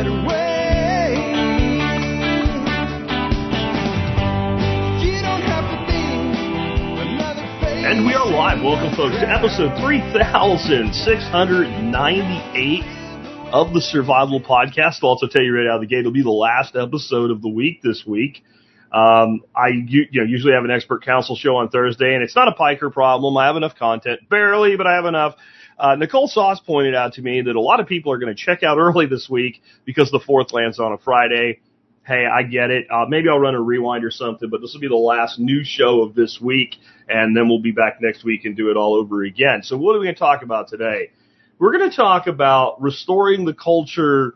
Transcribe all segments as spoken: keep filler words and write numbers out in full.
better way. You don't have to be another face. And we are live. Welcome, folks, to episode three thousand six hundred ninety-eight of the Survival Podcast. I'll also tell you right out of the gate, it'll be the last episode of the week this week. Um, I you know, usually have an expert counsel show on Thursday, and it's not a piker problem. I have enough content, barely, but I have enough. Uh, Nicole Sauce pointed out to me that a lot of people are going to check out early this week because the fourth lands on a Friday. Hey, I get it. Uh, maybe I'll run a rewind or something, but this will be the last new show of this week, and then we'll be back next week and do it all over again. So what are we going to talk about today? We're going to talk about restoring the culture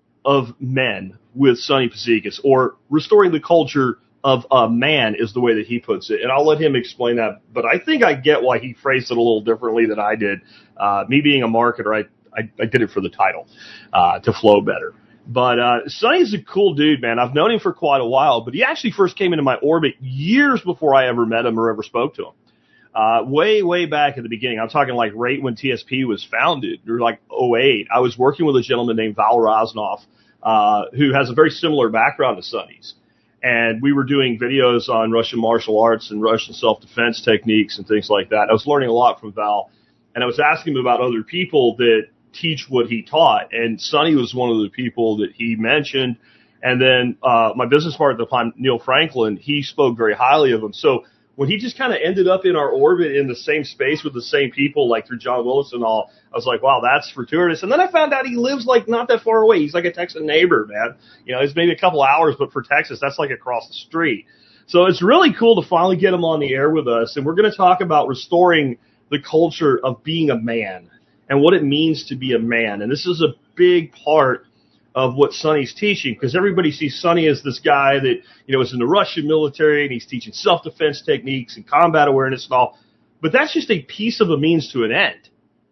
of men with Sonny Pazikis, or restoring the culture of a man is the way that he puts it. And I'll let him explain that. But I think I get why he phrased it a little differently than I did. Uh, me being a marketer, I, I, I did it for the title, uh, to flow better. But, uh, Sonny's a cool dude, man. I've known him for quite a while, but he actually first came into my orbit years before I ever met him or ever spoke to him. Uh, way, way back at the beginning. I'm talking like right when T S P was founded, or like oh eight. I was working with a gentleman named Val Rosnoff, uh, who has a very similar background to Sonny's. And we were doing videos on Russian martial arts and Russian self-defense techniques and things like that. I was learning a lot from Val, and I was asking him about other people that teach what he taught. And Sonny was one of the people that he mentioned. And then uh, my business partner at the time, Neil Franklin, he spoke very highly of him. So when he just kind of ended up in our orbit in the same space with the same people, like through John Willis and all, I was like, wow, that's fortuitous. And then I found out he lives like not that far away. He's like a Texan neighbor, man. You know, it's maybe a couple hours, but for Texas, that's like across the street. So it's really cool to finally get him on the air with us. And we're going to talk about restoring the culture of being a man and what it means to be a man. And this is a big part of what Sonny's teaching, because everybody sees Sonny as this guy that, you know, is in the Russian military and he's teaching self-defense techniques and combat awareness and all. But that's just a piece of a means to an end.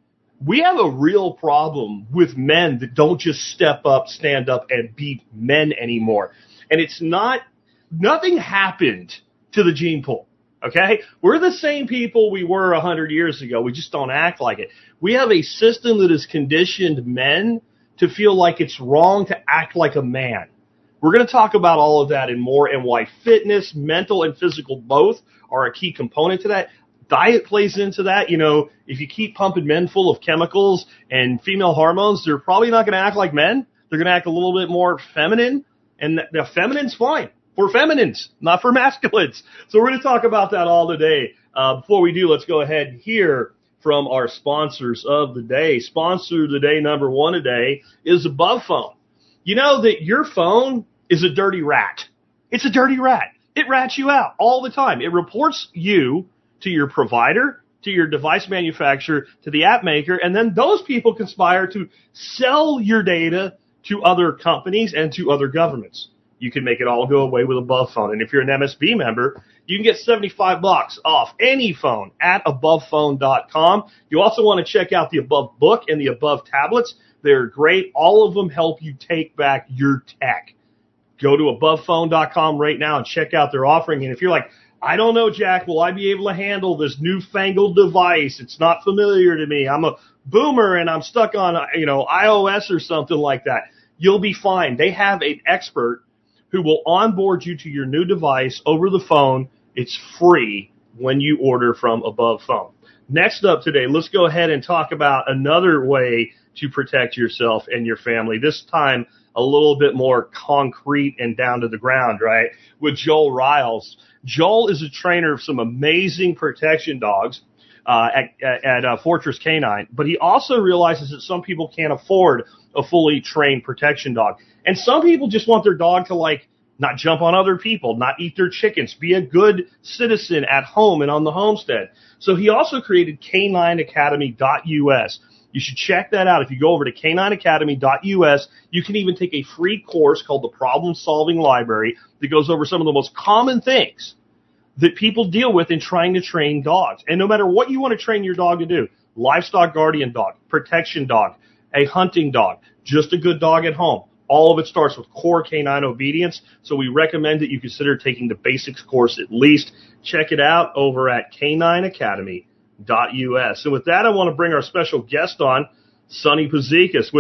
We have a real problem with men that don't just step up, stand up, and be men anymore. And it's not, nothing happened to the gene pool, okay? We're the same people we were a hundred years ago. We just don't act like it. We have a system that has conditioned men to feel like it's wrong to act like a man. We're going to talk about all of that and more, and why fitness, mental and physical both, are a key component to that. Diet plays into that. You know, if you keep pumping men full of chemicals and female hormones, they're probably not going to act like men. They're going to act a little bit more feminine, and the feminine's fine for feminines, not for masculines. So we're going to talk about that all today. Uh, before we do, let's go ahead and hear from our sponsors of the day. Sponsor of the day number one today is Above Phone. You know that your phone is a dirty rat. It's a dirty rat. It rats you out all the time. It reports you to your provider, to your device manufacturer, to the app maker, and then those people conspire to sell your data to other companies and to other governments. You can make it all go away with Above Phone. And if you're an M S B member, you can get seventy-five bucks off any phone at above phone dot com. You also want to check out the Above Book and the Above tablets. They're great. All of them help you take back your tech. Go to above phone dot com right now and check out their offering. And if you're like, I don't know, Jack, will I be able to handle this newfangled device? It's not familiar to me. I'm a boomer and I'm stuck on, you know, iOS or something like that. You'll be fine. They have an expert who will onboard you to your new device over the phone. It's free when you order from Above Phone. Next up today, let's go ahead and talk about another way to protect yourself and your family, this time a little bit more concrete and down to the ground, right, with Joel Riles. Joel is a trainer of some amazing protection dogs uh, at, at uh, Fortress Canine, but he also realizes that some people can't afford a fully trained protection dog. And some people just want their dog to, like, not jump on other people, not eat their chickens, be a good citizen at home and on the homestead. So he also created canine academy dot U S. You should check that out. If you go over to canine academy dot U S, you can even take a free course called the Problem Solving Library that goes over some of the most common things that people deal with in trying to train dogs. And no matter what you want to train your dog to do, livestock guardian dog, protection dog, a hunting dog, just a good dog at home, all of it starts with core canine obedience. So we recommend that you consider taking the basics course at least. Check it out over at canine academy dot U S. And with that, I want to bring our special guest on, Sonny Pazikis, which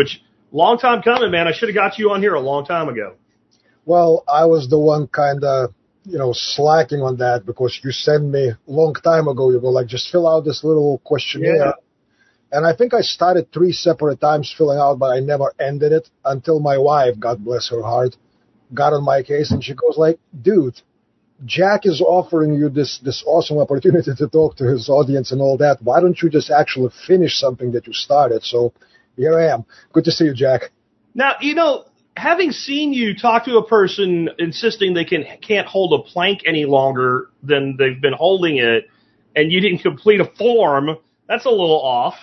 long time coming, man. I should have got you on here a long time ago. Well, I was the one kind of, you know, slacking on that because you sent me a long time ago. You go like, just fill out this little questionnaire. Yeah. And I think I started three separate times filling out, but I never ended it until my wife, God bless her heart, got on my case and she goes like, dude, Jack is offering you this, this awesome opportunity to talk to his audience and all that. Why don't you just actually finish something that you started? So here I am. Good to see you, Jack. Now, you know, having seen you talk to a person insisting they can, can't hold a plank any longer than they've been holding it, and you didn't complete a form, that's a little off.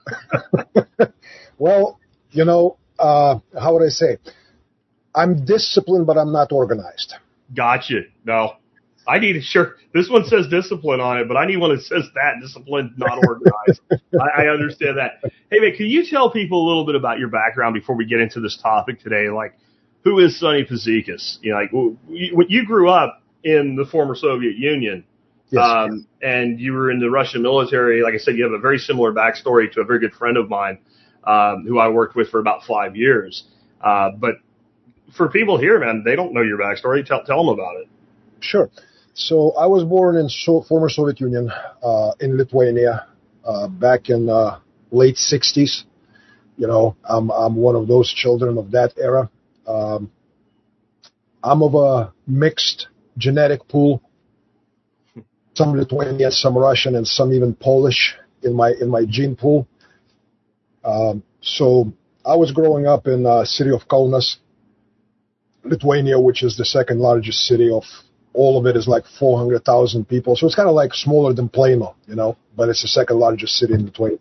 Well, you know, uh, how would I say? I'm disciplined, but I'm not organized. Gotcha. No. I need a shirt. This one says discipline on it, but I need one that says that, disciplined, not organized. I, I understand that. Hey, man, can you tell people a little bit about your background before we get into this topic today? Like, who is Sonny Fazekas? You know, like, you, you grew up in the former Soviet Union, Yes, um, and you were in the Russian military. Like I said, you have a very similar backstory to a very good friend of mine, um, who I worked with for about five years. Uh, but for people here, man, they don't know your backstory. Tell, tell them about it. Sure. So I was born in so, former Soviet Union, uh, in Lithuania, uh, back in uh, late sixties. You know, I'm I'm one of those children of that era. Um, I'm of a mixed genetic pool. Some Lithuanian, some Russian, and some even Polish in my in my gene pool. Um, so I was growing up in the city of Kaunas, Lithuania, which is the second largest city of. All of it is like four hundred thousand people. So it's kind of like smaller than Plano, you know, but it's the second largest city in Lithuania.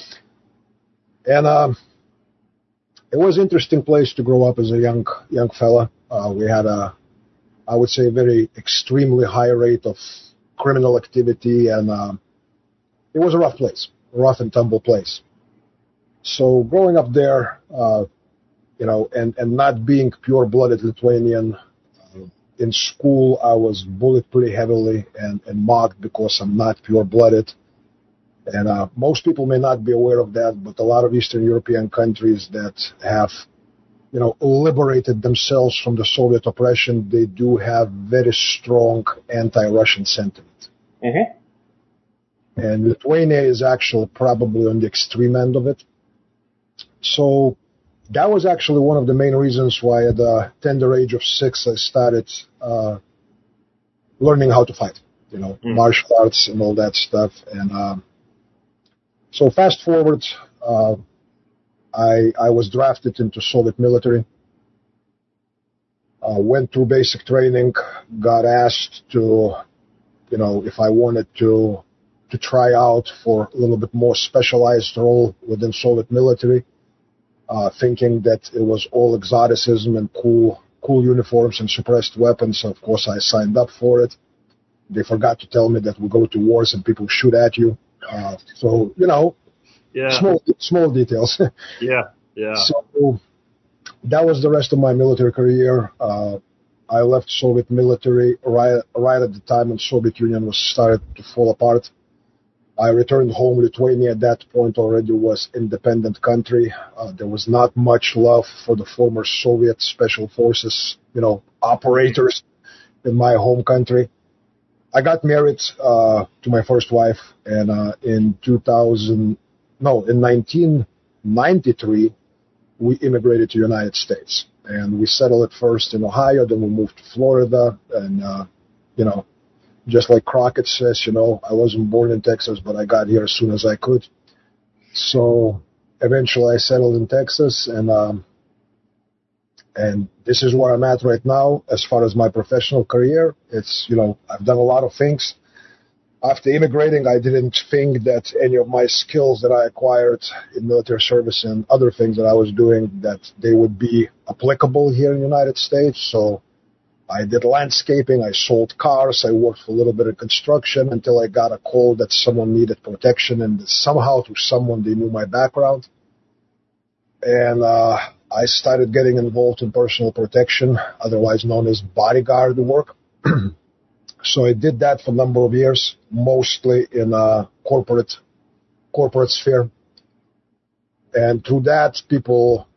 And um, it was an interesting place to grow up as a young young fella. Uh, we had a, I would say, a very extremely high rate of criminal activity. And uh, it was a rough place, a rough and tumble place. So growing up there, uh, you know, and, and not being pure-blooded Lithuanian, in school, I was bullied pretty heavily and, and mocked because I'm not pure-blooded. And uh, most people may not be aware of that, but a lot of Eastern European countries that have, you know, liberated themselves from the Soviet oppression, they do have very strong anti-Russian sentiment. Mm-hmm. And Lithuania is actually probably on the extreme end of it. So that was actually one of the main reasons why at the tender age of six, I started uh, learning how to fight, you know, mm. martial arts and all that stuff. And um, so fast forward, uh, I, I was drafted into Soviet military, uh, went through basic training, got asked to, you know, if I wanted to, to try out for a little bit more specialized role within Soviet military. Uh, thinking that it was all exoticism and cool, cool uniforms and suppressed weapons. So of course, I signed up for it. They forgot to tell me that we go to wars and people shoot at you. Uh, so you know, yeah, small, small details. yeah, yeah. So that was the rest of my military career. Uh, I left Soviet military right, right at the time when Soviet Union was started to fall apart. I returned home. Lithuania at that point already was independent country. Uh, there was not much love for the former Soviet special forces, you know, operators in my home country. I got married uh, to my first wife, and uh, in two thousand, no, in nineteen ninety-three, we immigrated to the United States, and we settled at first in Ohio. Then we moved to Florida, and uh, you know. Just like Crockett says, you know, I wasn't born in Texas, but I got here as soon as I could. So eventually I settled in Texas, and um, and this is where I'm at right now as far as my professional career. It's, you know, I've done a lot of things. After immigrating, I didn't think that any of my skills that I acquired in military service and other things that I was doing, that they would be applicable here in the United States. So I did landscaping, I sold cars, I worked for a little bit of construction until I got a call that someone needed protection, and somehow through someone they knew my background. And uh, I started getting involved in personal protection, otherwise known as bodyguard work. So I did that for a number of years, mostly in a corporate corporate sphere. And through that, people, you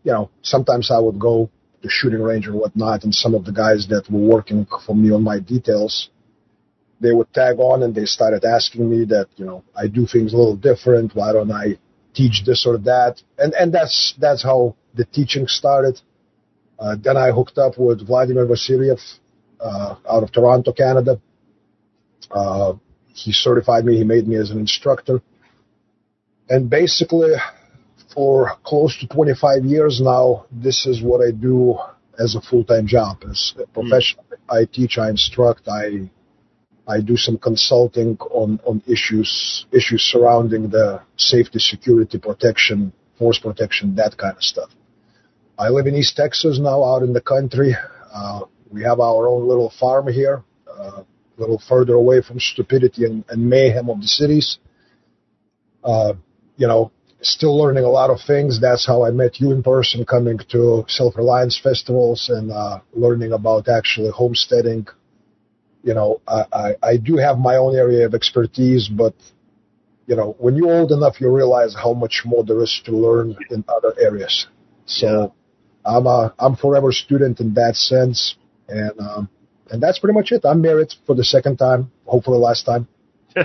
you know, sometimes I would go to shooting range or whatnot, and some of the guys that were working for me on my details, they would tag on and they started asking me that, you know, I do things a little different. Why don't I teach this or that? And and that's that's how the teaching started. Uh, then I hooked up with Vladimir Vasilyev uh, out of Toronto, Canada. Uh, he certified me. He made me as an instructor. And basically, for close to twenty-five years now, this is what I do as a full-time job. As a professional, mm. I teach, I instruct, I I do some consulting on, on issues issues surrounding the safety, security, protection, force protection, that kind of stuff. I live in East Texas now, out in the country. Uh, we have our own little farm here, uh, a little further away from stupidity and, and mayhem of the cities. Uh, you know, still learning a lot of things. That's how I met you in person, coming to self-reliance festivals and uh, learning about actually homesteading. You know, I, I, I do have my own area of expertise, but, you know, when you're old enough, you realize how much more there is to learn in other areas. So yeah. I'm a, I'm forever student in that sense. And, um, and that's pretty much it. I'm married for the second time, hopefully last time. uh,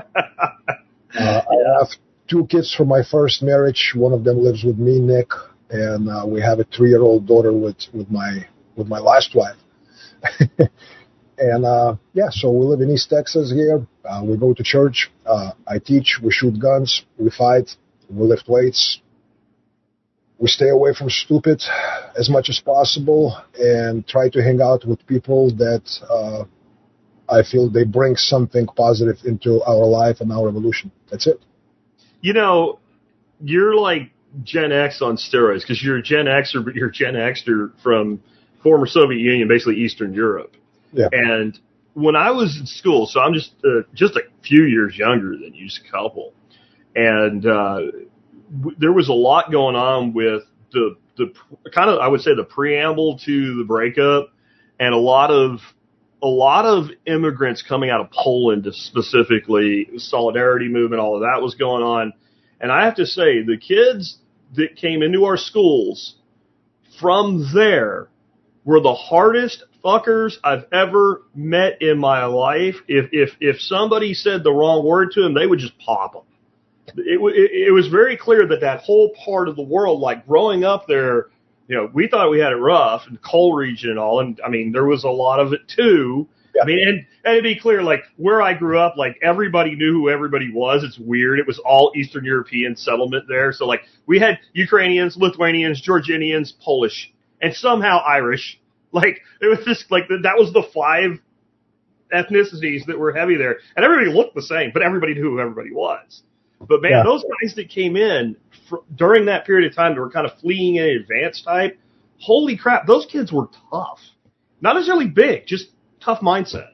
I have two kids from my first marriage. One of them lives with me, Nick, and uh, we have a three-year-old daughter with, with my with my last wife. And uh, yeah, so we live in East Texas here. Uh, we go to church. Uh, I teach. We shoot guns. We fight. We lift weights. We stay away from stupid as much as possible and try to hang out with people that uh, I feel they bring something positive into our life and our evolution. That's it. You know, you're like Gen X on steroids because you're a Gen Xer, but you're a Gen Xer from former Soviet Union, basically Eastern Europe. Yeah. And when I was in school, so I'm just uh, just a few years younger than you, just a couple, and uh, w- there was a lot going on with the the kind of I would say the preamble to the breakup, and a lot of a lot of immigrants coming out of Poland, specifically solidarity movement, all of that was going on, and I have to say the kids that came into our schools from there were the hardest fuckers I've ever met in my life. If if if somebody said the wrong word to them, they would just pop them. It, it, it was very clear that that whole part of the world, like growing up there, you know, we thought we had it rough in the coal region and all, and I mean there was a lot of it too. Yeah. I mean, and, and to be clear, like where I grew up, like everybody knew who everybody was. It's weird. It was all Eastern European settlement there. So like we had Ukrainians, Lithuanians, Georgians, Polish, and somehow Irish. Like, it was just like, that was the five ethnicities that were heavy there. And everybody looked the same, but everybody knew who everybody was. But man, yeah. Those guys that came in fr- during that period of time that were kind of fleeing in advance type, holy crap, those kids were tough. Not necessarily big, just tough mindset.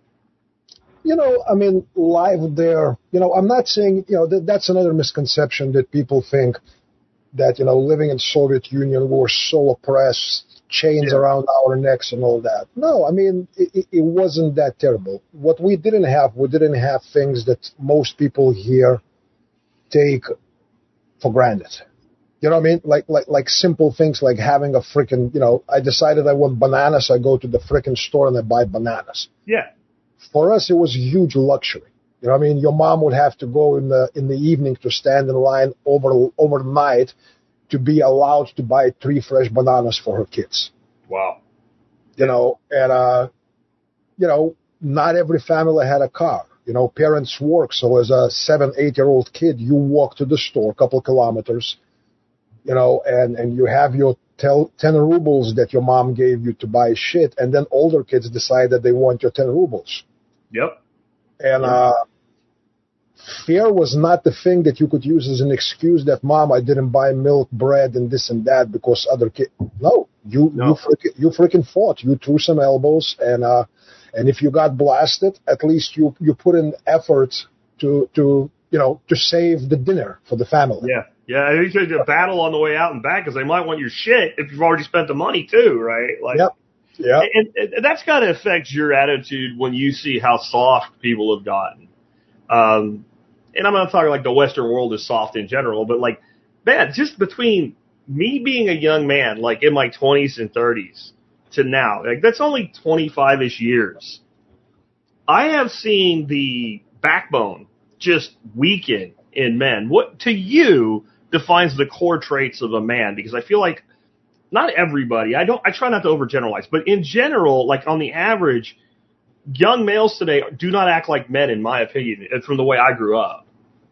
You know, I mean, life there, you know, I'm not saying, you know, that, that's another misconception that people think that, you know, living in Soviet Union, we were so oppressed, chains yeah. around our necks and all that. No, I mean, it, it wasn't that terrible. What we didn't have, we didn't have things that most people here take for granted. You know what I mean? Like, like, like simple things like having a freaking, you know, I decided I want bananas. I go to the freaking store and I buy bananas. Yeah. For us, it was a huge luxury. You know what I mean? Your mom would have to go in the, in the evening to stand in line over, overnight to be allowed to buy three fresh bananas for her kids. Wow. You know, and, uh, you know, not every family had a car. You know, parents work. So as a seven, eight year old kid, you walk to the store a couple kilometers, you know, and, and you have your tel- ten rubles that your mom gave you to buy shit. And then older kids decide that they want your ten rubles. Yep. And, uh, fear was not the thing that you could use as an excuse that, Mom, I didn't buy milk, bread, and this and that because other kids. No, you no. you freaking you freaking fought. You threw some elbows, and uh, and if you got blasted, at least you you put in effort to to you know to save the dinner for the family. Yeah, yeah. You could a battle on the way out and back because they might want your shit if you've already spent the money too, right? Like, yep. Yeah, and, and that's got to affect your attitude when you see how soft people have gotten. Um, and I'm not talking like the Western world is soft in general, but like, man, just between me being a young man, like in my twenties and thirties to now, like that's only twenty-five-ish years. I have seen the backbone just weaken in men. What to you defines the core traits of a man? Because I feel like not everybody, I don't, I try not to overgeneralize, but in general, like on the average, young males today do not act like men, in my opinion, from the way I grew up.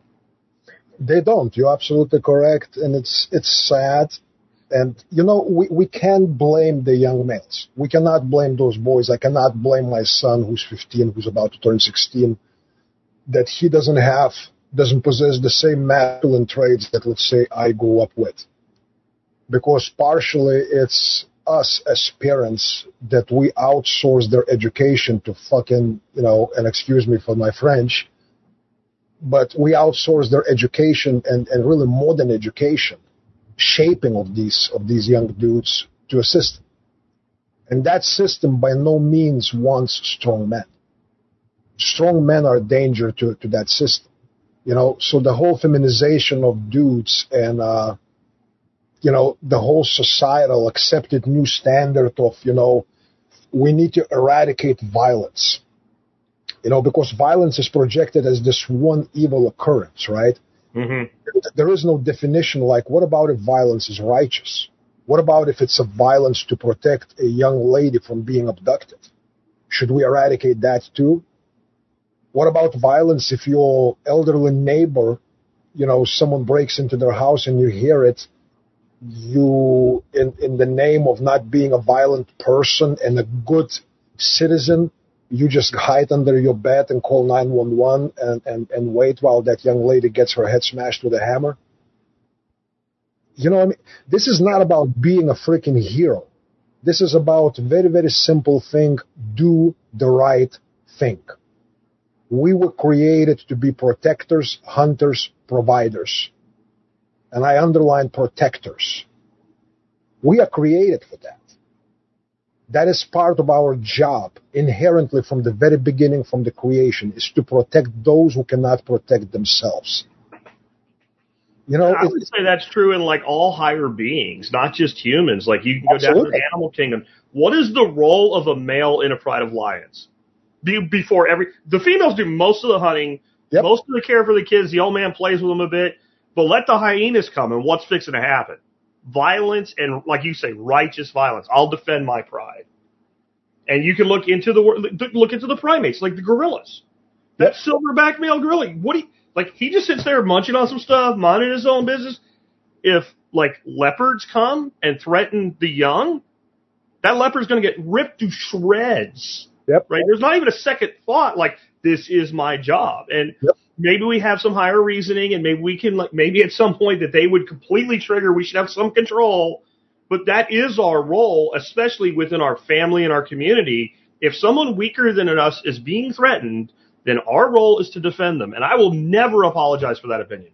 They don't. You're absolutely correct, and it's it's sad. And, you know, we, we can't blame the young males. We cannot blame those boys. I cannot blame my son, who's fifteen, who's about to turn sixteen, that he doesn't have, doesn't possess the same masculine traits that, let's say, I grew up with. Because partially it's us as parents that we outsource their education to fucking, you know, and excuse me for my French, but we outsource their education and, and really modern education, shaping of these of these young dudes to a system. And that system by no means wants strong men. Strong men are a danger to, to that system. You know, so the whole feminization of dudes and, uh, you know, the whole societal accepted new standard of, you know, we need to eradicate violence. You know, because violence is projected as this one evil occurrence, right? Mm-hmm. There is no definition like, what about if violence is righteous? What about if it's a violence to protect a young lady from being abducted? Should we eradicate that too? What about violence if your elderly neighbor, you know, someone breaks into their house and you hear it, you, in, in the name of not being a violent person and a good citizen, you just hide under your bed and call nine one one and, and, and wait while that young lady gets her head smashed with a hammer? You know what I mean? This is not about being a freaking hero. This is about a very, very simple thing. Do the right thing. We were created to be protectors, hunters, providers. And I underline protectors. We are created for that. That is part of our job, inherently from the very beginning, from the creation, is to protect those who cannot protect themselves. You know, I would say that's true in like all higher beings, not just humans. Like you can go absolutely. down to the animal kingdom. What is the role of a male in a pride of lions? Be, before every the females do most of the hunting, yep. most of the care for the kids. The old man plays with them a bit, but let the hyenas come, and what's fixing to happen? Violence and, like you say, righteous violence. I'll defend my pride. And you can look into the look into the primates, like the gorillas. That yep. silverback male gorilla. What do you, like? He just sits there munching on some stuff, minding his own business. If like leopards come and threaten the young, that leopard's going to get ripped to shreds. Yep. Right? There's not even a second thought. Like, this is my job, and yep. maybe we have some higher reasoning, and maybe we can, like, maybe at some point that they would completely trigger. We should have some control. But that is our role, especially within our family and our community. If someone weaker than us is being threatened, then our role is to defend them. And I will never apologize for that opinion.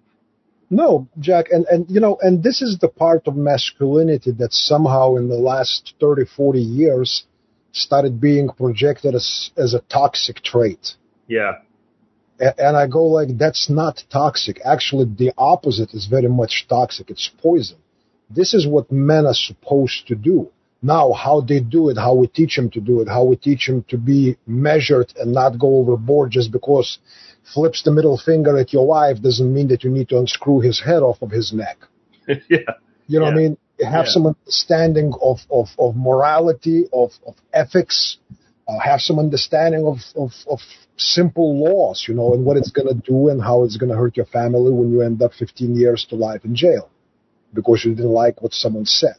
No, Jack. And, and you know, and this is the part of masculinity that somehow in the last thirty, forty years started being projected as, as a toxic trait. Yeah. And, and I go like, that's not toxic. Actually, the opposite is very much toxic. It's poison. This is what men are supposed to do. Now, how they do it, how we teach them to do it, how we teach them to be measured and not go overboard just because flips the middle finger at your wife doesn't mean that you need to unscrew his head off of his neck. yeah. You know yeah. what I mean? Have yeah. some understanding of, of, of morality, of, of ethics, uh, have some understanding of, of, of simple laws, you know, and what it's going to do and how it's going to hurt your family when you end up fifteen years to life in jail because you didn't like what someone said.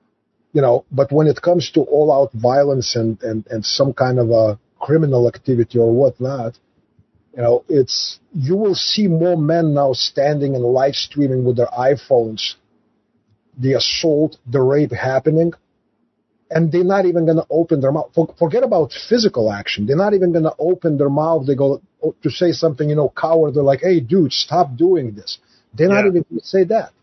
You know, but when it comes to all-out violence and, and, and some kind of a criminal activity or whatnot, you know, it's, you will see more men now standing and live streaming with their iPhones, the assault, the rape happening, and they're not even going to open their mouth. Forget about physical action. They're not even going to open their mouth. They go to say something, you know, coward. They're like, hey, dude, stop doing this. They're yeah. not even going to say that.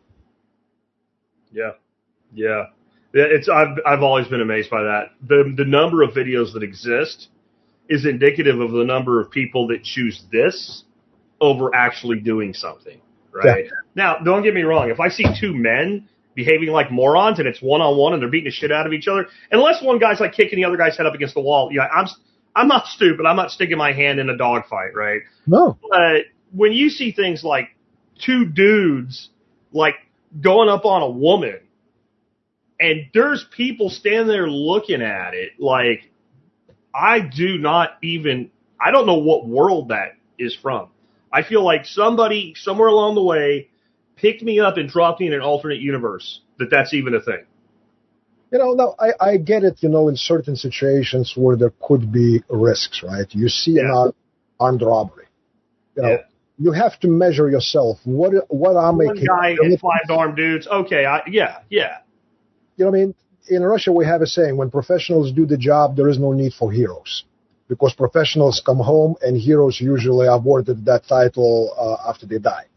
Yeah. Yeah. It's, I've, I've always been amazed by that. The, the number of videos that exist is indicative of the number of people that choose this over actually doing something, right? Yeah. Now, don't get me wrong. If I see two men behaving like morons and it's one-on-one and they're beating the shit out of each other, unless one guy's like kicking the other guy's head up against the wall, yeah, I'm I'm not stupid. I'm not sticking my hand in a dogfight, right? No. But when you see things like two dudes like going up on a woman and there's people standing there looking at it like, I do not even, I don't know what world that is from. I feel like somebody somewhere along the way picked me up and dropped me in an alternate universe that that's even a thing. You know, no, I, I get it, you know, in certain situations where there could be risks, right? You see Yeah. an armed robbery. You know, Yeah. you have to measure yourself. What what are my One guy and capabilities? five armed dudes. Okay, I, yeah, yeah. You know what I mean? In Russia, we have a saying, when professionals do the job, there is no need for heroes. Because professionals come home and heroes usually are awarded that title uh, after they die.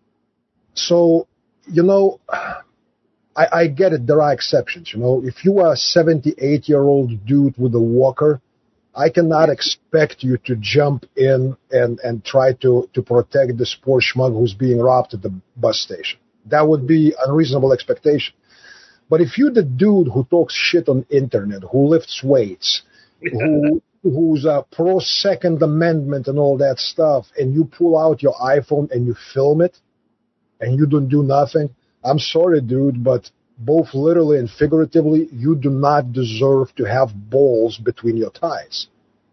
So, you know, I, I get it. There are exceptions. You know, if you are a seventy-eight-year-old dude with a walker, I cannot expect you to jump in and, and try to, to protect this poor schmuck who's being robbed at the bus station. That would be unreasonable expectation. But if you're the dude who talks shit on internet, who lifts weights, who who's a pro Second Amendment and all that stuff, and you pull out your iPhone and you film it, and you don't do nothing, I'm sorry, dude, but both literally and figuratively, you do not deserve to have balls between your thighs.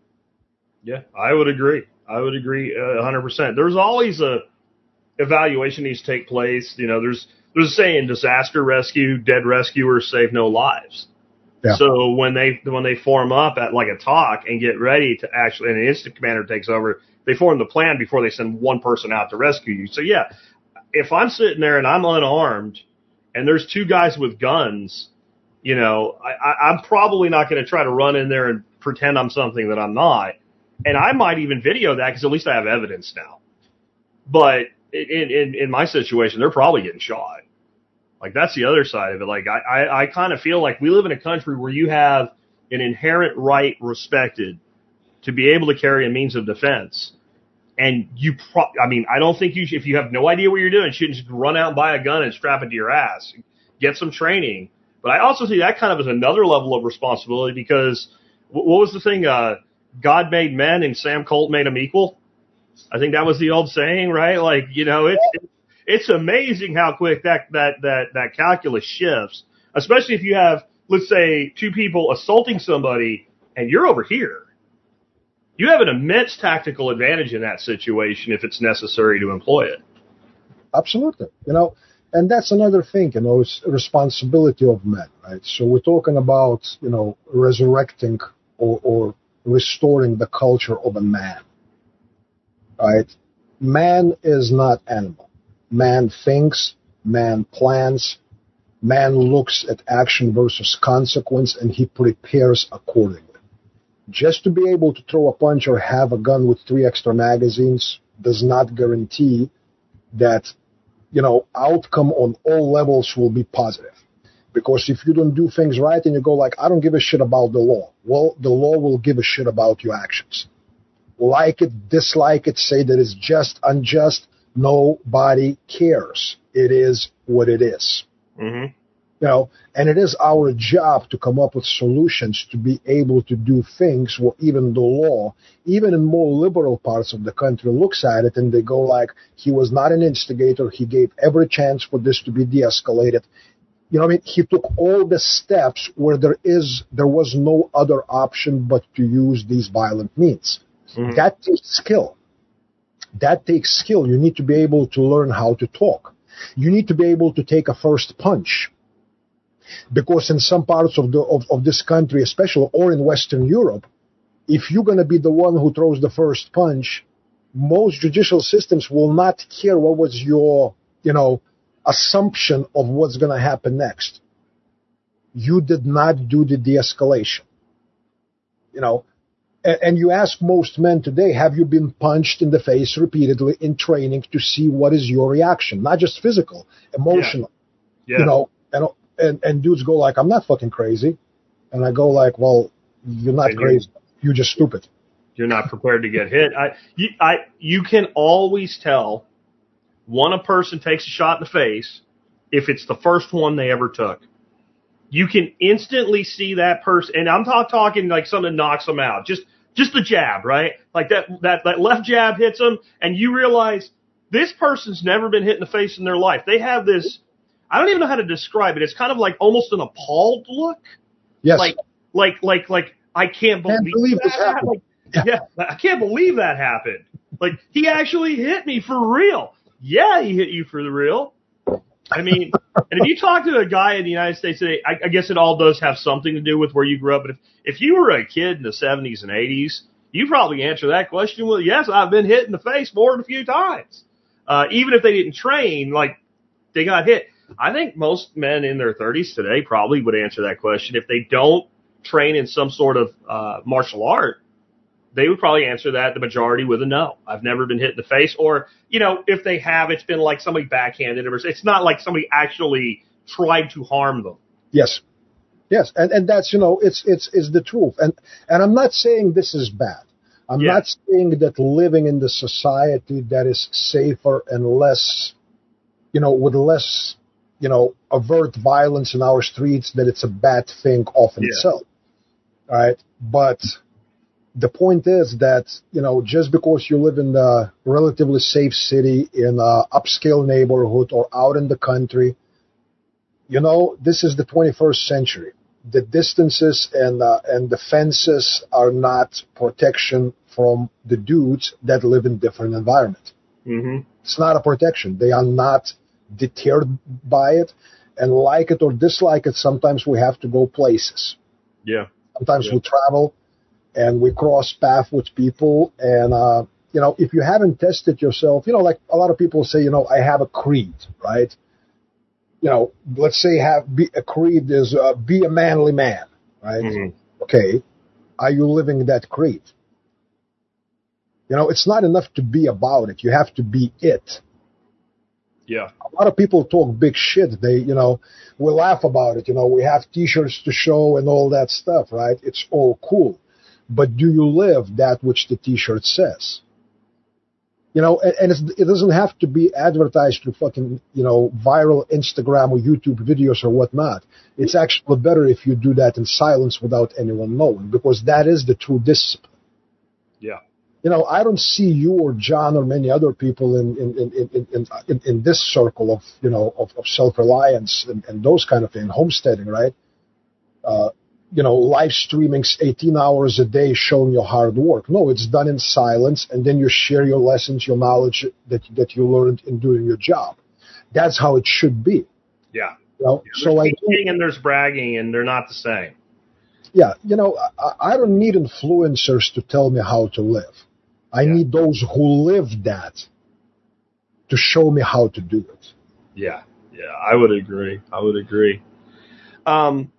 Yeah, I would agree. I would agree uh, one hundred percent. There's always a evaluation needs to take place. You know, there's there's a saying, disaster rescue, dead rescuers save no lives. Yeah. So when they when they form up at like a talk and get ready to actually, and an instant commander takes over, they form the plan before they send one person out to rescue you. So yeah, if I'm sitting there and I'm unarmed and there's two guys with guns, you know, I, I, I'm probably not going to try to run in there and pretend I'm something that I'm not. And I might even video that because at least I have evidence now. But in, in, in my situation, they're probably getting shot. Like, that's the other side of it. Like, I, I, I kind of feel like we live in a country where you have an inherent right respected to be able to carry a means of defense. And you, pro- I mean, I don't think you should, if you have no idea what you're doing, you shouldn't just run out and buy a gun and strap it to your ass. Get some training. But I also see that kind of as another level of responsibility because what was the thing? Uh, God made men and Sam Colt made them equal. I think that was the old saying, right? Like, you know, it's, it's amazing how quick that, that, that, that calculus shifts, especially if you have, let's say, two people assaulting somebody and you're over here. You have an immense tactical advantage in that situation if it's necessary to employ it. Absolutely. You know, and that's another thing, you know, it's a responsibility of men, right? So we're talking about, you know, resurrecting or, or restoring the culture of a man, right? Man is not animal. Man thinks, man plans, man looks at action versus consequence, and he prepares accordingly. Just to be able to throw a punch or have a gun with three extra magazines does not guarantee that, you know, outcome on all levels will be positive. Because if you don't do things right and you go like, I don't give a shit about the law, well, the law will give a shit about your actions. Like it, dislike it, say that it's just, unjust, nobody cares. It is what it is. Mm-hmm. You know, and it is our job to come up with solutions to be able to do things where even the law, even in more liberal parts of the country, looks at it and they go like, he was not an instigator. He gave every chance for this to be de-escalated. You know what I mean? He took all the steps where there is, there was no other option but to use these violent means. Mm-hmm. That takes skill. That takes skill. You need to be able to learn how to talk. You need to be able to take a first punch. Because in some parts of the of, of this country, especially, or in Western Europe, if you're going to be the one who throws the first punch, most judicial systems will not care what was your, you know, assumption of what's going to happen next. You did not do the de-escalation. You know, and, and you ask most men today, have you been punched in the face repeatedly in training to see what is your reaction? Not just physical, emotional. Yeah. Yeah. You know, and And, and dudes go like, I'm not fucking crazy. And I go like, well, you're not and crazy. You're, you're just stupid. You're not prepared to get hit. I, you, I, you can always tell when a person takes a shot in the face if it's the first one they ever took. You can instantly see that person, and I'm not talking like something knocks them out, just just the jab, right? Like that that that left jab hits them, and you realize this person's never been hit in the face in their life. They have this, I don't even know how to describe it. It's kind of like almost an appalled look. Yes. Like like like like I can't believe, Can't believe that this happened. Like, yeah, I can't believe that happened. Like, he actually hit me for real. Yeah, he hit you for the real. I mean, and if you talk to a guy in the United States today, I, I guess it all does have something to do with where you grew up. But if, if you were a kid in the seventies and eighties, you probably answer that question with, yes, I've been hit in the face more than a few times. Uh, even if they didn't train, like, they got hit. I think most men in their thirties today probably would answer that question. If they don't train in some sort of uh, martial art, they would probably answer that, the majority, with a no. I've never been hit in the face. Or, you know, if they have, it's been like somebody backhanded them. It's not like somebody actually tried to harm them. Yes. Yes. And, and that's, you know, it's, it's, it's the truth. And, and I'm not saying this is bad. I'm Yeah. not saying that living in the society that is safer and less, you know, with less, you know, avert violence in our streets, that it's a bad thing off in Yeah. itself. All right. But the point is that, you know, just because you live in a relatively safe city, in a upscale neighborhood, or out in the country, you know, this is the twenty-first century. The distances and uh, and the fences are not protection from the dudes that live in different environments. Mm-hmm. It's not a protection. They are not deterred by it. And like it or dislike it, sometimes we have to go places. Yeah. Sometimes Yeah. we travel and we cross paths with people. And, uh, you know, if you haven't tested yourself, you know, like a lot of people say, you know, I have a creed, right? You know, let's say have be, a creed is uh, be a manly man, right? Mhm. Okay. Are you living that creed? You know, it's not enough to be about it. You have to be it. Yeah. A lot of people talk big shit. They, you know, we laugh about it. You know, we have T-shirts to show and all that stuff, right? It's all cool. But do you live that which the T-shirt says? You know, and, and it's, it doesn't have to be advertised through fucking, you know, viral Instagram or YouTube videos or whatnot. It's actually better if you do that in silence without anyone knowing, because that is the true discipline. Yeah. You know, I don't see you or John or many other people in in in in in, in, in this circle of, you know, of, of self-reliance and, and those kind of things, homesteading, right? Uh, you know, live streaming eighteen hours a day showing your hard work. No, it's done in silence, and then you share your lessons, your knowledge that that you learned in doing your job. That's how it should be. Yeah. You know? There's So I teaching and there's bragging, and they're not the same. Yeah, you know, I, I don't need influencers to tell me how to live. I Yeah. need those who live that to show me how to do it. Yeah. Yeah. I would agree. I would agree. Um,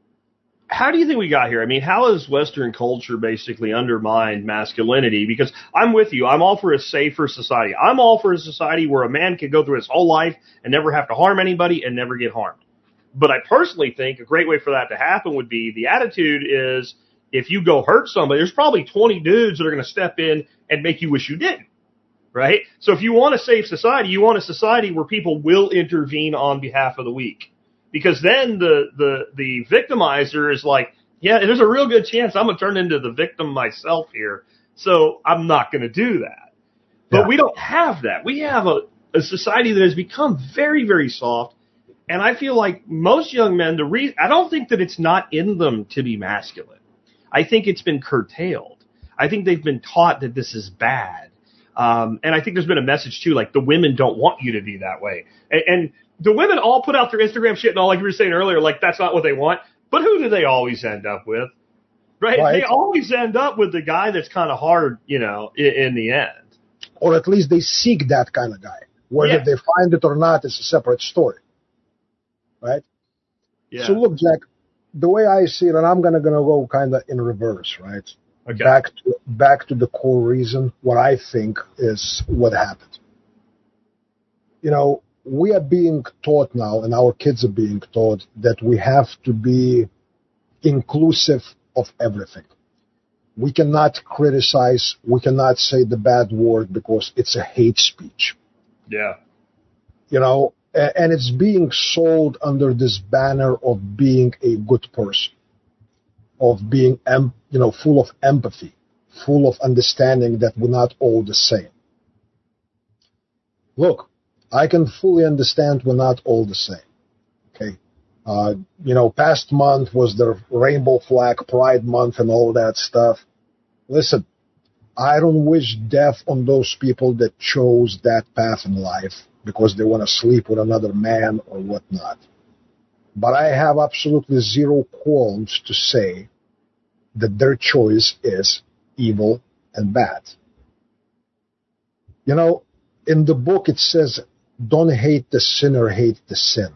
how do you think we got here? I mean, how has Western culture basically undermined masculinity? Because I'm with you. I'm all for a safer society. I'm all for a society where a man can go through his whole life and never have to harm anybody and never get harmed. But I personally think a great way for that to happen would be, the attitude is, if you go hurt somebody, there's probably twenty dudes that are going to step in and make you wish you didn't. Right? So if you want a safe society, you want a society where people will intervene on behalf of the weak. Because then the, the, the victimizer is like, yeah, there's a real good chance I'm going to turn into the victim myself here. So I'm not going to do that. But Yeah. we don't have that. We have a, a society that has become very, very soft. And I feel like most young men, the re- I don't think that it's not in them to be masculine. I think it's been curtailed. I think they've been taught that this is bad. Um, and I think there's been a message too, like the women don't want you to be that way. And, and the women all put out their Instagram shit and all, like you were saying earlier, like that's not what they want. But who do they always end up with? Right? Right. They always end up with the guy that's kind of hard, you know, in, in the end. Or at least they seek that kind of guy. Whether Yeah. they find it or not is a separate story. Right? Yeah. So look, Jack, the way I see it, and I'm gonna gonna go kind of in reverse, right? Okay. Back to back to the core reason, what I think is what happened. You know, we are being taught now, and our kids are being taught, that we have to be inclusive of everything. We cannot criticize, we cannot say the bad word because it's a hate speech. Yeah. You know, A- And it's being sold under this banner of being a good person, of being, em- you know, full of empathy, full of understanding that we're not all the same. Look, I can fully understand we're not all the same. Okay. Uh, you know, past month was the Rainbow Flag Pride Month and all that stuff. Listen, I don't wish death on those people that chose that path in life because they want to sleep with another man or whatnot. But I have absolutely zero qualms to say that their choice is evil and bad. You know, in the book it says, don't hate the sinner, hate the sin.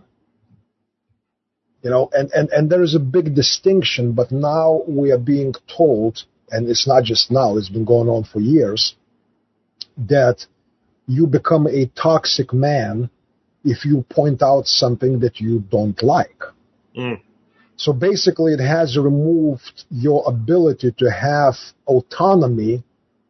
You know, and, and, and there is a big distinction, but now we are being told, and it's not just now, it's been going on for years, that you become a toxic man if you point out something that you don't like. Mm. So basically it has removed your ability to have autonomy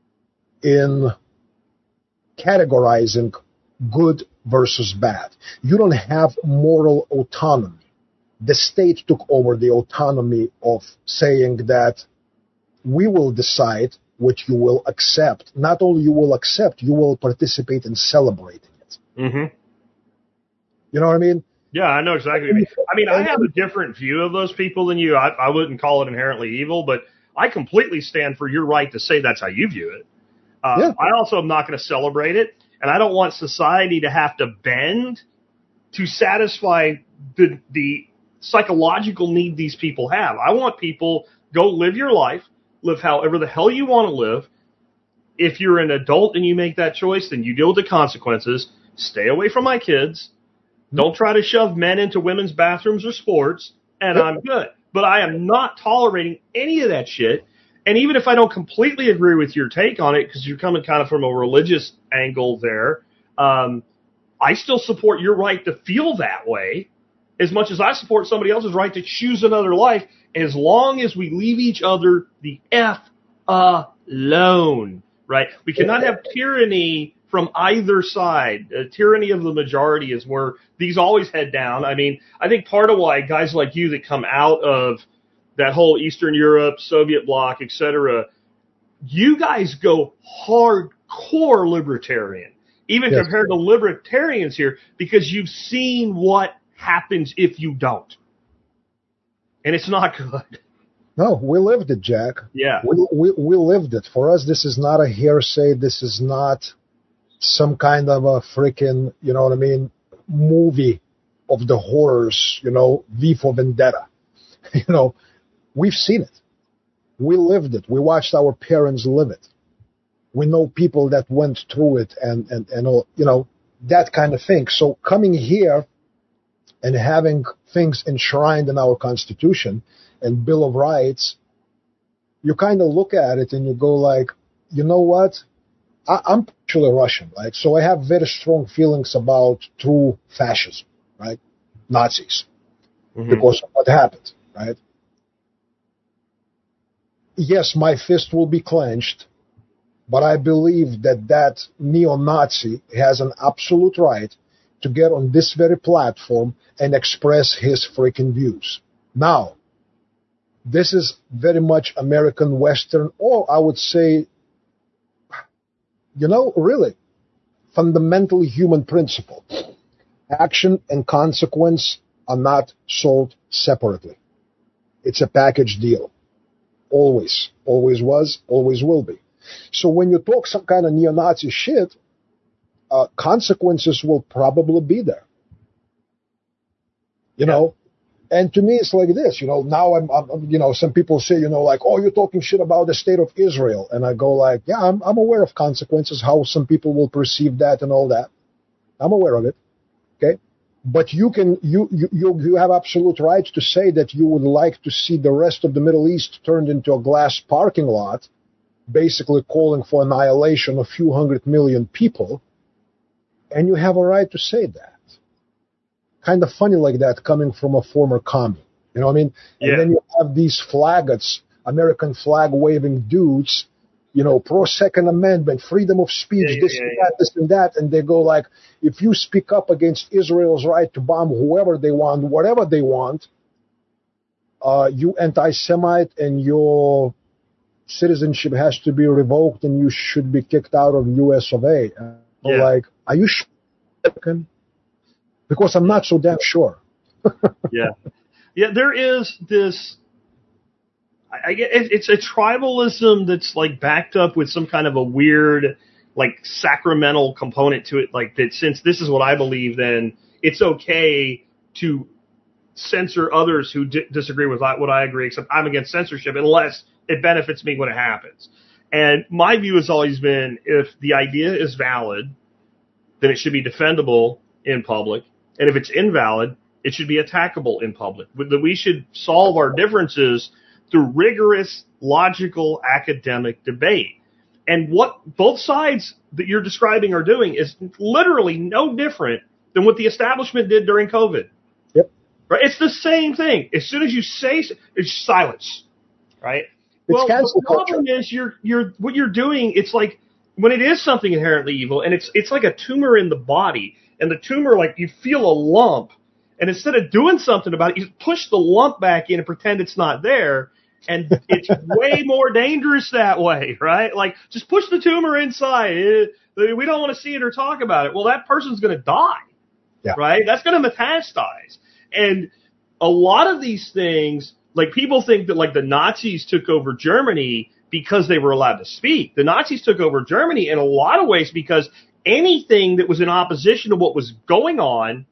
in categorizing good versus bad. You don't have moral autonomy. The state took over the autonomy of saying that we will decide what you will accept. Not only you will accept, you will participate in celebrating it. Mm-hmm. You know what I mean? Yeah, I know exactly what you mean. I mean, I have a different view of those people than you. I, I wouldn't call it inherently evil, but I completely stand for your right to say that's how you view it. Uh, Yeah. I also am not going to celebrate it, and I don't want society to have to bend to satisfy the the psychological need these people have. I want people, go live your life, live however the hell you want to live. If you're an adult and you make that choice, then you deal with the consequences. Stay away from my kids. Don't try to shove men into women's bathrooms or sports, and Yep. I'm good. But I am not tolerating any of that shit. And even if I don't completely agree with your take on it, because you're coming kind of from a religious angle there, um, I still support your right to feel that way as much as I support somebody else's right to choose another life, as long as we leave each other the F alone, right? We cannot have tyranny from either side. Uh, tyranny of the majority is where these always head down. I mean, I think part of why guys like you that come out of that whole Eastern Europe, Soviet bloc, et cetera, you guys go hardcore libertarian, even Yes. compared to libertarians here, because you've seen what happens if you don't. And it's not good. No, we lived it, Jack. Yeah. We, we, we lived it. For us, this is not a hearsay. This is not some kind of a freaking, you know what I mean, movie of the horrors, you know, V for Vendetta. You know, we've seen it. We lived it. We watched our parents live it. We know people that went through it and, and, and all, you know, that kind of thing. So coming here and having things enshrined in our Constitution and Bill of Rights, you kind of look at it and you go like, you know what? I, I'm actually Russian, right? So I have very strong feelings about true fascism, right? Nazis, Mhm. because of what happened, right? Yes, my fist will be clenched, but I believe that that neo-Nazi has an absolute right to get on this very platform and express his freaking views. Now, this is very much American Western, or I would say, you know, really, fundamentally human principle. Action and consequence are not sold separately. It's a package deal. Always. Always was, always will be. So when you talk some kind of neo-Nazi shit, uh, consequences will probably be there. You know? And to me, it's like this, you know, now I'm, I'm, you know, some people say, you know, like, oh, you're talking shit about the state of Israel. And I go like, yeah, I'm, I'm aware of consequences, how some people will perceive that and all that. I'm aware of it. Okay. But you can, you, you, you, you have absolute right to say that you would like to see the rest of the Middle East turned into a glass parking lot, basically calling for annihilation of a few hundred million people. And you have a right to say that. Kind of funny like that coming from a former commie. You know what I mean? Yeah. And then you have these flaggots, American flag waving dudes you know, pro Second Amendment, freedom of speech, Yeah, yeah, this yeah, and yeah. that, this and that, and they go like, if you speak up against Israel's right to bomb whoever they want, whatever they want, uh, you anti-Semite and your citizenship has to be revoked and you should be kicked out of U S of A. And I'm Yeah. like, are you sure? Because I'm not so damn sure. Yeah. Yeah, there is this, I, I get, it, it's a tribalism that's like backed up with some kind of a weird, like sacramental component to it. Like that since this is what I believe, then it's okay to censor others who di- disagree with what I agree, except I'm against censorship unless it benefits me when it happens. And my view has always been if the idea is valid, then it should be defendable in public. And if it's invalid, it should be attackable in public. That we should solve our differences through rigorous, logical, academic debate. And what both sides that you're describing are doing is literally no different than what the establishment did during COVID. Yep. Right? It's the same thing. As soon as you say, it's silence. Right? It's Well, cancel the problem culture. is you're you're what you're doing. It's like when it is something inherently evil, and it's it's like a tumor in the body, and the tumor, like you feel a lump, and instead of doing something about it, you push the lump back in and pretend it's not there, and it's way more dangerous that way, right? Like just push the tumor inside. It, we don't want to see it or talk about it. Well, that person's going to die, Yeah. right? That's going to metastasize, and a lot of these things. Like, people think that, like, the Nazis took over Germany because they were allowed to speak. The Nazis took over Germany in a lot of ways because anything that was in opposition to what was going on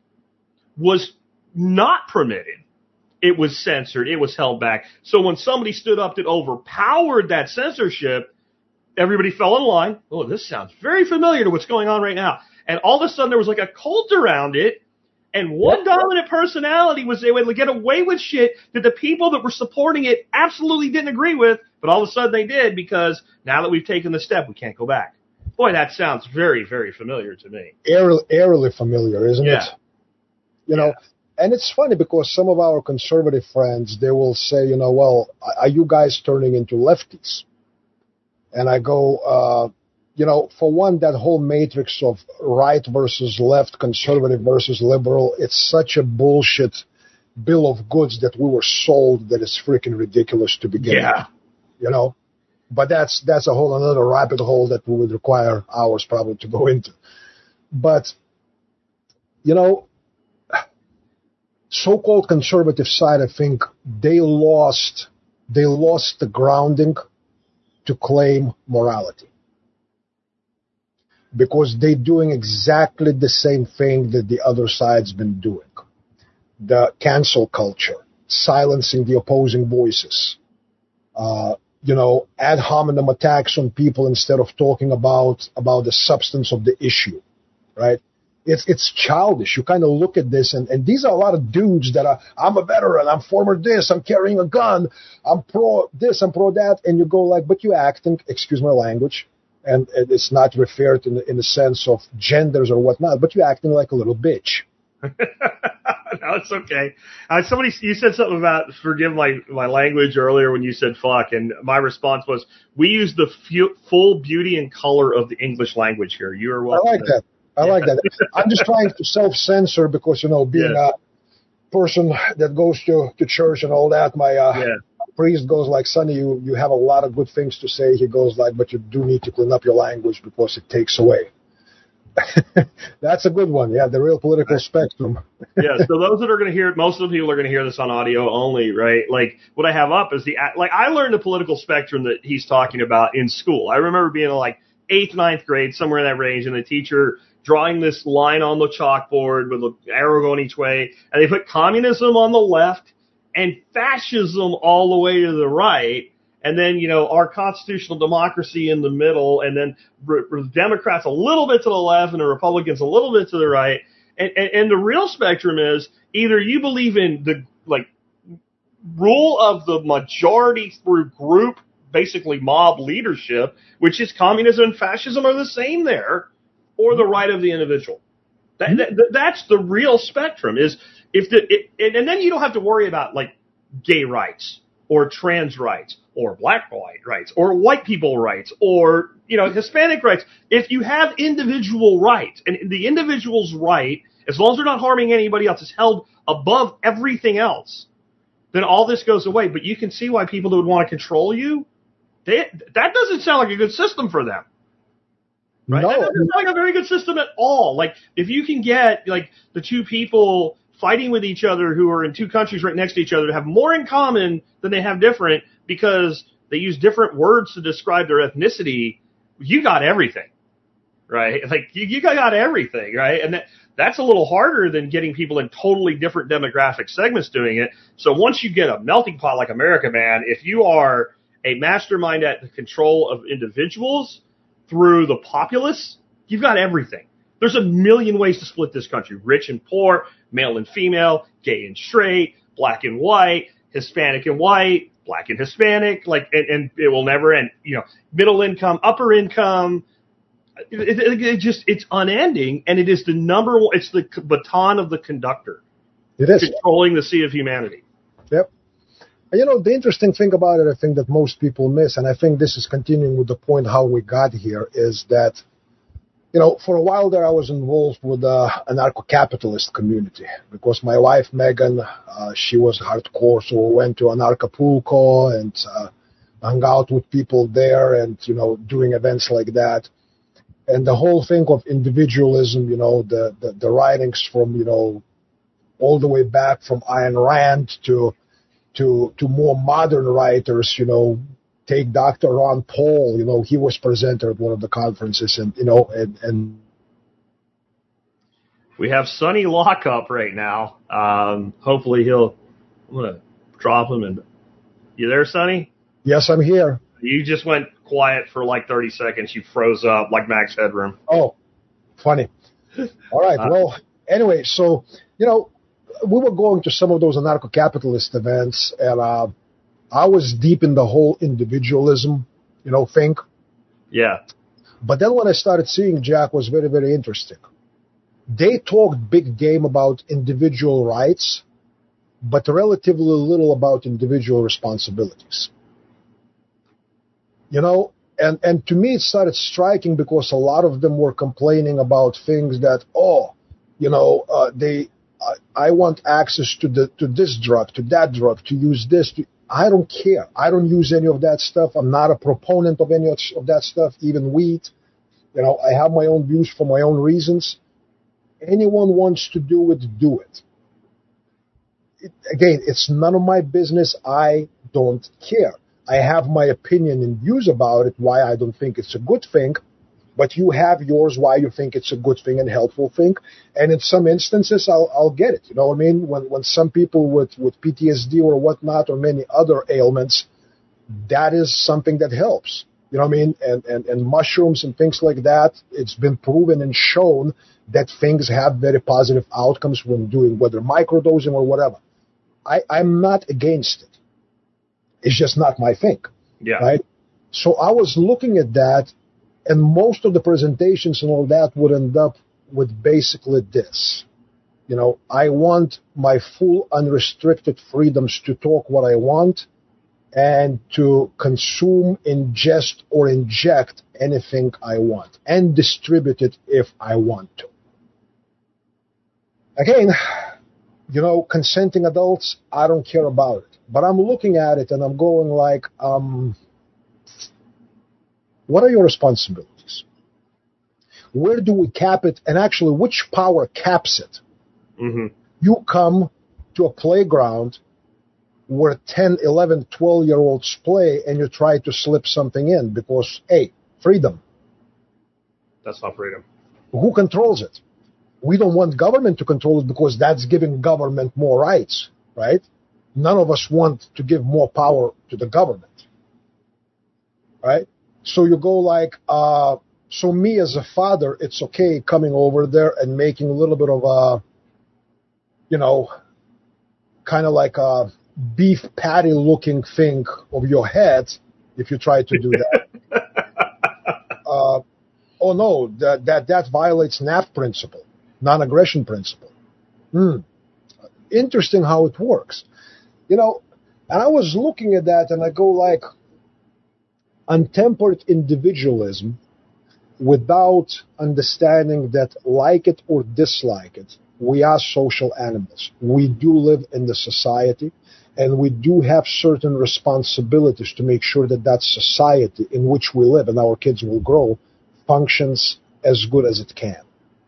was not permitted. It was censored. It was held back. So when somebody stood up that overpowered that censorship, everybody fell in line. Oh, this sounds very familiar to what's going on right now. And all of a sudden, there was like a cult around it. And one dominant personality was able to get away with shit that the people that were supporting it absolutely didn't agree with, but all of a sudden they did because now that we've taken the step, we can't go back. Boy, that sounds very, very familiar to me. Eerily, eerily familiar, isn't Yeah. it? You know, Yeah. and it's funny because some of our conservative friends, they will say, you know, well, are you guys turning into lefties? And I go, uh, you know, for one, that whole matrix of right versus left, conservative versus liberal, it's such a bullshit bill of goods that we were sold that is freaking ridiculous to begin Yeah. with, you know. But that's that's a whole another rabbit hole that we would require hours probably to go into. But, you know, so-called conservative side, I think they lost they lost the grounding to claim morality. Because they're doing exactly the same thing that the other side's been doing. The cancel culture, silencing the opposing voices, uh, you know, ad hominem attacks on people instead of talking about, about the substance of the issue, right? It's, it's childish. You kind of look at this, and, and these are a lot of dudes that are, I'm a veteran, I'm former this, I'm carrying a gun, I'm pro this, I'm pro that, and you go like, but you acting, excuse my language, and it's not referred in the, in the sense of genders or whatnot, but you're acting like a little bitch. No, it's okay. Uh, somebody, you said something about forgive my, my language earlier when you said fuck, and my response was, we use the fu- full beauty and color of the English language here. You are I welcome. like that. I Yeah. like that. I'm just trying to self-censor because, you know, being Yeah. a person that goes to, to church and all that, my uh, Yeah. priest goes like, Sonny, you, you have a lot of good things to say. He goes like, but you do need to clean up your language because it takes away. That's a good one. Yeah, the real political spectrum. Yeah, so those that are going to hear it, most of the people are going to hear this on audio only, right? Like, what I have up is the, like, I learned the political spectrum that he's talking about in school. I remember being in, like, eighth, ninth grade, somewhere in that range, and the teacher drawing this line on the chalkboard with an arrow going each way, and they put communism on the left and fascism all the way to the right, and then, you know, our constitutional democracy in the middle, and then re- re- Democrats a little bit to the left and the Republicans a little bit to the right. And, and, and the real spectrum is either you believe in the, like, rule of the majority through group, basically mob leadership, which is communism and fascism are the same there, or the right of the individual. That, that, that's the real spectrum. Is if the it, and then you don't have to worry about like gay rights or trans rights, or black white rights, or white people rights, or, you know, Hispanic rights. If you have individual rights, and the individual's right, as long as they're not harming anybody else, is held above everything else, then all this goes away. But you can see why people would want to control you. They, that doesn't sound like a good system for them. Right? No. That doesn't sound like a very good system at all. Like, if you can get, like, the two people fighting with each other who are in two countries right next to each other to have more in common than they have different because they use different words to describe their ethnicity, you got everything, right? Like, you, you got everything, right? And that, that's a little harder than getting people in totally different demographic segments doing it. So once you get a melting pot like America, man, if you are a mastermind at the control of individuals through the populace, you've got everything. There's a million ways to split this country. Rich and poor, male and female, gay and straight, black and white, Hispanic and white, black and Hispanic, like, and, and it will never end. You know, middle income, upper income. It, it, it just, it's unending, and it is the number one, it's the baton of the conductor. It is. Controlling the sea of humanity. Yep. You know, the interesting thing about it, I think that most people miss, and I think this is continuing with the point how we got here, is that, you know, for a while there I was involved with uh, an anarcho-capitalist community because my wife, Megan, uh, she was hardcore, so we went to Anarchapulco and uh, hung out with people there and, you know, doing events like that. And the whole thing of individualism, you know, the, the, the writings from, you know, all the way back from Ayn Rand to to to more modern writers, you know, take Doctor Ron Paul, you know, he was presenter at one of the conferences, and, you know, and, and we have Sonny Lockup right now. Um, hopefully he'll, I'm going to drop him. And you there, Sonny? Yes, I'm here. You just went quiet for like thirty seconds. You froze up like Max Headroom. Oh, funny. All right. Uh, Well, anyway, so, you know, we were going to some of those anarcho-capitalist events, and uh, I was deep in the whole individualism, you know, thing. Yeah. But then when I started seeing Jack was very, very interesting. They talked big game about individual rights, but relatively little about individual responsibilities. You know, and, and to me it started striking because a lot of them were complaining about things that, oh, you know, uh, they, I, I want access to the to this drug, to that drug, to use this. To, I don't care. I don't use any of that stuff. I'm not a proponent of any of that stuff, even weed. You know, I have my own views for my own reasons. Anyone wants to do it, do it. it. Again, it's none of my business. I don't care. I have my opinion and views about it, why I don't think it's a good thing, but you have yours why you think it's a good thing and helpful thing. And in some instances, I'll, I'll get it. You know what I mean? When, when some people with, with P T S D or whatnot, or many other ailments, that is something that helps. You know what I mean? And, and, and mushrooms and things like that, it's been proven and shown that things have very positive outcomes when doing, whether microdosing or whatever. I, I'm not against it. It's just not my thing. Yeah. Right? So I was looking at that, and most of the presentations and all that would end up with basically this. You know, I want my full unrestricted freedoms to talk what I want and to consume, ingest, or inject anything I want and distribute it if I want to. Again, you know, consenting adults, I don't care about it. But I'm looking at it and I'm going like, um, what are your responsibilities? Where do we cap it? And actually, which power caps it? Mm-hmm. You come to a playground where ten, eleven, twelve-year-olds play and you try to slip something in because, hey, freedom. That's not freedom. Who controls it? We don't want government to control it because that's giving government more rights, right? None of us want to give more power to the government, right? So you go like, uh, so me as a father, it's okay coming over there and making a little bit of a, you know, kind of like a beef patty looking thing of your head if you try to do that. uh, oh no, that, that, that violates N A P principle, non-aggression principle. Hmm. Interesting how it works. You know, And I was looking at that and I go like, untempered individualism without understanding that, like it or dislike it, we are social animals. We do live in the society, and we do have certain responsibilities to make sure that that society in which we live and our kids will grow functions as good as it can.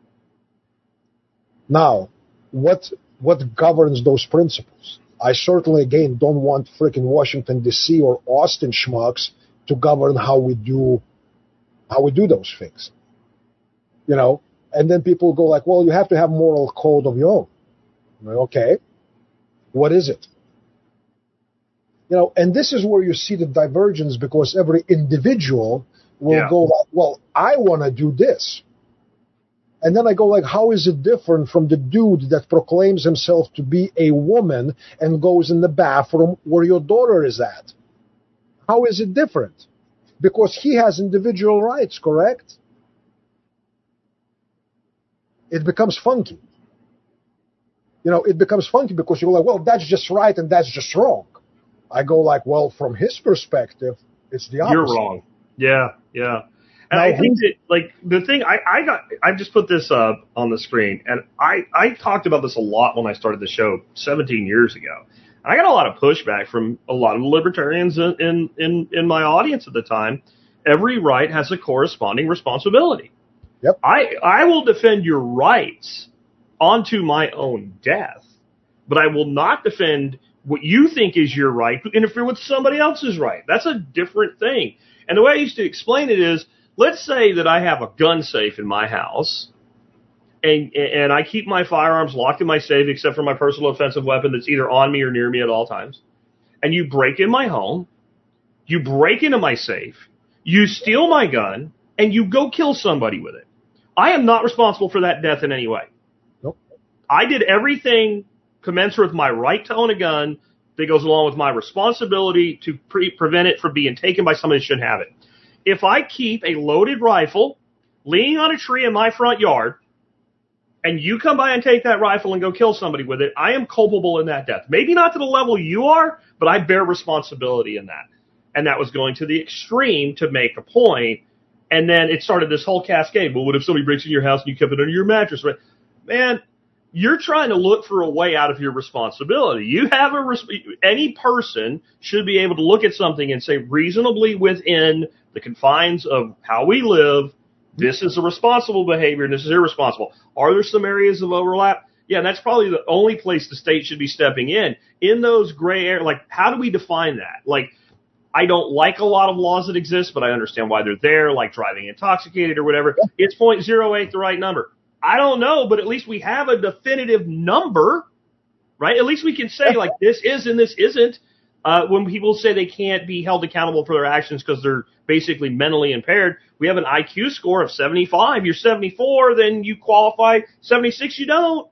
Now, what what governs those principles? I certainly, again, don't want freaking Washington, D C or Austin schmucks to govern how we do how we do those things. You know? And then people go like, well, you have to have moral code of your own. I'm like, okay, what is it? You know, and this is where you see the divergence, because every individual will Yeah. go like, well, I want to do this. And then I go like, how is it different from the dude that proclaims himself to be a woman and goes in the bathroom where your daughter is at? How is it different? Because he has individual rights, correct? It becomes funky. You know, it becomes funky because you're like, well, that's just right and that's just wrong. I go like, well, from his perspective, it's the opposite. You're wrong. Yeah, yeah. And Now, I think who- that, like, the thing, I, I got, I just put this up on the screen, and I, I talked about this a lot when I started the show seventeen years ago. I got a lot of pushback from a lot of libertarians in, in, in, in my audience at the time. Every right has a corresponding responsibility. Yep. I, I will defend your rights onto my own death, but I will not defend what you think is your right to interfere with somebody else's right. That's a different thing. And the way I used to explain it is, let's say that I have a gun safe in my house, and and I keep my firearms locked in my safe except for my personal offensive weapon that's either on me or near me at all times. And you break in my home, you break into my safe, you steal my gun, and you go kill somebody with it. I am not responsible for that death in any way. Nope. I did everything commensurate with my right to own a gun that goes along with my responsibility to pre- prevent it from being taken by somebody that shouldn't have it. If I keep a loaded rifle leaning on a tree in my front yard, and you come by and take that rifle and go kill somebody with it, I am culpable in that death. Maybe not to the level you are, but I bear responsibility in that. And that was going to the extreme to make a point. And then it started this whole cascade. Well, what if somebody breaks in your house and you kept it under your mattress? Right? Man, you're trying to look for a way out of your responsibility. You have a res- any person should be able to look at something and say, reasonably within the confines of how we live, this is a responsible behavior and this is irresponsible. Are there some areas of overlap? Yeah, that's probably the only place the state should be stepping in. In those gray areas, like, how do we define that? Like, I don't like a lot of laws that exist, but I understand why they're there, like driving intoxicated or whatever. It's point zero eight the right number. I don't know, but at least we have a definitive number, right? At least we can say, like, this is and this isn't. Uh, when people say they can't be held accountable for their actions because they're basically mentally impaired, we have an I Q score of seventy-five. You're seventy-four, then you qualify. seventy-six, you don't.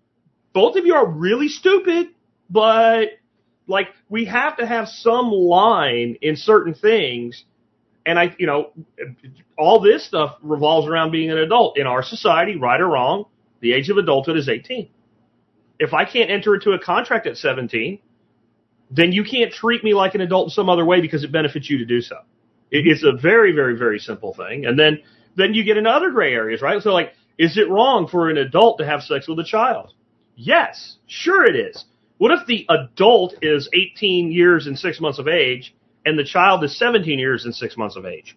Both of you are really stupid, but, like, we have to have some line in certain things. And I, you know, all this stuff revolves around being an adult. In our society, right or wrong, the age of adulthood is eighteen. If I can't enter into a contract at seventeen, then you can't treat me like an adult in some other way because it benefits you to do so. It, it's a very, very, very simple thing. And then, then you get into other gray areas, right? So, like, is it wrong for an adult to have sex with a child? Yes, sure it is. What if the adult is eighteen years and six months of age and the child is seventeen years and six months of age?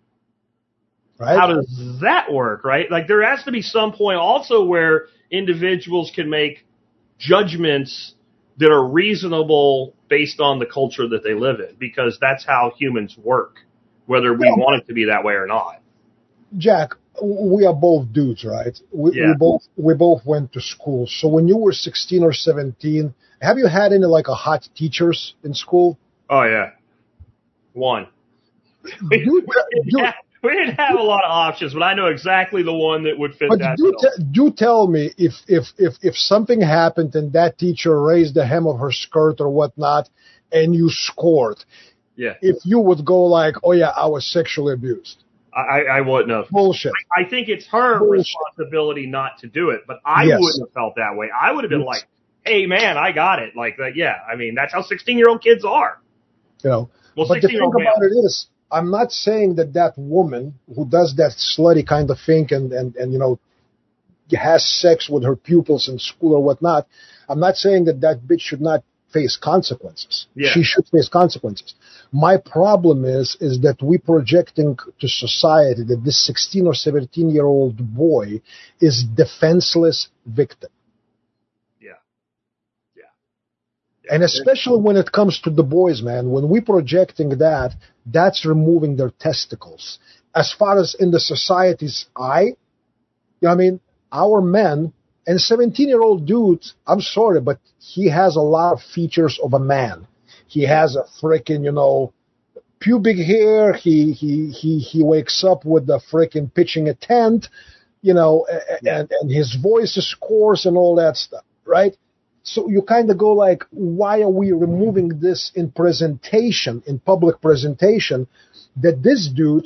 Right? How does that work, right? Like, there has to be some point also where individuals can make judgments that are reasonable based on the culture that they live in, because that's how humans work, whether we Yeah. want it to be that way or not. Jack, we are both dudes, right? We, Yeah. we both we both went to school. So when you were sixteen or seventeen, have you had any like a hot teachers in school? Oh, yeah. One. Do, do, Yeah, we didn't have a lot of options, but I know exactly the one that would fit but that do, bill. te- do tell me if, if, if, if something happened and that teacher raised the hem of her skirt or whatnot and you scored, Yeah, if you would go like, oh yeah, I was sexually abused. I, I wouldn't have. Bullshit. I think it's her Bullshit. responsibility not to do it, but I Yes. wouldn't have felt that way. I would have been Yes. like, hey, man, I got it. Like, that, yeah, I mean, that's how sixteen-year-old kids are. You know, Well, but the thing sixteen-year-old about males. it is, I'm not saying that that woman who does that slutty kind of thing and, and, and you know, has sex with her pupils in school or whatnot, I'm not saying that that bitch should not face consequences. Yeah. She should face consequences. My problem is, is that we projecting to society that this sixteen or seventeen year old boy is defenseless victim. Yeah. Yeah. And especially when it comes to the boys, man, when we projecting that, that's removing their testicles. As far as in the society's eye, you know what I mean, our men, and seventeen-year-old dude, I'm sorry, but he has a lot of features of a man. He has a freaking, you know, pubic hair. He he he he wakes up with the freaking pitching a tent, you know, and and his voice is coarse and all that stuff, right? So you kind of go like, why are we removing this in presentation, in public presentation, that this dude,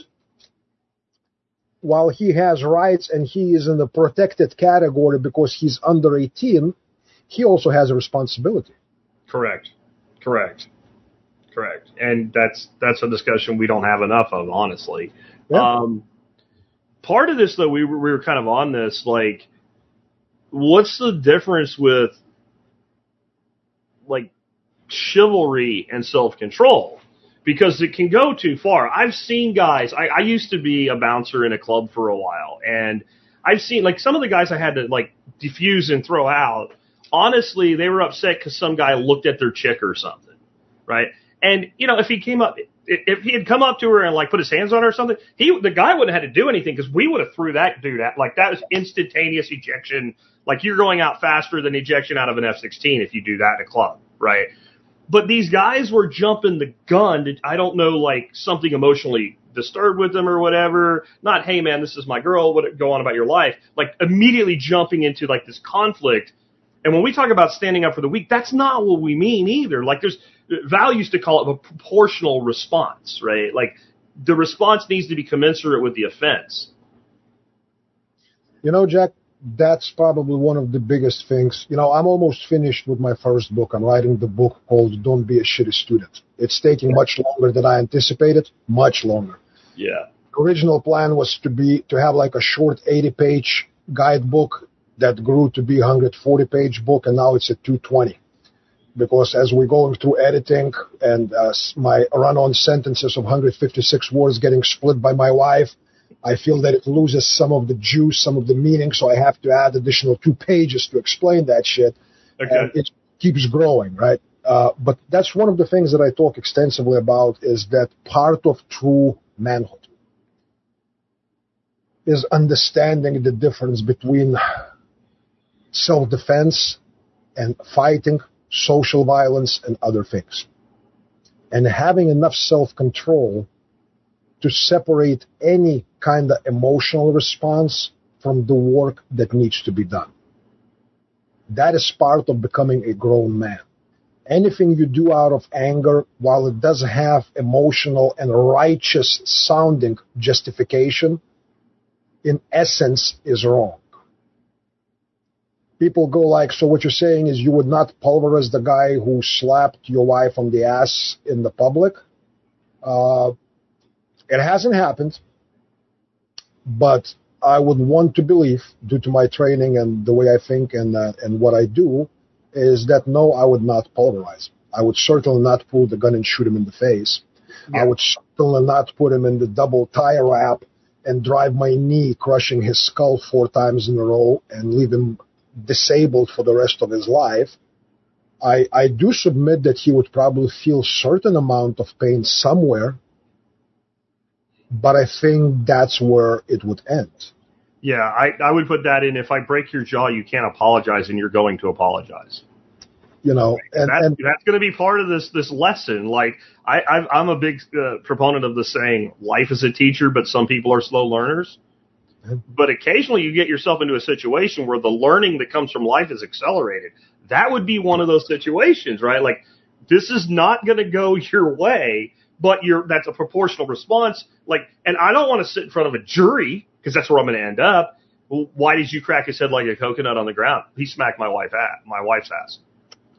while he has rights and he is in the protected category because he's under eighteen, he also has a responsibility. Correct. Correct. Correct. And that's that's a discussion we don't have enough of, honestly. Yeah. Um, part of this, though, we were, we were kind of on this, like, what's the difference with, like, chivalry and self-control? Because it can go too far. I've seen guys, I, I used to be a bouncer in a club for a while, and I've seen, like, some of the guys I had to, like, defuse and throw out, honestly, they were upset because some guy looked at their chick or something, right? And, you know, if he came up, if he had come up to her and, like, put his hands on her or something, he, the guy wouldn't have had to do anything because we would have threw that dude out. Like, that was instantaneous ejection. Like, you're going out faster than ejection out of an F sixteen if you do that in a club, right? But these guys were jumping the gun to, I don't know, like, something emotionally disturbed with them or whatever. Not, hey, man, this is my girl, what, go on about your life. Like, immediately jumping into, like, this conflict. And when we talk about standing up for the weak, that's not what we mean either. Like, there's Val used to call it a proportional response, right? Like, the response needs to be commensurate with the offense. You know, Jack, that's probably one of the biggest things. You know, I'm almost finished with my first book. I'm writing the book called Don't Be a Shitty Student. It's taking much longer than I anticipated, much longer. Yeah. The original plan was to be to have like a short eighty-page guidebook that grew to be a one hundred forty-page book, and now it's a two twenty. Because as we're going through editing and uh, my run-on sentences of one hundred fifty-six words getting split by my wife, I feel that it loses some of the juice, some of the meaning, so I have to add additional two pages to explain that shit. Okay. And it keeps growing, right? Uh, but that's one of the things that I talk extensively about is that part of true manhood is understanding the difference between self-defense and fighting, social violence, and other things. And having enough self-control to separate any kind of emotional response from the work that needs to be done. That is part of becoming a grown man. Anything you do out of anger, while it does have emotional and righteous sounding justification, in essence is wrong. People go like, so what you're saying is you would not pulverize the guy who slapped your wife on the ass in the public? Uh, It hasn't happened, but I would want to believe, due to my training and the way I think and uh, and what I do, is that no, I would not pulverize. I would certainly not pull the gun and shoot him in the face. Yeah. I would certainly not put him in the double tire wrap and drive my knee crushing his skull four times in a row and leave him disabled for the rest of his life. I, I do submit that he would probably feel certain amount of pain somewhere, but I think that's where it would end. Yeah, I, I would put that in, if I break your jaw, you can't apologize, and you're going to apologize. You know, and, that's, and that's going to be part of this this lesson. Like, I, I, I'm a big uh, proponent of the saying, life is a teacher, but some people are slow learners. But occasionally you get yourself into a situation where the learning that comes from life is accelerated. That would be one of those situations, right? Like, this is not going to go your way, but you're, that's a proportional response. Like, and I don't want to sit in front of a jury because that's where I'm going to end up. Well, why did you crack his head like a coconut on the ground? He smacked my wife at my wife's ass.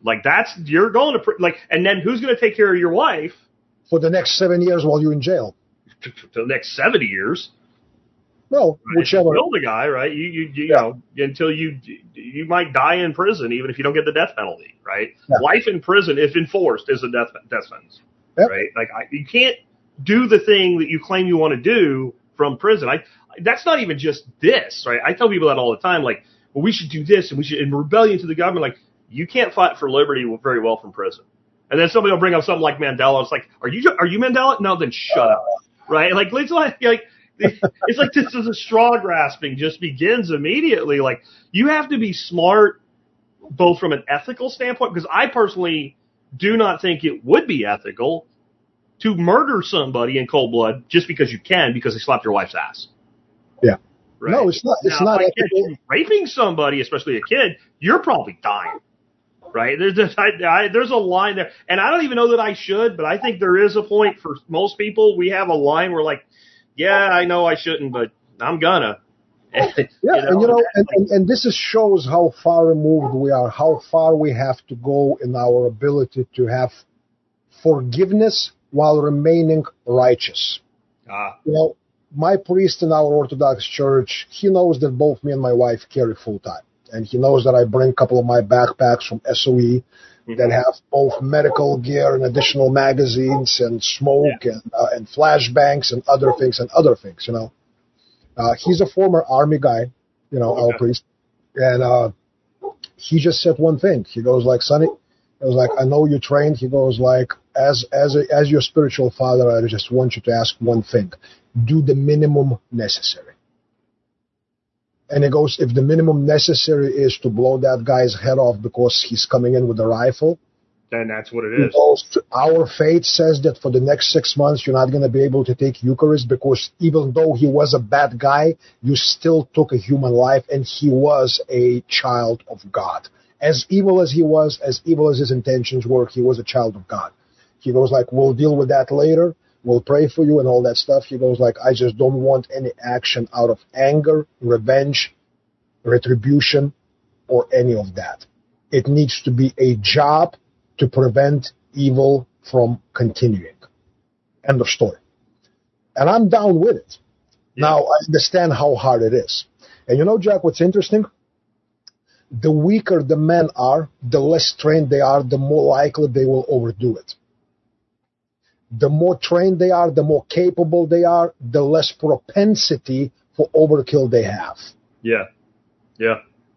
Like that's you're going to pr- like, and then who's going to take care of your wife For the next seven years while you're in jail. to, to the next seventy years? Well, Right? whichever. You kill the guy, right? You you you Yeah. know until you you might die in prison, even if you don't get the death penalty, right? Yeah. Life in prison, if enforced, is a death death sentence, Yep. right? Like I, you can't do the thing that you claim you want to do from prison. I that's not even just this, right? I tell people that all the time, like, well, we should do this and we should in rebellion to the government. Like, you can't fight for liberty very well from prison. And then somebody will bring up something like Mandela. It's like, are you are you Mandela? No, then shut up, right? Like, let's like like. It's like this is a straw grasping just begins immediately. Like you have to be smart, both from an ethical standpoint, because I personally do not think it would be ethical to murder somebody in cold blood just because you can, because they slapped your wife's ass. Yeah. Right? No, it's not. It's Now, not if I catch ethical. you raping somebody, especially a kid, you're probably dying. Right? There's a, I, I, there's a line there, and I don't even know that I should, but I think there is a point for most people. We have a line where like, yeah, I know I shouldn't, but I'm gonna. Yeah, and you know, and, and, and this is shows how far removed we are, how far we have to go in our ability to have forgiveness while remaining righteous. Ah, You know, my priest in our Orthodox church, he knows that both me and my wife carry full time. And he knows that I bring a couple of my backpacks from S O E that have both medical gear and additional magazines and smoke and uh, and flashbangs and other things and other things, you know. Uh, he's a former Army guy, you know, our Okay. priest. And uh, he just said one thing. He goes like, Sonny, he was like, I know you trained. He goes like, as as a, as your spiritual father, I just want you to ask one thing. Do the minimum necessary. And he goes, if the minimum necessary is to blow that guy's head off because he's coming in with a rifle, then that's what it he is. goes, our faith says that for the next six months, you're not going to be able to take Eucharist because even though he was a bad guy, you still took a human life and he was a child of God. As evil as he was, as evil as his intentions were, he was a child of God. He goes like, we'll deal with that later. We'll pray for you and all that stuff. He goes like, I just don't want any action out of anger, revenge, retribution, or any of that. It needs to be a job to prevent evil from continuing. End of story. And I'm down with it. Yeah. Now, I understand how hard it is. And you know, Jack, what's interesting? The weaker the men are, the less trained they are, the more likely they will overdo it. The more trained they are, the more capable they are, the less propensity for overkill they have. Yeah, yeah,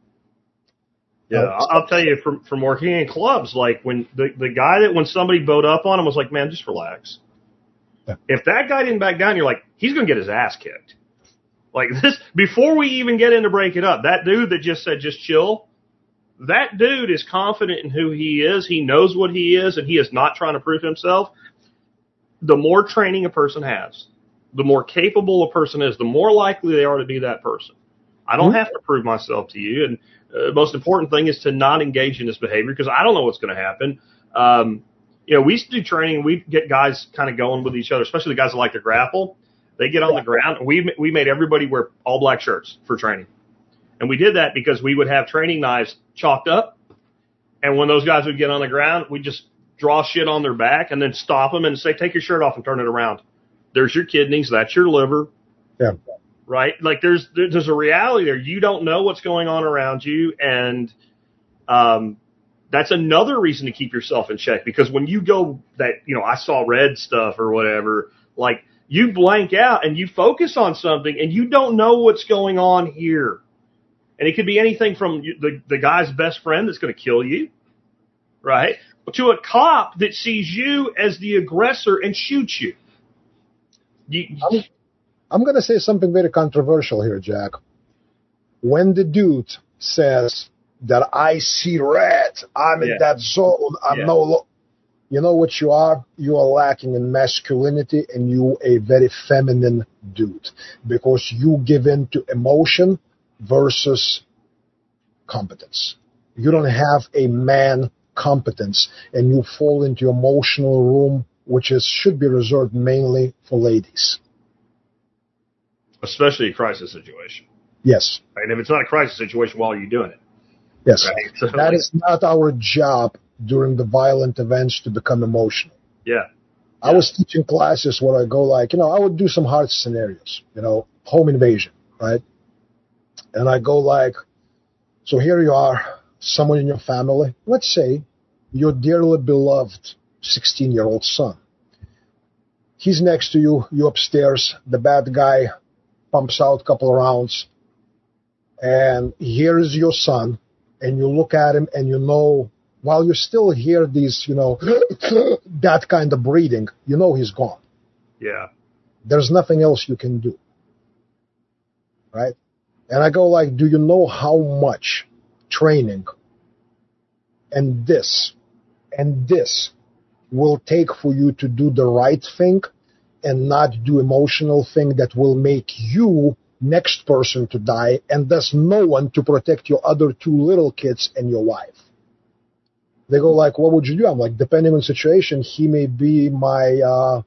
yeah. I'll, I'll tell you from from working in clubs, like when the the guy that when somebody bowed up on him was like, man, just relax. Yeah. If that guy didn't back down, you're like, he's gonna get his ass kicked. Like this before we even get into break it up. That dude that just said just chill. That dude is confident in who he is. He knows what he is, and he is not trying to prove himself. The more training a person has, the more capable a person is, the more likely they are to be that person. I don't Mm-hmm. have to prove myself to you. And uh, the most important thing is to not engage in this behavior because I don't know what's going to happen. Um, you know, we used to do training. We'd get guys kind of going with each other, especially the guys that like to grapple. They get on the ground. And we, we made everybody wear all black shirts for training. And we did that because we would have training knives chalked up. And when those guys would get on the ground, we'd just draw shit on their back and then stop them and say, take your shirt off and turn it around. There's your kidneys. That's your liver. Yeah. Right? Like there's, there's a reality there. You don't know what's going on around you. And, um, that's another reason to keep yourself in check because when you go that, you know, I saw red stuff or whatever, like you blank out and you focus on something and you don't know what's going on here. And it could be anything from the, the guy's best friend that's going to kill you, right? To a cop that sees you as the aggressor and shoots you. you I'm, I'm going to say something very controversial here, Jack. When the dude says that I see red, I'm Yeah. in that zone, I'm Yeah. no lo- you know what you are? You are lacking in masculinity and you a very feminine dude because you give in to emotion versus competence. You don't have a man competence and you fall into emotional room, which is should be reserved mainly for ladies. especially a crisis situation. Yes. Right? And if it's not a crisis situation, why are you doing it? Yes. Right? So, That is not our job during the violent events to become emotional. Yeah. I was teaching classes where I go like, you know, I would do some hard scenarios, you know, home invasion, right? And I go like, so here you are, someone in your family, let's say your dearly beloved sixteen-year-old son. He's next to you, you upstairs, the bad guy pumps out a couple of rounds, and here's your son, and you look at him and you know, while you still hear these, you know, that kind of breathing, you know he's gone. Yeah. There's nothing else you can do. Right? And I go like, do you know how much training and this and this will take for you to do the right thing and not do emotional thing that will make you next person to die, and there's no one to protect your other two little kids and your wife? They go like, what would you do? I'm like, depending on the situation, he may be my, uh,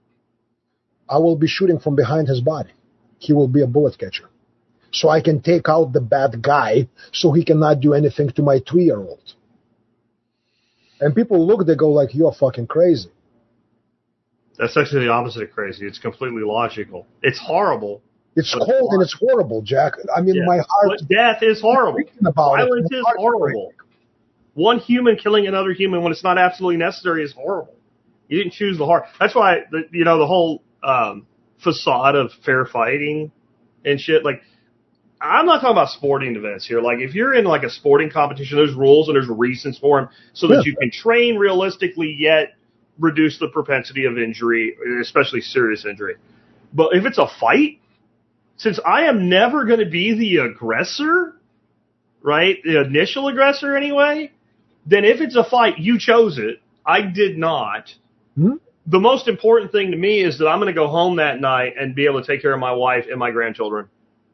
I will be shooting from behind his body. He will be a bullet catcher. So I can take out the bad guy so he cannot do anything to my two-year-old. And people look, they go like, you're fucking crazy. That's actually the opposite of crazy. It's completely logical. It's horrible. It's cold and it's horrible, Jack. I mean, Yeah. my heart... But death is horrible. Thinking about it, Violence my is heart's horrible. One human killing another human when it's not absolutely necessary is horrible. You didn't choose the heart. That's why, the, you know, the whole um, facade of fair fighting and shit, like, I'm not talking about sporting events here. Like, if you're in, like, a sporting competition, there's rules and there's reasons for them so that Yeah. you can train realistically yet reduce the propensity of injury, especially serious injury. But if it's a fight, since I am never going to be the aggressor, right, the initial aggressor anyway, then if it's a fight, you chose it. I did not. Hmm? The most important thing to me is that I'm going to go home that night and be able to take care of my wife and my grandchildren.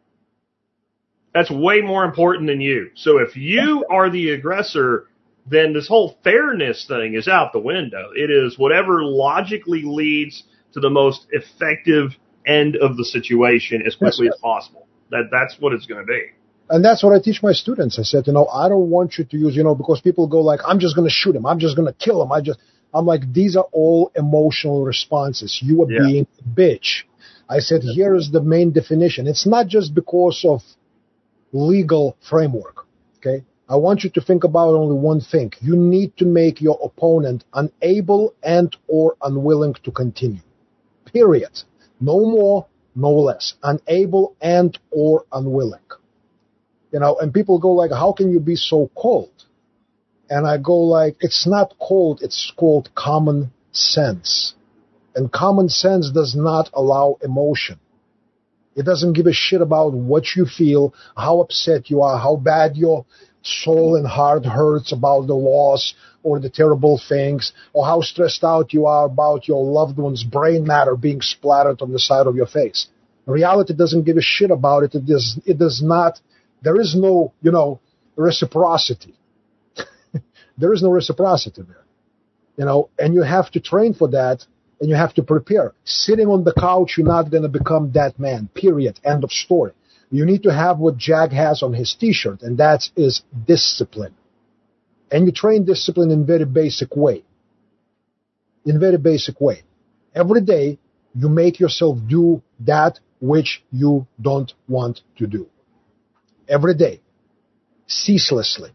That's way more important than you. So if you are the aggressor, then this whole fairness thing is out the window. It is whatever logically leads to the most effective end of the situation as quickly as possible. That That's what it's going to be. And that's what I teach my students. I said, you know, I don't want you to use, you know, because people go like, I'm just going to shoot him. I'm just going to kill him. I just, I'm like, these are all emotional responses. You are Yeah. being a bitch. I said, here is the main definition. It's not just because of legal framework. Okay. I want you to think about only one thing. You need to make your opponent unable and or unwilling to continue. Period. No more, no less. Unable and or unwilling. You know, and people go like, how can you be so cold? And I go like, it's not cold, it's called common sense. And common sense does not allow emotion. It doesn't give a shit about what you feel, how upset you are, how bad your soul and heart hurts about the loss or the terrible things, or how stressed out you are about your loved one's brain matter being splattered on the side of your face. Reality doesn't give a shit about it. It does, it does not... There is no, you know, reciprocity. There is no reciprocity there. You know, and you have to train for that, and you have to prepare. Sitting on the couch, you're not going to become that man, period, end of story. You need to have what Jag has on his T-shirt, and that is discipline. And you train discipline in very basic way. In very basic way. Every day, you make yourself do that which you don't want to do. Every day, ceaselessly.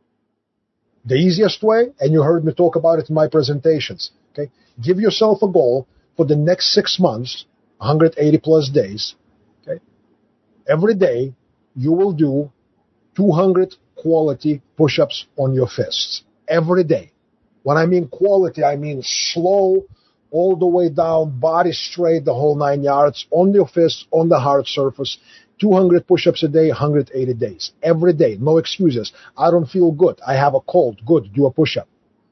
The easiest way, and you heard me talk about it in my presentations, okay? Give yourself a goal for the next six months, one hundred eighty plus days, okay? Every day, you will do two hundred quality push-ups on your fists. Every day. When I mean quality, I mean slow, all the way down, body straight, the whole nine yards, on your fists, on the hard surface. two hundred push-ups a day, one hundred eighty days. Every day. No excuses. I don't feel good. I have a cold. Good. Do a push-up.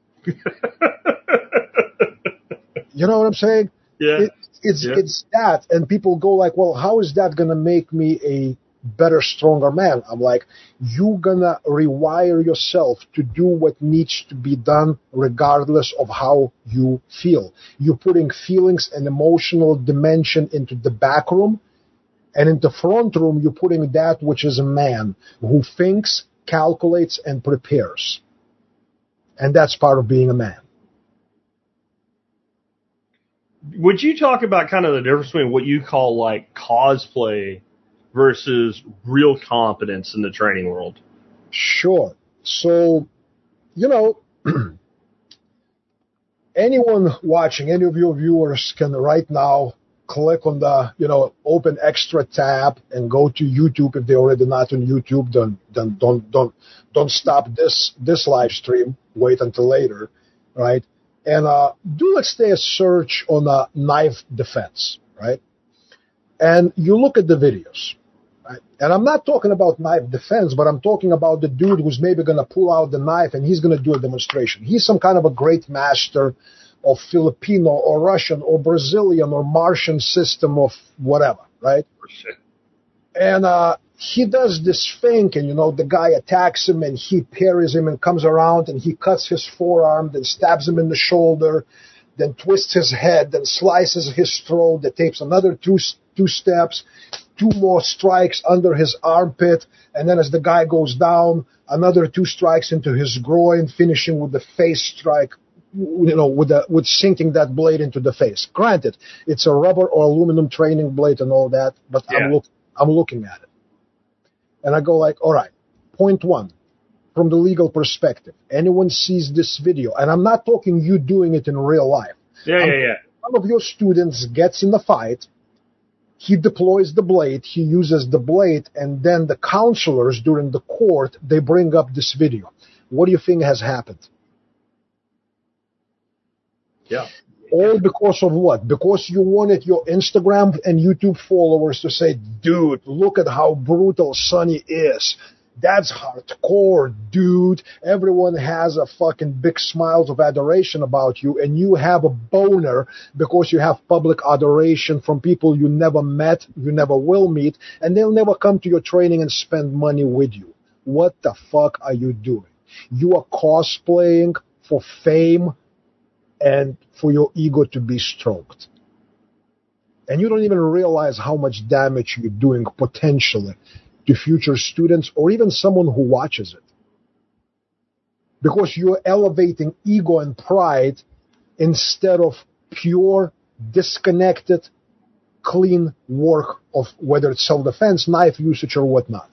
You know what I'm saying? Yeah. It, it's, Yeah. it's that. And people go like, well, how is that going to make me a better, stronger man? I'm like, you're going to rewire yourself to do what needs to be done regardless of how you feel. You're putting feelings and emotional dimension into the back room. And in the front room, you're putting that which is a man who thinks, calculates, and prepares. And that's part of being a man. Would you talk about kind of the difference between what you call like cosplay versus real competence in the training world? Sure. So, you know, anyone watching, any of your viewers can right now click on the, you know, open extra tab and go to YouTube. If they're already not on YouTube, then, then don't, don't, don't stop this, this live stream. Wait until later, right? And uh, do, let's say, a search on a knife defense, right? And you look at the videos, right? And I'm not talking about knife defense, but I'm talking about the dude who's maybe going to pull out the knife and he's going to do a demonstration. He's some kind of a great master of Filipino or Russian or Brazilian or Martian system of whatever, right? And uh, he does this thing, and, you know, the guy attacks him, and he parries him and comes around, and he cuts his forearm, then stabs him in the shoulder, then twists his head, then slices his throat, then takes another two, two steps, two more strikes under his armpit, and then as the guy goes down, another two strikes into his groin, finishing with the face strike, you know, with the, with sinking that blade into the face. Granted, it's a rubber or aluminum training blade and all that, but yeah. I'm, look, I'm looking at it. And I go like, all right, point one, from the legal perspective, anyone sees this video, and I'm not talking you doing it in real life. Yeah, I'm, yeah, yeah. One of your students gets in the fight, he deploys the blade, he uses the blade, and then the counselors during the court, they bring up this video. What do you think has happened? Yeah. All because of what? Because you wanted your Instagram and YouTube followers to say, dude, look at how brutal Sonny is. That's hardcore, dude. Everyone has a fucking big smiles of adoration about you, and you have a boner because you have public adoration from people you never met, you never will meet, and they'll never come to your training and spend money with you. What the fuck are you doing? You are cosplaying for fame and for your ego to be stroked. And you don't even realize how much damage you're doing potentially to future students or even someone who watches it. Because you're elevating ego and pride instead of pure, disconnected, clean work of whether it's self-defense, knife usage, or whatnot.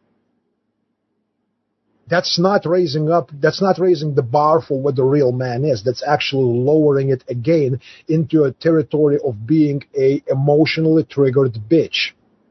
That's not raising up, that's not raising the bar for what the real man is. That's actually lowering it again into a territory of being a emotionally triggered bitch.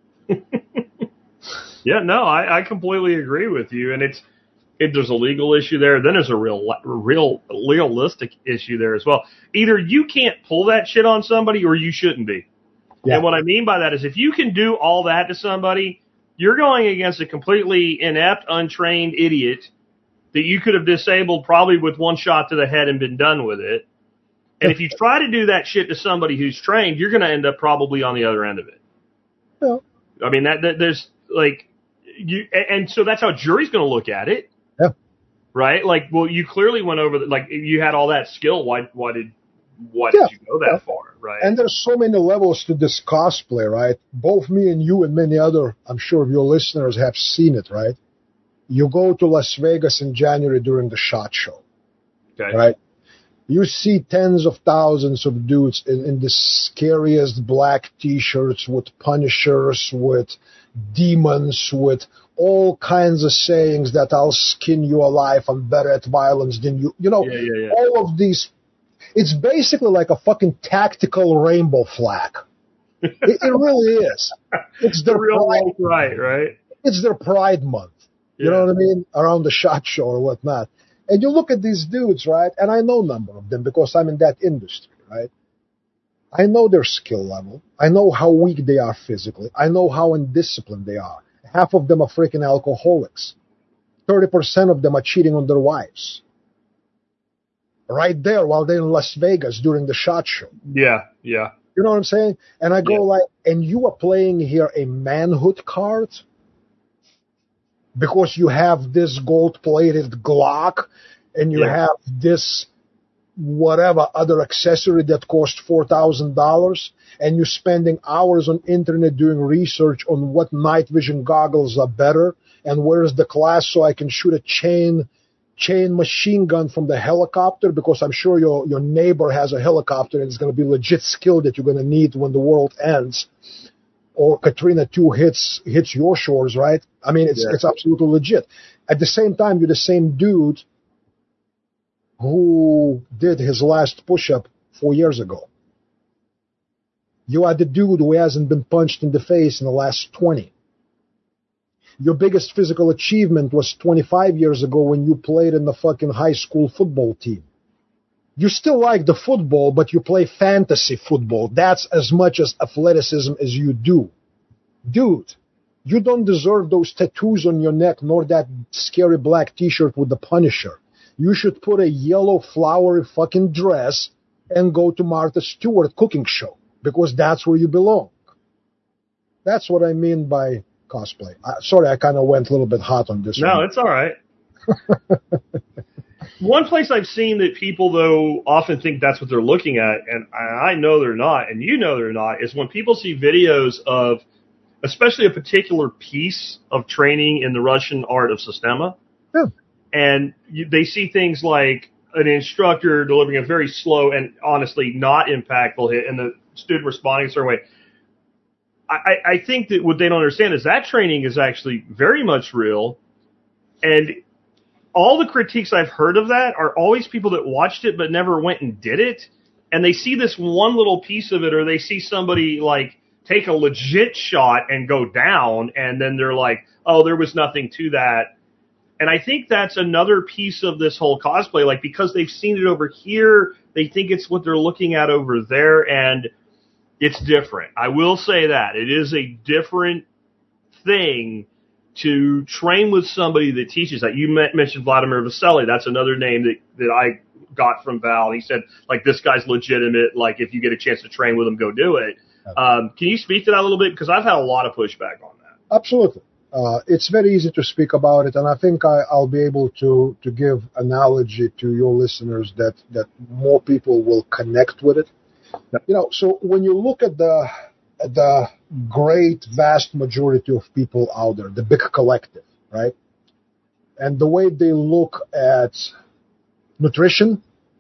Yeah, no, I, I completely agree with you. And it's, if there's a legal issue there, then there's a real, real, realistic issue there as well. Either you can't pull that shit on somebody or you shouldn't be. Yeah. And what I mean by that is if you can do all that to somebody, you're going against a completely inept, untrained idiot that you could have disabled probably with one shot to the head and been done with it. And if you try to do that shit to somebody who's trained, you're going to end up probably on the other end of it. Yeah. I mean, that, that there's like, you, and so that's how a jury's going to look at it. Yeah. Right? Like, well, you clearly went over the, like, you had all that skill. Why, why did, why yeah. did you go that yeah. far? Right. And there's so many levels to this cosplay, right? Both me and you and many other, I'm sure of your listeners have seen it, right? You go to Las Vegas in January during the SHOT Show. Okay. Right? You see tens of thousands of dudes in, in the scariest black t-shirts with Punishers, with demons, with all kinds of sayings that I'll skin you alive, I'm better at violence than you. You know, yeah, yeah, yeah. all of these. It's basically like a fucking tactical rainbow flag. it, it really is. It's the their real pride, right, right? It's their Pride Month. You yeah. know what I mean? Around the SHOT Show or whatnot. And you look at these dudes, right? And I know a number of them because I'm in that industry, right? I know their skill level. I know how weak they are physically. I know how undisciplined they are. Half of them are freaking alcoholics. thirty percent of them are cheating on their wives. Right there while they're in Las Vegas during the SHOT Show. Yeah, yeah. You know what I'm saying? And I go yeah. like, and you are playing here a manhood card because you have this gold-plated Glock and you yeah. have this whatever other accessory that cost four thousand dollars and you're spending hours on internet doing research on what night vision goggles are better and where's the class so I can shoot a chain chain machine gun from the helicopter, because I'm sure your, your neighbor has a helicopter and it's going to be legit skill that you're going to need when the world ends, or Katrina two hits hits your shores, right? I mean, it's Yeah. it's absolutely legit. At the same time, you're the same dude who did his last push-up four years ago. You are the dude who hasn't been punched in the face in the last twenty. Your biggest physical achievement was twenty-five years ago when you played in the fucking high school football team. You still like the football, but you play fantasy football. That's as much as athleticism as you do. Dude, you don't deserve those tattoos on your neck, nor that scary black t-shirt with the Punisher. You should put a yellow flowery fucking dress and go to Martha Stewart cooking show, because that's where you belong. That's what I mean by cosplay. I, sorry, I kind of went a little bit hot on this No, one. it's all right. One place I've seen that people, though, often think that's what they're looking at, and I know they're not, and you know they're not, is when people see videos of, especially a particular piece of training in the Russian art of Sistema, Yeah. and you, they see things like an instructor delivering a very slow and honestly not impactful hit, and the student responding a certain way. I, I think that what they don't understand is that training is actually very much real, and all the critiques I've heard of that are always people that watched it but never went and did it, and they see this one little piece of it, or they see somebody like take a legit shot and go down, and then they're like, oh, there was nothing to that. And I think that's another piece of this whole cosplay, like, because they've seen it over here, they think it's what they're looking at over there, and it's different. I will say that. It is a different thing to train with somebody that teaches that. You mentioned Vladimir Vasily. That's another name that, that I got from Val. He said, like, this guy's legitimate. Like, if you get a chance to train with him, go do it. Um, can you speak to that a little bit? Because I've had a lot of pushback on that. Absolutely. Uh, it's very easy to speak about it, and I think I, I'll be able to, to give analogy to your listeners that, that more people will connect with it. You know, so when you look at the at the great, vast majority of people out there, the big collective, right? And the way they look at nutrition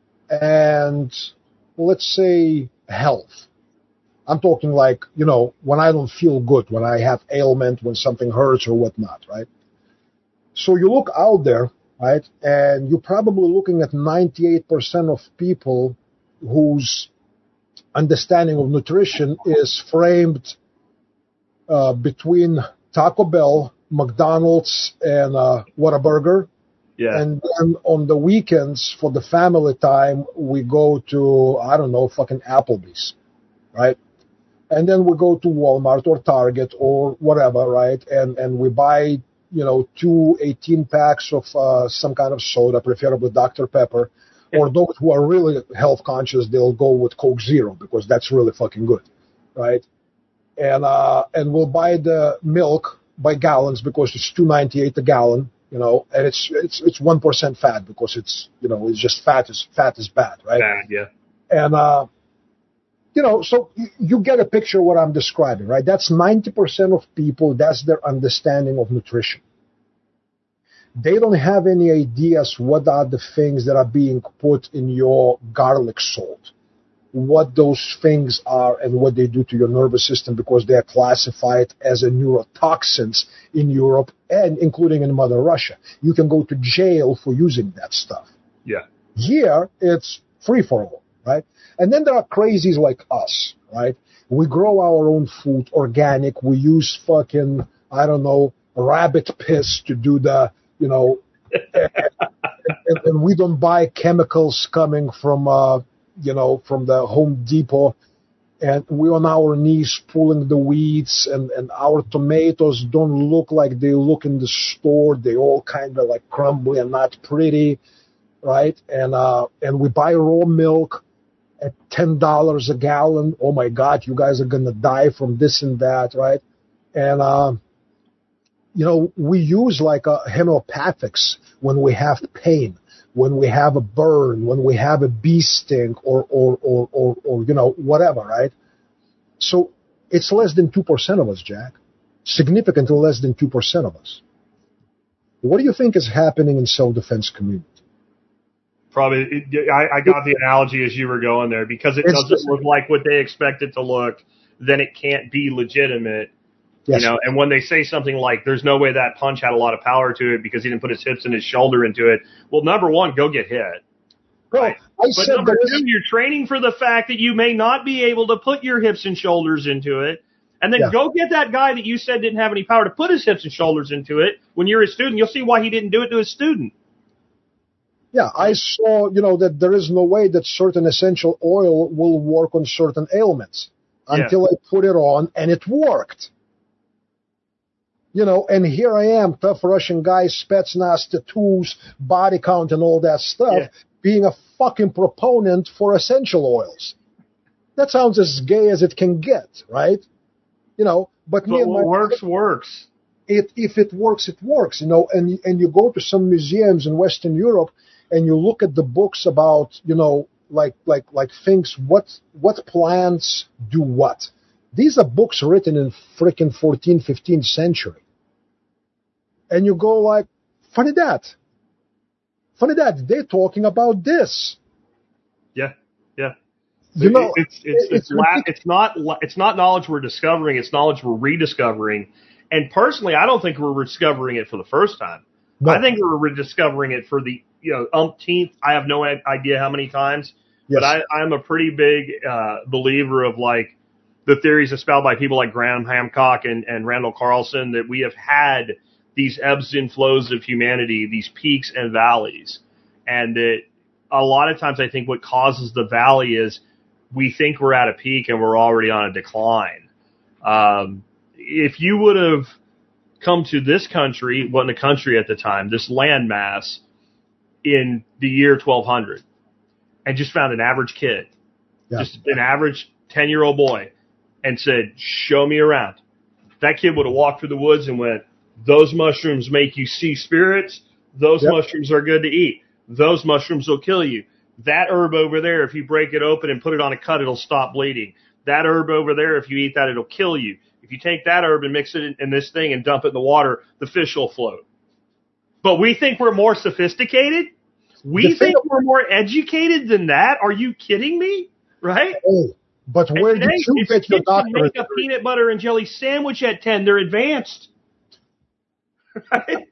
and, let's say, health. I'm talking like, you know, when I don't feel good, when I have ailment, when something hurts or whatnot, right? So you look out there, right, and you're probably looking at ninety-eight percent of people whose understanding of nutrition is framed uh, between Taco Bell, McDonald's, and uh, Whataburger. Yeah. And then on the weekends for the family time, we go to, I don't know, fucking Applebee's, right? And then we go to Walmart or Target or whatever, right? And and we buy, you know, two eighteen packs of uh, some kind of soda, preferably Doctor Pepper. Or those who are really health conscious, they'll go with Coke Zero because that's really fucking good, right? And uh, and we'll buy the milk by gallons because it's two ninety-eight a gallon, you know, and it's it's it's one percent fat because it's, you know, it's just fat is fat is bad, right? Bad, yeah. And uh, you know, so you, you get a picture of what I'm describing, right? That's ninety percent of people. That's their understanding of nutrition. They don't have any ideas what are the things that are being put in your garlic salt, what those things are and what they do to your nervous system, because they are classified as a neurotoxins in Europe and including in Mother Russia. You can go to jail for using that stuff. Yeah. Here, it's free for all, right? And then there are crazies like us, right? We grow our own food, organic. We use fucking, I don't know, rabbit piss to do the, you know, and, and, and we don't buy chemicals coming from, uh, you know, from the Home Depot. And we're on our knees pulling the weeds, and, and our tomatoes don't look like they look in the store. They all kind of like crumbly and not pretty, right? And uh, and we buy raw milk at ten dollars a gallon. Oh my God, you guys are gonna die from this and that, right? And uh, you know, we use like a homeopathics when we have pain, when we have a burn, when we have a bee sting, or or or or, or you know, whatever, right? So it's less than two percent of us, Jack. Significantly less than two percent of us. What do you think is happening in self-defense community? Probably, it, I, I got the analogy as you were going there because it It's doesn't just- look like what they expect it to look. Then it can't be legitimate, Yes. you know. And when they say something like, "There's no way that punch had a lot of power to it because he didn't put his hips and his shoulder into it," well, number one, go get hit. Bro, Right. I But said number there is, two, you're training for the fact that you may not be able to put your hips and shoulders into it. And then Yeah. go get that guy that you said didn't have any power to put his hips and shoulders into it. When you're a student, you'll see why he didn't do it to his student. yeah, I saw, you know, that there is no way that certain essential oil will work on certain ailments Yeah. until I put it on and it worked. You know, and here I am, tough Russian guy, Spetsnaz, tattoos, body count, and all that stuff, Yeah. being a fucking proponent for essential oils. That sounds as gay as it can get, right? You know, but me But and my what works, works. it, if it works, it works, you know, and, and you go to some museums in Western Europe and you look at the books about, you know, like, like, like things, what, what plants do what. These are books written in frickin' fourteenth, fifteenth century. And you go like, funny that. Funny that. They're talking about this. Yeah, yeah. You know, It- it's it's it's, it's la- ridiculous. it's not la- it's not knowledge we're discovering. It's knowledge we're rediscovering. And personally, I don't think we're rediscovering it for the first time. No. I think we're rediscovering it for the you know umpteenth. I have no idea how many times, Yes. but I, I'm a pretty big uh, believer of like the theories espoused by people like Graham Hancock and, and Randall Carlson that we have had these ebbs and flows of humanity, these peaks and valleys, and that a lot of times I think what causes the valley is we think we're at a peak and we're already on a decline. Um, if you would have come to this country, wasn't a country at the time, this landmass in the year twelve hundred, and just found an average kid, Yeah. just an average ten-year-old boy, and said, "Show me around," that kid would have walked through the woods and went, "Those mushrooms make you see spirits. Those Yep. mushrooms are good to eat. Those mushrooms will kill you. That herb over there, if you break it open and put it on a cut, it'll stop bleeding. That herb over there, if you eat that, it'll kill you. If you take that herb and mix it in, in this thing and dump it in the water, the fish will float." But we think we're more sophisticated? We The thing think we're more educated than that? Are you kidding me? Right? Oh, but And where today, did you if get your kids can doctorate? make a peanut butter and jelly sandwich at ten, they're advanced. Right?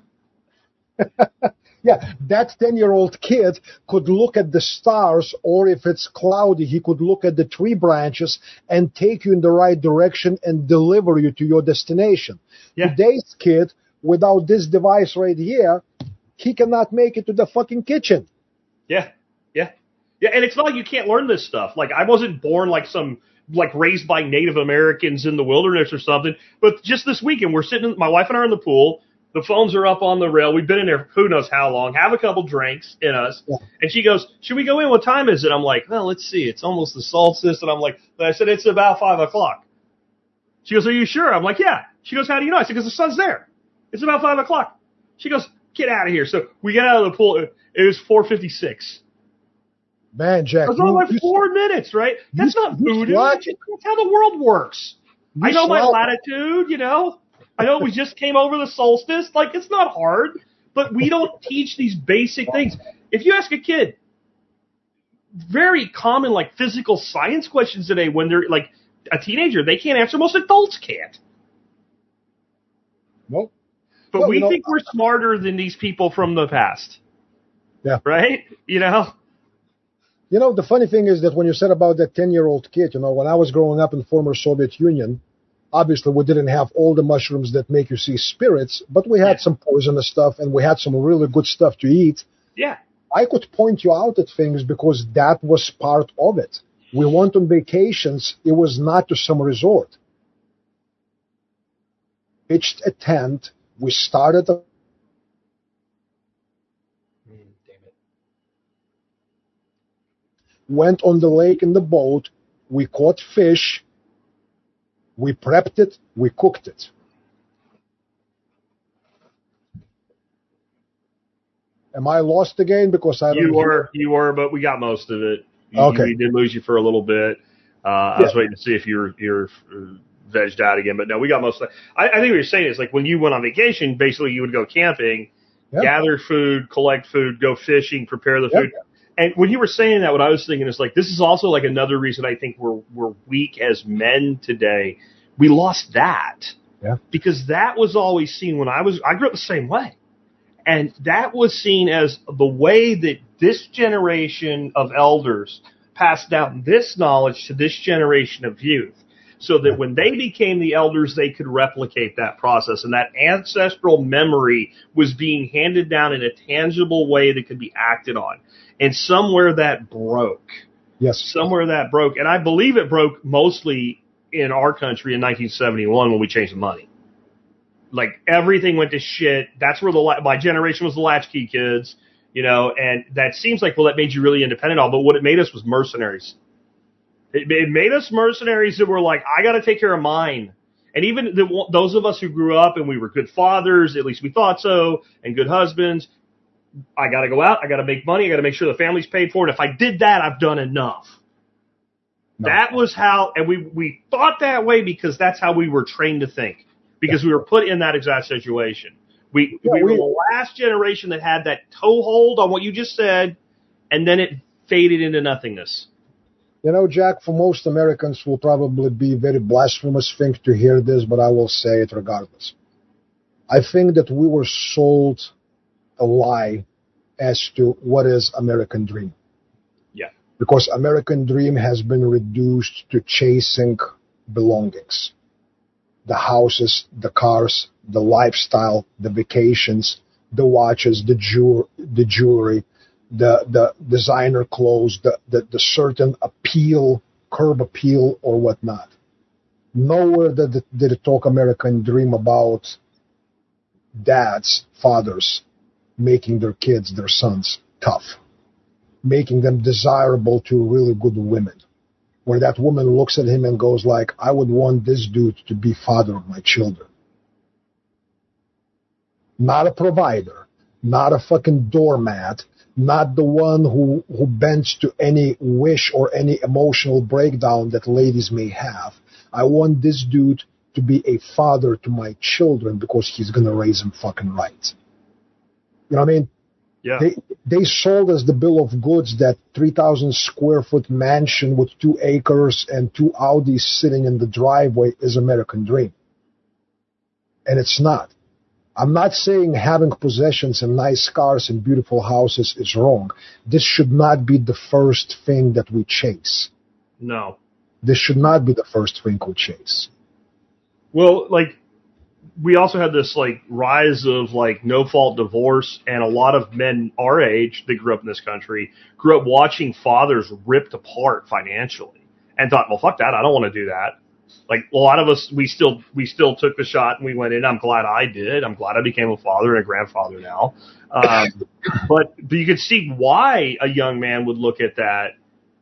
Yeah, that ten-year-old kid could look at the stars, or if it's cloudy, he could look at the tree branches and take you in the right direction and deliver you to your destination. Yeah. Today's kid, without this device right here, he cannot make it to the fucking kitchen. Yeah, yeah, yeah. And it's not like you can't learn this stuff. Like I wasn't born like some like raised by Native Americans in the wilderness or something. But just this weekend, we're sitting. My wife and I are in the pool. The phones are up on the rail. We've been in there who knows how long. Have a couple drinks in us. Yeah. And she goes, "Should we go in? What time is it?" I'm like, "Well, let's see. It's almost the solstice." And I'm like, I said, "It's about five o'clock." She goes, "Are you sure?" I'm like, "Yeah." She goes, "How do you know?" I said, "Because the sun's there. It's about five o'clock." She goes, "Get out of here." So we get out of the pool. It was four fifty-six. Man, Jack, That's you, only like you, four minutes, right? That's you- not you voodoo. slouch- That's just- that's how the world works. you I know my slouch- latitude, you know. I know we just came over the solstice. Like, it's not hard, but we don't teach these basic things. If you ask a kid very common, like, physical science questions today when they're, like, a teenager, they can't answer. Most adults can't. Nope. But Well, we you know, think we're smarter than these people from the past. Yeah. Right? You know? You know, the funny thing is that when you said about that ten-year-old kid, you know, when I was growing up in the former Soviet Union, obviously we didn't have all the mushrooms that make you see spirits, but we had Yeah. some poisonous stuff and we had some really good stuff to eat. Yeah. I could point you out at things because that was part of it. We went on vacations. It was not to some resort. Pitched a tent. We started a went on the lake in the boat. We caught fish. We prepped it. We cooked it. Am I lost again? Because I don't You were, you were, but we got most of it. You, Okay. We did lose you for a little bit. Uh, I was waiting to see if you're you're uh, vegged out again, but no, we got most of it. I, I think what you're saying is like when you went on vacation, basically you would go camping Yeah. Gather food, collect food, go fishing, prepare the Yeah. food. And when you were saying that, what I was thinking is like, this is also like another reason I think we're we're weak as men today. We lost that. Yeah. Because that was always seen when I was, I grew up the same way. And that was seen as the way that this generation of elders passed down this knowledge to this generation of youth. So that when they became the elders, they could replicate that process. And that ancestral memory was being handed down in a tangible way that could be acted on. And somewhere that broke. Yes. Somewhere that broke. And I believe it broke mostly in our country in nineteen seventy-one when we changed the money. Like everything went to shit. That's where the my generation was the latchkey kids, you know, and that seems like, well, that made you really independent. All, but what it made us was mercenaries. It, it made us mercenaries that were like, I got to take care of mine. And even the, those of us who grew up and we were good fathers, at least we thought so, and good husbands, I got to go out. I got to make money. I got to make sure the family's paid for it. If I did that, I've done enough. No. That was how, and we, we thought that way because that's how we were trained to think. Because we were put in that exact situation. We, yeah, we were we, the last generation that had that toehold on what you just said, and then it faded into nothingness. You know, Jack, for most Americans will probably be a very blasphemous thing to hear this, but I will say it regardless. I think that we were sold a lie as to what is American dream. Yeah. Because American dream has been reduced to chasing belongings. The houses, the cars, the lifestyle, the vacations, the watches, the jewel, the jewelry, the the designer clothes, the, the, the certain appeal, curb appeal or whatnot. Nowhere did it, did it talk American dream about dads, fathers, making their kids, their sons, tough, making them desirable to really good women. Where that woman looks at him and goes like, I would want this dude to be father of my children. Not a provider, not a fucking doormat, not the one who, who bends to any wish or any emotional breakdown that ladies may have. I want this dude to be a father to my children because he's going to raise them fucking right. You know what I mean? Yeah. They they sold us the bill of goods that three thousand square foot mansion with two acres and two Audis sitting in the driveway is American dream. And it's not. I'm not saying having possessions and nice cars and beautiful houses is wrong. This should not be the first thing that we chase. No. This should not be the first thing we chase. Well, like, we also had this, like, rise of, like, no-fault divorce, and a lot of men our age that grew up in this country grew up watching fathers ripped apart financially and thought, well, fuck that, I don't want to do that. Like, a lot of us, we still we still took the shot and we went in. I'm glad I did. I'm glad I became a father and a grandfather now. Um, but, but you could see why a young man would look at that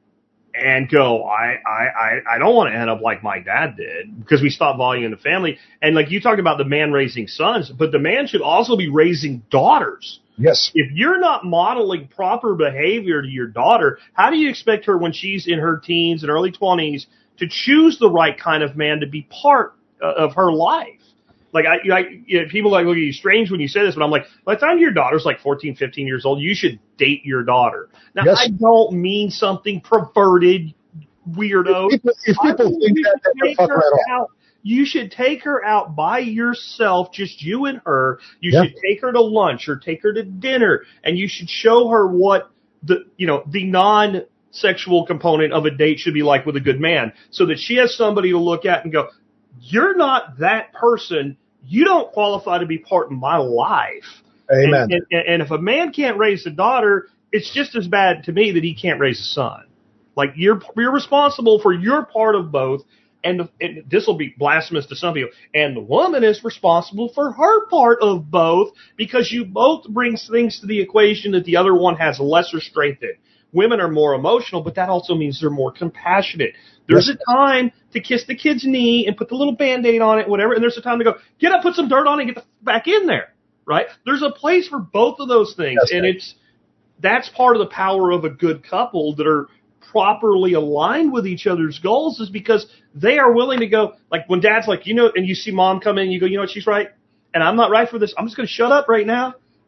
and go, I, I, I, I don't want to end up like my dad did, because we stopped valuing the family. And like you talked about the man raising sons, but the man should also be raising daughters. Yes. If you're not modeling proper behavior to your daughter, how do you expect her when she's in her teens and early twenties to choose the right kind of man to be part of her life? Like, I, I you know, people like look at you strange when you say this, but I'm like, by the time your daughter's like fourteen, fifteen years old, you should date your daughter. Now, yes. I don't mean something perverted, weirdo. If people, if people think that, then you're fucking right off. You should take her out by yourself, just you and her. You yeah. should take her to lunch or take her to dinner, and you should show her what the, you know, the non-sexual component of a date should be like with a good man, so that she has somebody to look at and go, you're not that person. You don't qualify to be part of my life. Amen. And, and, and if a man can't raise a daughter, it's just as bad to me that he can't raise a son. Like, you're you're responsible for your part of both, and, and this will be blasphemous to some people. And the woman is responsible for her part of both, because you both bring things to the equation that the other one has lesser strength in. Women are more emotional, but that also means they're more compassionate. There's yes. a time to kiss the kid's knee and put the little Band-Aid on it, whatever, and there's a time to go, get up, put some dirt on it, and get the back in there, right? There's a place for both of those things, yes, and man. it's that's part of the power of a good couple that are properly aligned with each other's goals, is because they are willing to go, like when dad's like, you know, and you see mom come in and you go, you know what, she's right, and I'm not right for this, I'm just going to shut up right now.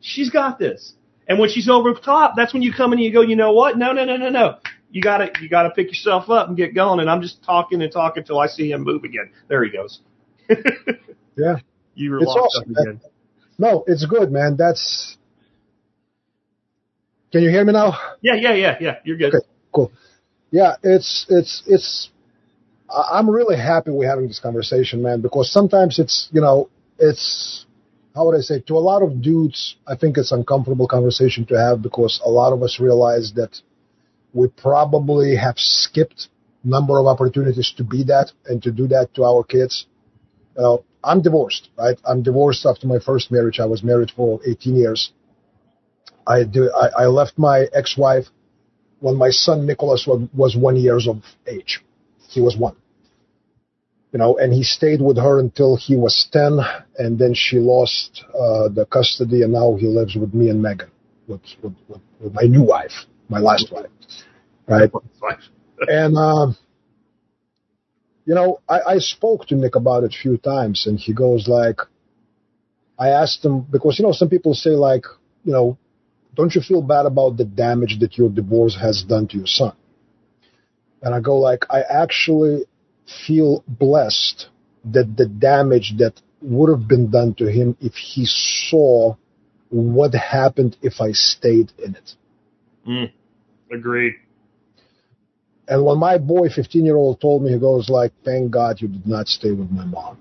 she's got this. And when she's over the top, that's when you come in and you go, you know what? No, no, no, no, no. You gotta, you gotta pick yourself up and get going. And I'm just talking and talking till I see him move again. There he goes. Yeah. You were It's locked awesome, up again. No, it's good, man. That's. Can you hear me now? Yeah, yeah, yeah, yeah. You're good. Okay, cool. Yeah, it's it's it's. I- I'm really happy we're having this conversation, man, because sometimes it's you know it's how would I say to a lot of dudes, I think it's uncomfortable conversation to have because a lot of us realize that we probably have skipped number of opportunities to be that and to do that to our kids. You know, I'm divorced, right? I'm divorced after my first marriage. I was married for eighteen years. I do. I, I left my ex-wife when my son Nicholas was, was one years of age. He was one. You know, and he stayed with her until he was ten, and then she lost uh, the custody, and now he lives with me and Megan, with, with, with, with my new wife, my last wife, right? And, um, you know, I, I spoke to Nick about it a few times, and he goes like, I asked him, because, you know, some people say like, you know, don't you feel bad about the damage that your divorce has done to your son? And I go like, I actually feel blessed that the damage that would have been done to him if he saw what happened if I stayed in it. Mm, agreed. And when my boy, fifteen-year-old, told me, he goes like, thank God you did not stay with my mom.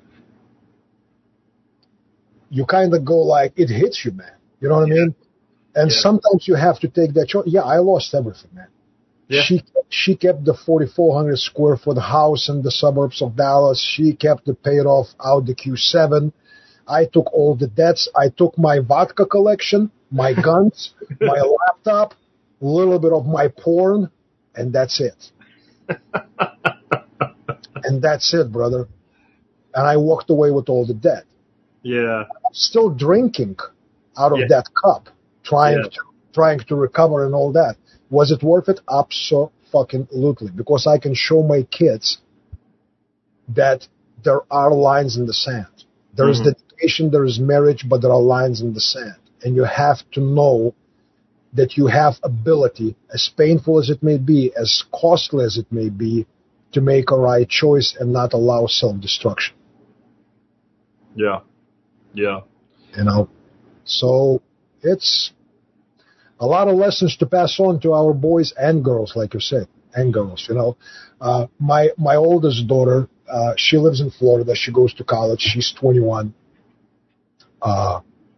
You kind of go like, it hits you, man. You know what Yeah. I mean? And Yeah. sometimes you have to take that choice. Yeah, I lost everything, man. Yeah. She she kept the forty-four hundred square foot house in the suburbs of Dallas. She kept the paid off Audi Q seven. I took all the debts. I took my vodka collection, my guns, my laptop, a little bit of my porn, and that's it. And that's it, brother. And I walked away with all the debt. Yeah. Still drinking out of Yeah. that cup, trying Yeah. to trying to recover and all that. Was it worth it? Absolutely. Because I can show my kids that there are lines in the sand. There is Mhm. dedication, there is marriage, but there are lines in the sand. And you have to know that you have ability, as painful as it may be, as costly as it may be, to make a right choice and not allow self-destruction. Yeah. Yeah. You know, so it's a lot of lessons to pass on to our boys and girls, like you said, and girls. You know, uh, my my oldest daughter, uh, she lives in Florida. She goes to college. She's twenty-one. Uh,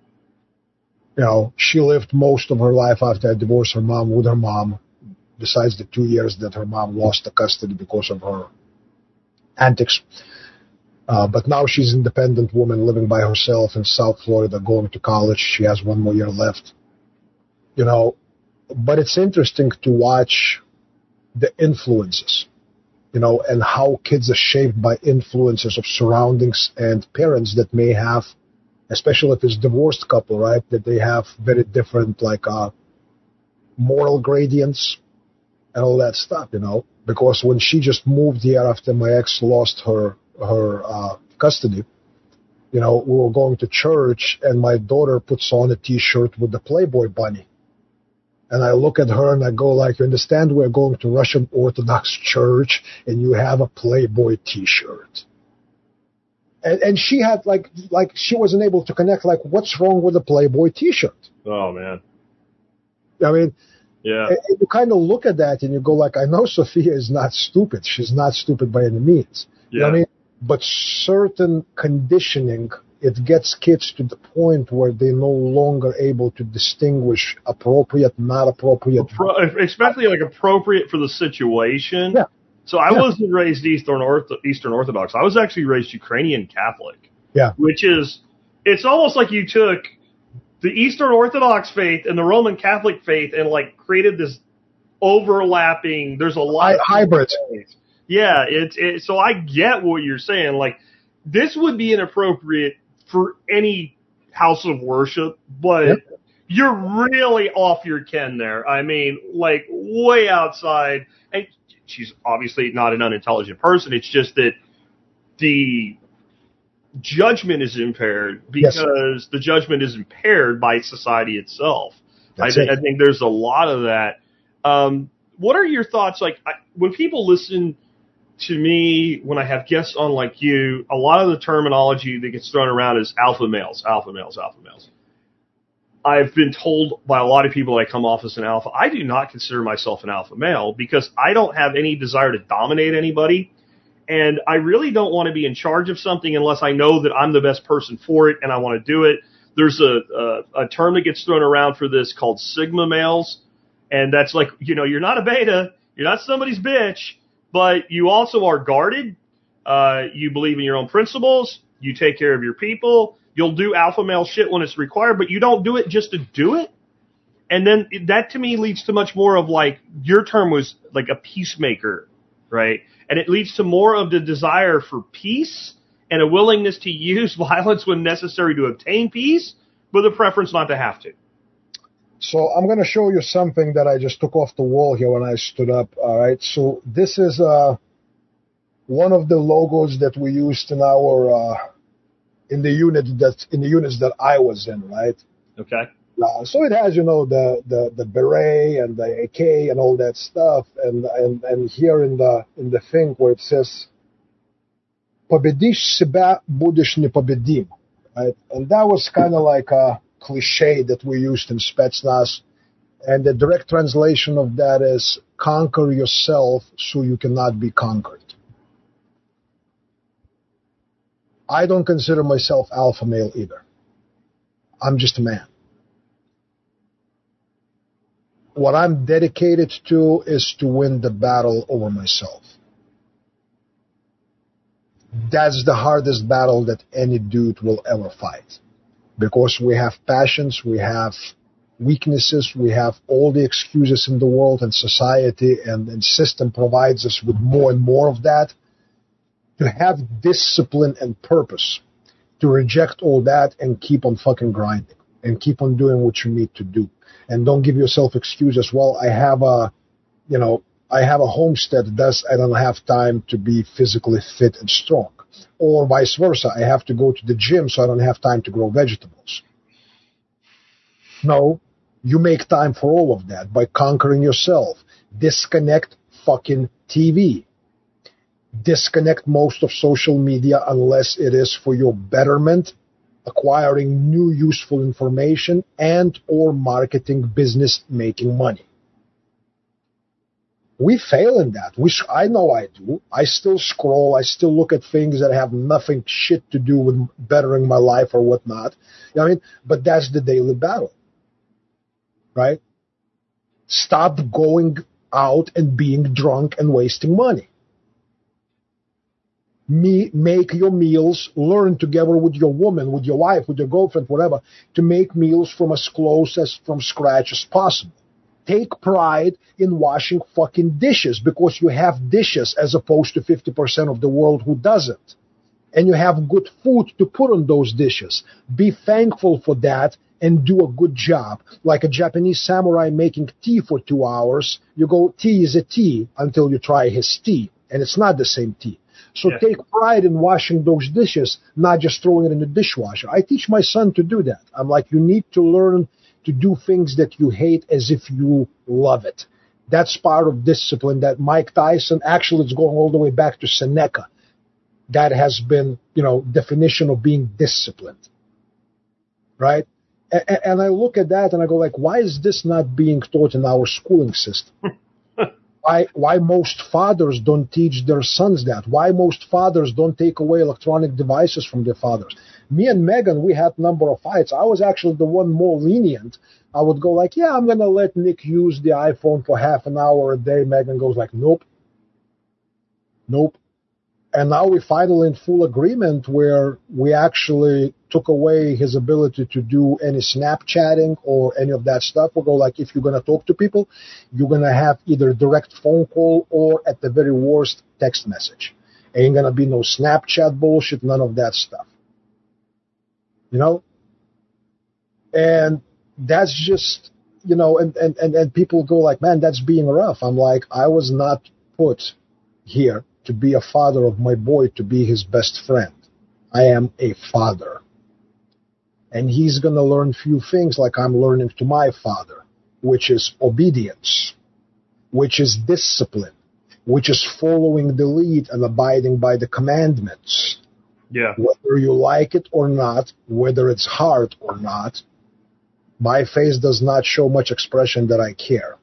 you know, she lived most of her life after I divorced her mom with her mom, besides the two years that her mom lost the custody because of her antics. Uh, but now she's an independent woman living by herself in South Florida, going to college. She has one more year left. You know, but it's interesting to watch the influences, you know, and how kids are shaped by influences of surroundings and parents that may have, especially if it's divorced couple, right, that they have very different, like, uh, moral gradients and all that stuff, you know, because when she just moved here after my ex lost her, her, uh, custody, you know, we were going to church and my daughter puts on a t-shirt with the Playboy bunny. And I look at her and I go like, you understand we're going to Russian Orthodox church and you have a Playboy t-shirt. And, and she had like, like she wasn't able to connect like, what's wrong with a Playboy t-shirt? Oh man. I mean, Yeah. and you kind of look at that and you go like, I know Sophia is not stupid. She's not stupid by any means. You know what I Yeah. mean? But certain conditioning, it gets kids to the point where they're no longer able to distinguish appropriate, not appropriate. Appro- especially like appropriate for the situation. Yeah. So I Yeah. wasn't raised Eastern Ortho- Eastern Orthodox. I was actually raised Ukrainian Catholic. Yeah. Which is, it's almost like you took the Eastern Orthodox faith and the Roman Catholic faith and like created this overlapping. There's a lot Hy- of hybrid. Yeah, it's it, so I get what you're saying. Like this would be inappropriate for any house of worship, but Yep. you're really off your ken there. I mean, like way outside. And she's obviously not an unintelligent person. It's just that the judgment is impaired because yes. the judgment is impaired by society itself. I, th- I think there's a lot of that. Um, what are your thoughts? Like I, when people listen to me, when I have guests on like you, a lot of the terminology that gets thrown around is alpha males, alpha males, alpha males. I've been told by a lot of people I come off as an alpha. I do not consider myself an alpha male because I don't have any desire to dominate anybody. And I really don't want to be in charge of something unless I know that I'm the best person for it and I want to do it. There's a, a, a term that gets thrown around for this called sigma males. And that's like, you know, you're not a beta. You're not somebody's bitch, but you also are guarded. Uh, you believe in your own principles. You take care of your people. You'll do alpha male shit when it's required, but you don't do it just to do it. And then that to me leads to much more of like, your term was like a peacemaker, right? And it leads to more of the desire for peace and a willingness to use violence when necessary to obtain peace, with a preference not to have to. So I'm going to show you something that I just took off the wall here when I stood up. All right. So this is uh, one of the logos that we used in our uh, in the unit that in the units that I was in. Right. Okay. Uh, so it has, you know, the, the, the beret and the A K and all that stuff, and and and here in the in the thing where it says "Победишь себя, будешь непобедим," right? And that was kind of like a cliche that we used in Spetsnaz, and the direct translation of that is "Conquer yourself so you cannot be conquered." I don't consider myself alpha male either. I'm just a man. What I'm dedicated to is to win the battle over myself. That's the hardest battle that any dude will ever fight. Because we have passions, we have weaknesses, we have all the excuses in the world, and society and, and system provides us with more and more of that. To have discipline and purpose, to reject all that and keep on fucking grinding and keep on doing what you need to do. And don't give yourself excuses. Well, I have a, you know, I have a homestead, thus I don't have time to be physically fit and strong. Or vice versa. I have to go to the gym, so I don't have time to grow vegetables. No, you make time for all of that by conquering yourself. Disconnect fucking T V. Disconnect most of social media unless it is for your betterment, acquiring new useful information, and or marketing, business, making money. We fail in that. We, I know I do. I still scroll. I still look at things that have nothing shit to do with bettering my life or whatnot. You know what I mean? But that's the daily battle, right? Stop going out and being drunk and wasting money. Me, make your meals, learn together with your woman, with your wife, with your girlfriend, whatever, to make meals from as close as from scratch as possible. Take pride in washing fucking dishes because you have dishes as opposed to fifty percent of the world who doesn't. And you have good food to put on those dishes. Be thankful for that and do a good job. Like a Japanese samurai making tea for two hours, you go, tea is a tea until you try his tea. And it's not the same tea. So yeah. Take pride in washing those dishes, not just throwing it in the dishwasher. I teach my son to do that. I'm like, you need to learn to do things that you hate as if you love it. That's part of discipline that Mike Tyson, actually it's going all the way back to Seneca. That has been, you know, definition of being disciplined. Right? And, and I look at that and I go like, why is this not being taught in our schooling system? Why, why most fathers don't teach their sons that? Why most fathers don't take away electronic devices from their fathers? Me and Megan, we had a number of fights. I was actually the one more lenient. I would go like, yeah, I'm going to let Nick use the iPhone for half an hour a day. Megan goes like, nope. Nope. And now we finally in full agreement where we actually took away his ability to do any Snapchatting or any of that stuff. We'll go like, if you're going to talk to people, you're going to have either direct phone call or at the very worst text message. Ain't going to be no Snapchat bullshit, none of that stuff. You know? And that's just, you know, and, and, and, and people go like, man, that's being rough. I'm like, I was not put here to be a father of my boy, to be his best friend. I am a father. And he's going to learn few things like I'm learning to my father, which is obedience, which is discipline, which is following the lead and abiding by the commandments. Yeah. Whether you like it or not, whether it's hard or not, my face does not show much expression that I care.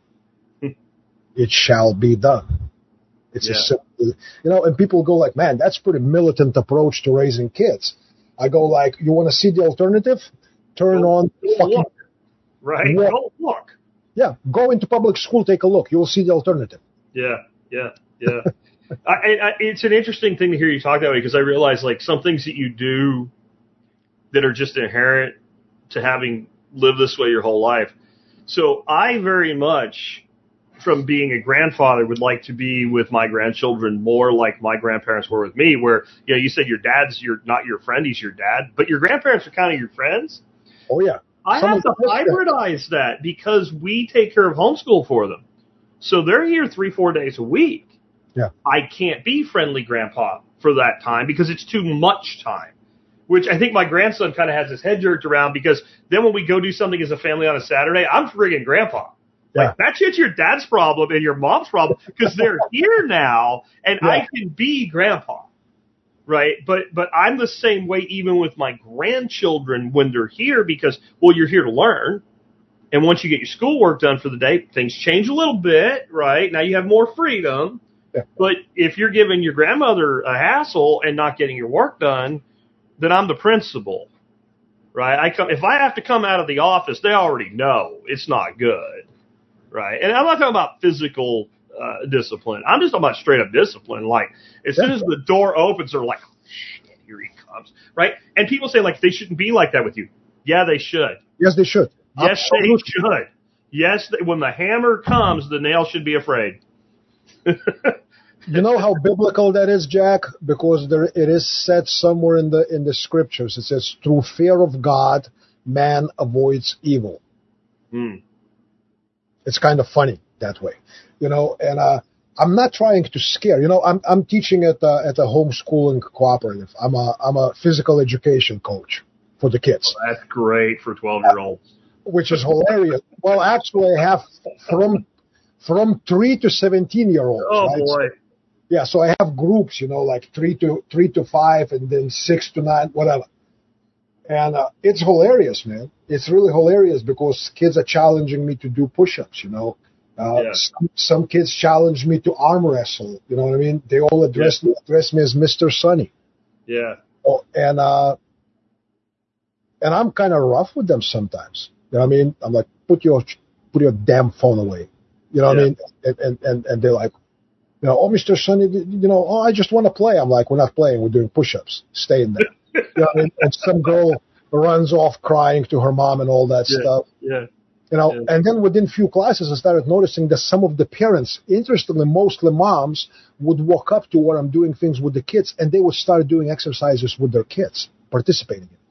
It shall be done. It's Yeah. a simple, you know, and people go like, man, that's a pretty militant approach to raising kids. I go like, you want to see the alternative? Turn Go- on go fucking, look. Right? Yeah. Don't look. yeah, go into public school, take a look. You'll see the alternative. Yeah, yeah, yeah. I, I, it's an interesting thing to hear you talk that way because I realize like some things that you do that are just inherent to having lived this way your whole life. So I very much, from being a grandfather, would like to be with my grandchildren more like my grandparents were with me, where, you know, you said your dad's your not your friend, he's your dad, but your grandparents are kind of your friends. Oh, yeah. I Some have of to the- hybridize that because we take care of homeschool for them. So they're here three, four days a week. Yeah. I can't be friendly grandpa for that time because it's too much time, which I think my grandson kind of has his head jerked around because then when we go do something as a family on a Saturday, I'm friggin' grandpa. Yeah. Like, that shit's your dad's problem and your mom's problem because they're here now and Yeah. I can be grandpa. Right. But, but I'm the same way even with my grandchildren when they're here because, well, you're here to learn. And once you get your schoolwork done for the day, things change a little bit, right? Now you have more freedom. Yeah. But if you're giving your grandmother a hassle and not getting your work done, then I'm the principal, right? I come, if I have to come out of the office, they already know it's not good, right? And I'm not talking about physical uh, discipline. I'm just talking about straight up discipline. Like, as soon as the door opens, they're like, oh, shit, here he comes, right? And people say, like, they shouldn't be like that with you. Yeah, they should. Yes, they should. Yes, Absolutely. they should. Yes, they, when the hammer comes, the nail should be afraid. You know how biblical that is, Jack? Because there it is said somewhere in the in the scriptures. It says, "Through fear of God, man avoids evil." Hmm. It's kind of funny that way, you know. And uh, I'm not trying to scare. You know, I'm I'm teaching at a, at a homeschooling cooperative. I'm a I'm a physical education coach for the kids, That's great for twelve-year-olds. which is hilarious. Well, actually, I have from from three to seventeen year olds. Oh, right? boy. Yeah, so I have groups, you know, like three to three to five, and then six to nine, whatever. And uh, it's hilarious, man. It's really hilarious because kids are challenging me to do push-ups. You know, uh, Yeah. some, some kids challenge me to arm wrestle. You know what I mean? They all address me address me as Mister Sunny. Yeah. Oh, and uh, and I'm kind of rough with them sometimes. You know what I mean? I'm like, put your put your damn phone away. You know what Yeah. I mean? And, and and and they're like, you know, oh, Mister Sonny, you know, oh, I just want to play. I'm like, we're not playing. We're doing push-ups. Stay in there. You know what I mean? And some girl runs off crying to her mom and all that Yeah. stuff. Yeah. You know, Yeah. and then within few classes, I started noticing that some of the parents, interestingly, mostly moms, would walk up to where I'm doing things with the kids, and they would start doing exercises with their kids, participating in it.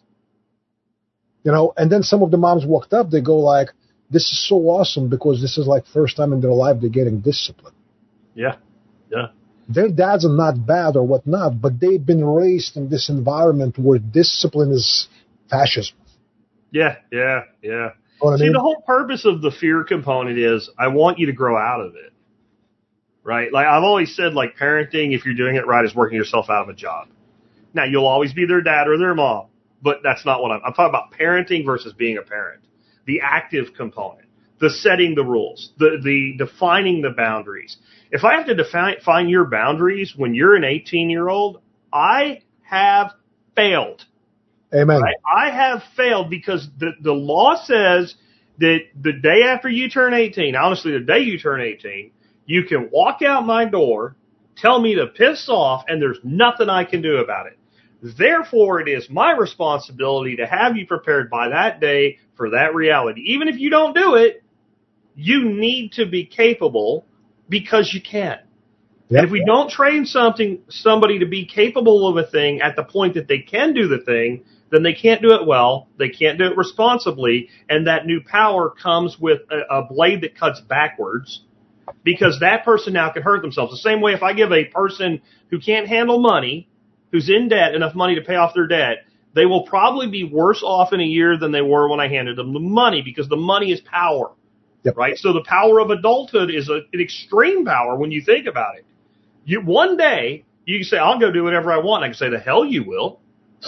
You know, and then some of the moms walked up. They go like, "This is so awesome because this is like first time in their life they're getting discipline." Yeah. Yeah. Their dads are not bad or whatnot, but they've been raised in this environment where discipline is fascism. Yeah. Yeah. Yeah. You know what I See, mean? the whole purpose of the fear component is I want you to grow out of it, right? Like I've always said, like parenting, if you're doing it right, is working yourself out of a job. Now, you'll always be their dad or their mom, but that's not what I'm, I'm talking about parenting versus being a parent. The active component, the setting the rules, the, the defining the boundaries. If I have to define, define your boundaries when you're an eighteen-year-old, I have failed. Amen. Right? I have failed because the, the law says that the day after you turn eighteen, honestly, the day you turn eighteen, you can walk out my door, tell me to piss off, and there's nothing I can do about it. Therefore, it is my responsibility to have you prepared by that day for that reality. Even if you don't do it, you need to be capable because you can. Yep. And if we don't train something, somebody to be capable of a thing at the point that they can do the thing, then they can't do it well, they can't do it responsibly, and that new power comes with a, a blade that cuts backwards because that person now can hurt themselves. The same way if I give a person who can't handle money who's in debt, enough money to pay off their debt, they will probably be worse off in a year than they were when I handed them the money, because the money is power, Yep. right? So the power of adulthood is a, an extreme power when you think about it. You one day you can say, I'll go do whatever I want. I can say, the hell you will.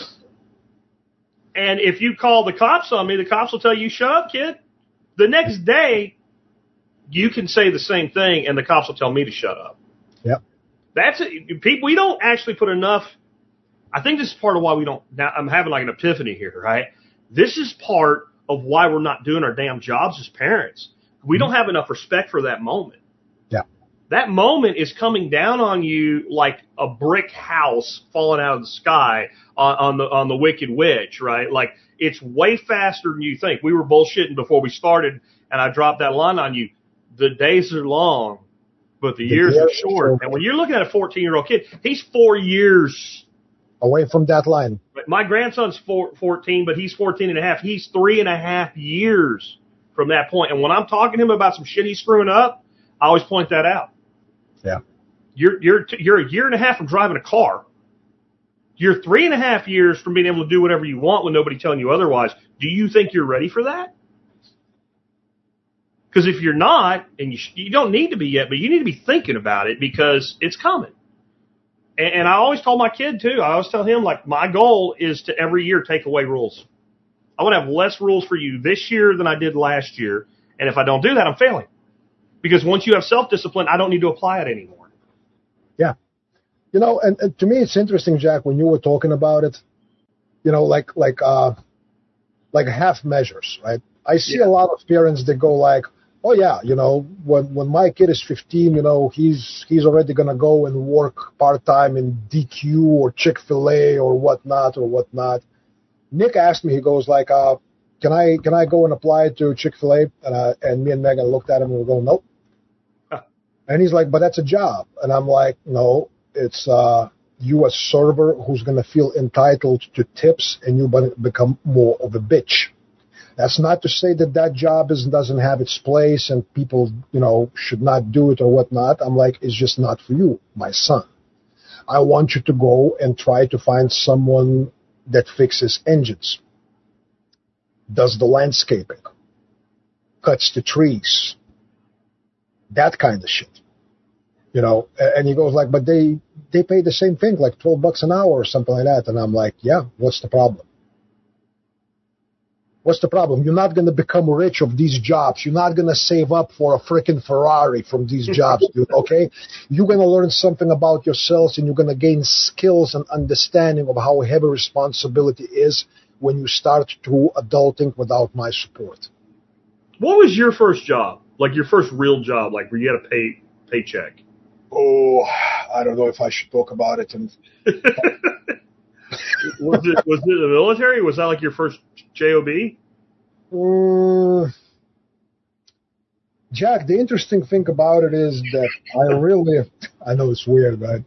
And if you call the cops on me, the cops will tell you, shut up, kid. The next day, you can say the same thing, and the cops will tell me to shut up. Yep. That's it. People, we don't actually put enough. I think this is part of why we don't. Now I'm having like an epiphany here, right? This is part of why we're not doing our damn jobs as parents. We don't have enough respect for that moment. Yeah. That moment is coming down on you like a brick house falling out of the sky on, on the on the Wicked Witch, right? Like, it's way faster than you think. We were bullshitting before we started, and I dropped that line on you. The days are long, but the, the years, years are short. short. And when you're looking at a fourteen-year-old kid, he's four years away from that line. My grandson's four, fourteen, but he's fourteen and a half. He's three and a half years from that point. And when I'm talking to him about some shit he's screwing up, I always point that out. Yeah. You're, you're, you're a year and a half from driving a car. You're three and a half years from being able to do whatever you want with nobody telling you otherwise. Do you think you're ready for that? Because if you're not, and you, you don't need to be yet, but you need to be thinking about it, because it's coming. And, and I always told my kid, too, I always tell him, like, my goal is to every year take away rules. I want to have less rules for you this year than I did last year. And if I don't do that, I'm failing. Because once you have self-discipline, I don't need to apply it anymore. Yeah. You know, and, and to me, it's interesting, Jack, when you were talking about it, you know, like, like, uh, like half measures, right? I see Yeah. a lot of parents that go like, oh yeah, you know, when when my kid is fifteen, you know, he's he's already gonna go and work part time in D Q or Chick-fil-A or whatnot or whatnot. Nick asked me, he goes like, uh, can I can I go and apply to Chick-fil-A? And uh, and me and Megan looked at him and we go, nope. Huh. And he's like, but that's a job. And I'm like, no, it's uh, you a server who's gonna feel entitled to tips, and you become more of a bitch. That's not to say that that job is, doesn't have its place and people, you know, should not do it or whatnot. I'm like, it's just not for you, my son. I want you to go and try to find someone that fixes engines, does the landscaping, cuts the trees, that kind of shit. You know, and he goes like, but they, they pay the same thing, like twelve bucks an hour or something like that. And I'm like, yeah, what's the problem? What's the problem? You're not going to become rich of these jobs. You're not going to save up for a freaking Ferrari from these jobs, dude, okay? You're going to learn something about yourselves, and you're going to gain skills and understanding of how heavy responsibility is when you start through adulting without my support. What was your first job? Like your first real job, like where you had a pay paycheck? Oh, I don't know if I should talk about it. And was it was it the military? Was that like your first job? Mm, Jack, the interesting thing about it is that I really, I know it's weird, right?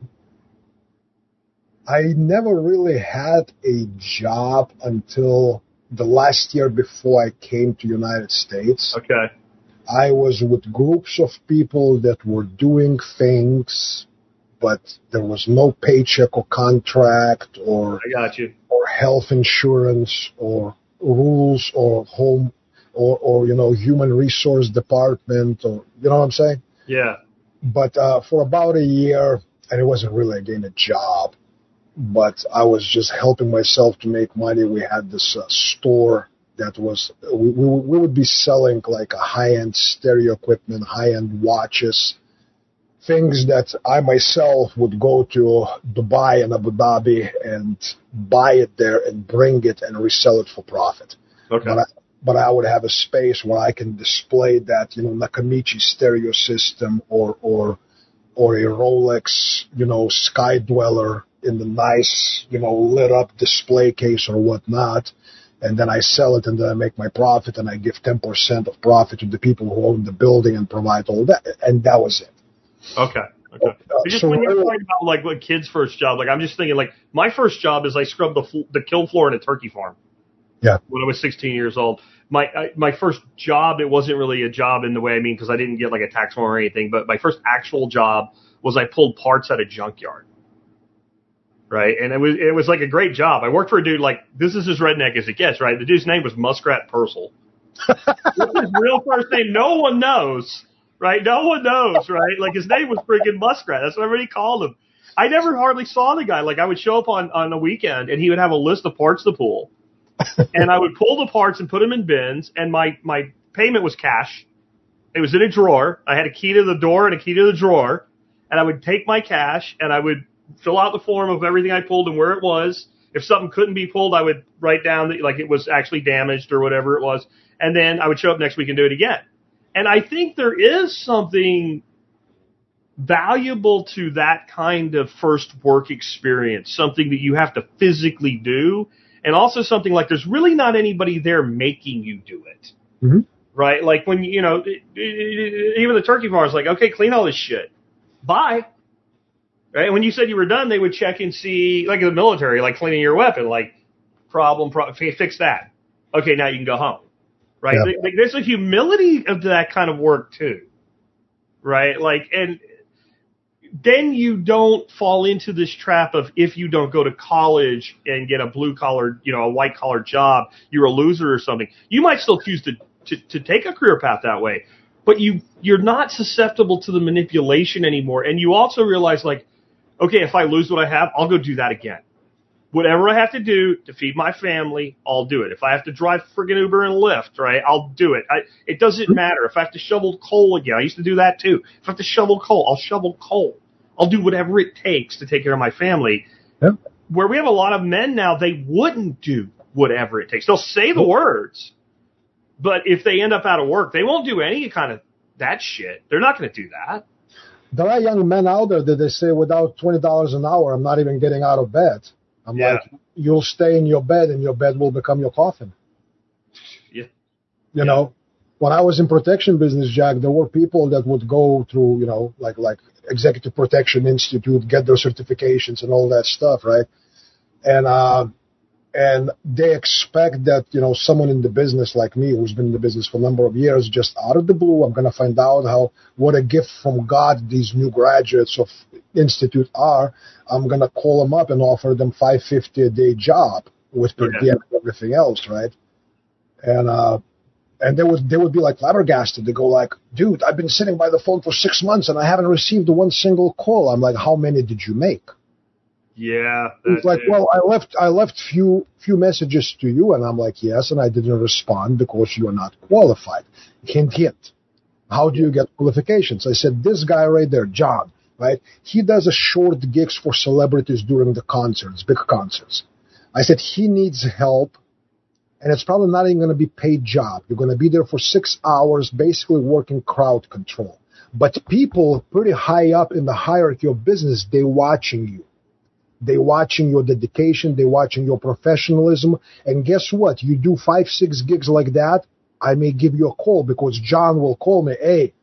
I never really had a job until the last year before I came to United States. Okay. I was with groups of people that were doing things, but there was no paycheck or contract or I got you. or health insurance or rules or home or, or, you know, human resource department or, you know what I'm saying? Yeah. But uh, for about a year, and it wasn't really, again, a job, but I was just helping myself to make money. We had this uh, store that was, we, we, we would be selling like a high-end stereo equipment, high-end watches, things that I myself would go to Dubai and Abu Dhabi and buy it there and bring it and resell it for profit. Okay. But I, but I would have a space where I can display that, you know, Nakamichi stereo system or or or a Rolex, you know, Sky Dweller in the nice, you know, lit up display case or whatnot. And then I sell it and then I make my profit and I give ten percent of profit to the people who own the building and provide all that. And that was it. Okay. Okay. Uh, just so when you're really- talking about like what kids' first job, like I'm just thinking like my first job is I scrubbed the fl- the kill floor in a turkey farm. Yeah. When I was sixteen years old, my I, my first job, it wasn't really a job in the way I mean because I didn't get like a tax form or anything. But my first actual job was I pulled parts at a junkyard. right? And it was it was like a great job. I worked for a dude like this is as redneck as it gets, right? The dude's name was Muskrat Purcell. What's his real first name? No one knows, right? No one knows, right? Like his name was freaking Muskrat. That's what everybody called him. I never hardly saw the guy. Like I would show up on on a weekend and he would have a list of parts to pull, and I would pull the parts and put them in bins. And my my payment was cash. It was in a drawer. I had a key to the door and a key to the drawer, and I would take my cash and I would fill out the form of everything I pulled and where it was. If something couldn't be pulled, I would write down that like it was actually damaged or whatever it was. And then I would show up next week and do it again. And I think there is something valuable to that kind of first work experience, something that you have to physically do, and also something like there's really not anybody there making you do it. Mm-hmm. Right? Like when, you know, it, it, even the turkey farm is like, okay, clean all this shit. Bye. Right? When you said you were done, they would check and see, like in the military, like cleaning your weapon, like problem, pro- fix that. Okay, now you can go home. Right? Yeah. There- There's a humility of that kind of work too. Right? Like, and then you don't fall into this trap of if you don't go to college and get a blue collar, you know, a white collar job, you're a loser or something. You might still choose to, to, to take a career path that way, but you, you're not susceptible to the manipulation anymore. And you also realize like, okay, if I lose what I have, I'll go do that again. Whatever I have to do to feed my family, I'll do it. If I have to drive friggin' Uber and Lyft, right, I'll do it. I, it doesn't matter. If I have to shovel coal again, I used to do that too. If I have to shovel coal, I'll shovel coal. I'll do whatever it takes to take care of my family. Yeah. Where we have a lot of men now, they wouldn't do whatever it takes. They'll say the words, but if they end up out of work, they won't do any kind of that shit. They're not going to do that. There are young men out there that they say without twenty dollars an hour, I'm not even getting out of bed. I'm Yeah. like, you'll stay in your bed and your bed will become your coffin. Yeah. You Yeah. know, when I was in protection business, Jack, there were people that would go through, you know, like, like Executive Protection Institute, get their certifications and all that stuff, right? And, uh, and they expect that, you know, someone in the business like me, who's been in the business for a number of years, just out of the blue, I'm going to find out how, what a gift from God these new graduates of Institute are. I'm going to call them up and offer them five hundred fifty dollars a day job with per Yeah. diem and everything else, right? And, uh, and they would, they would be like flabbergasted. They go like, dude, I've been sitting by the phone for six months and I haven't received one single call. I'm like, how many did you make? Yeah. It's that's like, it. well, I left, I left few, few messages to you, and I'm like, yes, and I didn't respond because you are not qualified. Hint, hint. How do you get qualifications? I said, this guy right there, John, right? He does a short gigs for celebrities during the concerts, big concerts. I said he needs help, and it's probably not even going to be paid job. You're going to be there for six hours, basically working crowd control. But people pretty high up in the hierarchy of business, they watching you. They watching your dedication. They watching your professionalism. And guess what? You do five, six gigs like that, I may give you a call because John will call me. Hey,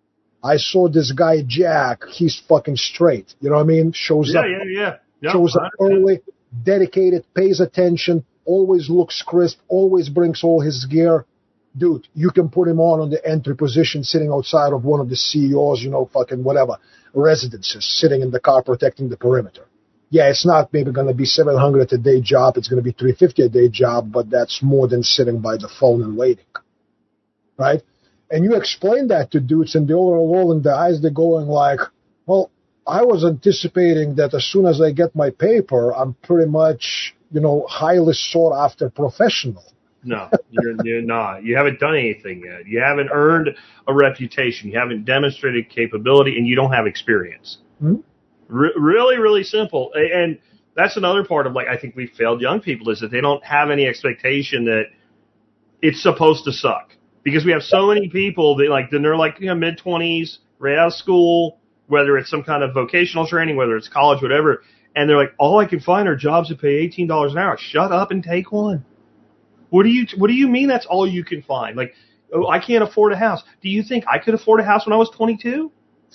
I saw this guy, Jack. He's fucking straight. You know what I mean? Shows Yeah, up, yeah, yeah. Yeah, shows up one hundred percent. early, dedicated, pays attention, always looks crisp, always brings all his gear. Dude, you can put him on on the entry position sitting outside of one of the C E Os, you know, fucking whatever, residences, sitting in the car protecting the perimeter. Yeah, it's not maybe going to be seven hundred a day job. It's going to be three hundred fifty a day job, but that's more than sitting by the phone and waiting. Right? And you explain that to dudes and they're all rolling their eyes. They're going like, well, I was anticipating that as soon as I get my paper, I'm pretty much, you know, highly sought after professional. No, you're, you're not. You haven't done anything yet. You haven't earned a reputation. You haven't demonstrated capability, and you don't have experience. Hmm? Re- really, really simple. A- And that's another part of, like, I think we failed young people is that they don't have any expectation that it's supposed to suck. Because we have so many people that, like, then they're like, you know, mid-twenties, right out of school, whether it's some kind of vocational training, whether it's college, whatever, and they're like, all I can find are jobs that pay eighteen dollars an hour. Shut up and take one. What do you What do you mean that's all you can find? Like, oh, I can't afford a house. Do you think I could afford a house when I was twenty-two?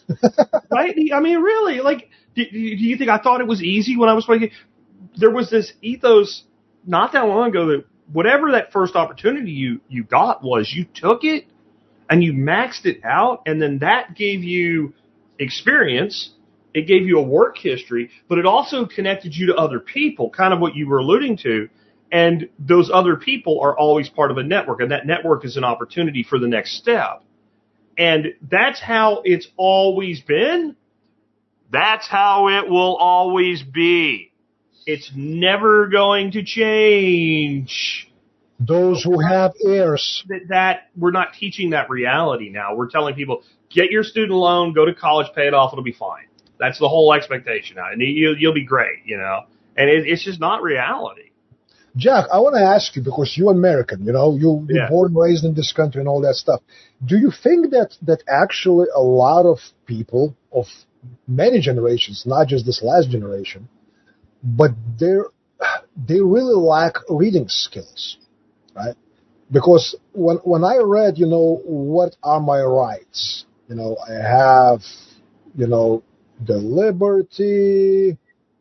Right? I mean, really? Like, do, do you think I thought it was easy when I was twenty? There was this ethos not that long ago that whatever that first opportunity you you got was, you took it and you maxed it out, and then that gave you experience. It gave you a work history, but it also connected you to other people, kind of what you were alluding to. And those other people are always part of a network, and that network is an opportunity for the next step. And that's how it's always been. That's how it will always be. It's never going to change. Those who have heirs. That, that we're not teaching that reality now. We're telling people, get your student loan, go to college, pay it off, it'll be fine. That's the whole expectation now. And you, you'll be great, you know. And it, it's just not reality. Jack, I want to ask you, because you're American, you know, you, you're Yeah. born and raised in this country and all that stuff. Do you think that, that actually a lot of people of many generations, not just this last generation, but they're, they really lack reading skills, right? Because when when I read, you know, what are my rights? You know, I have, you know, the liberty,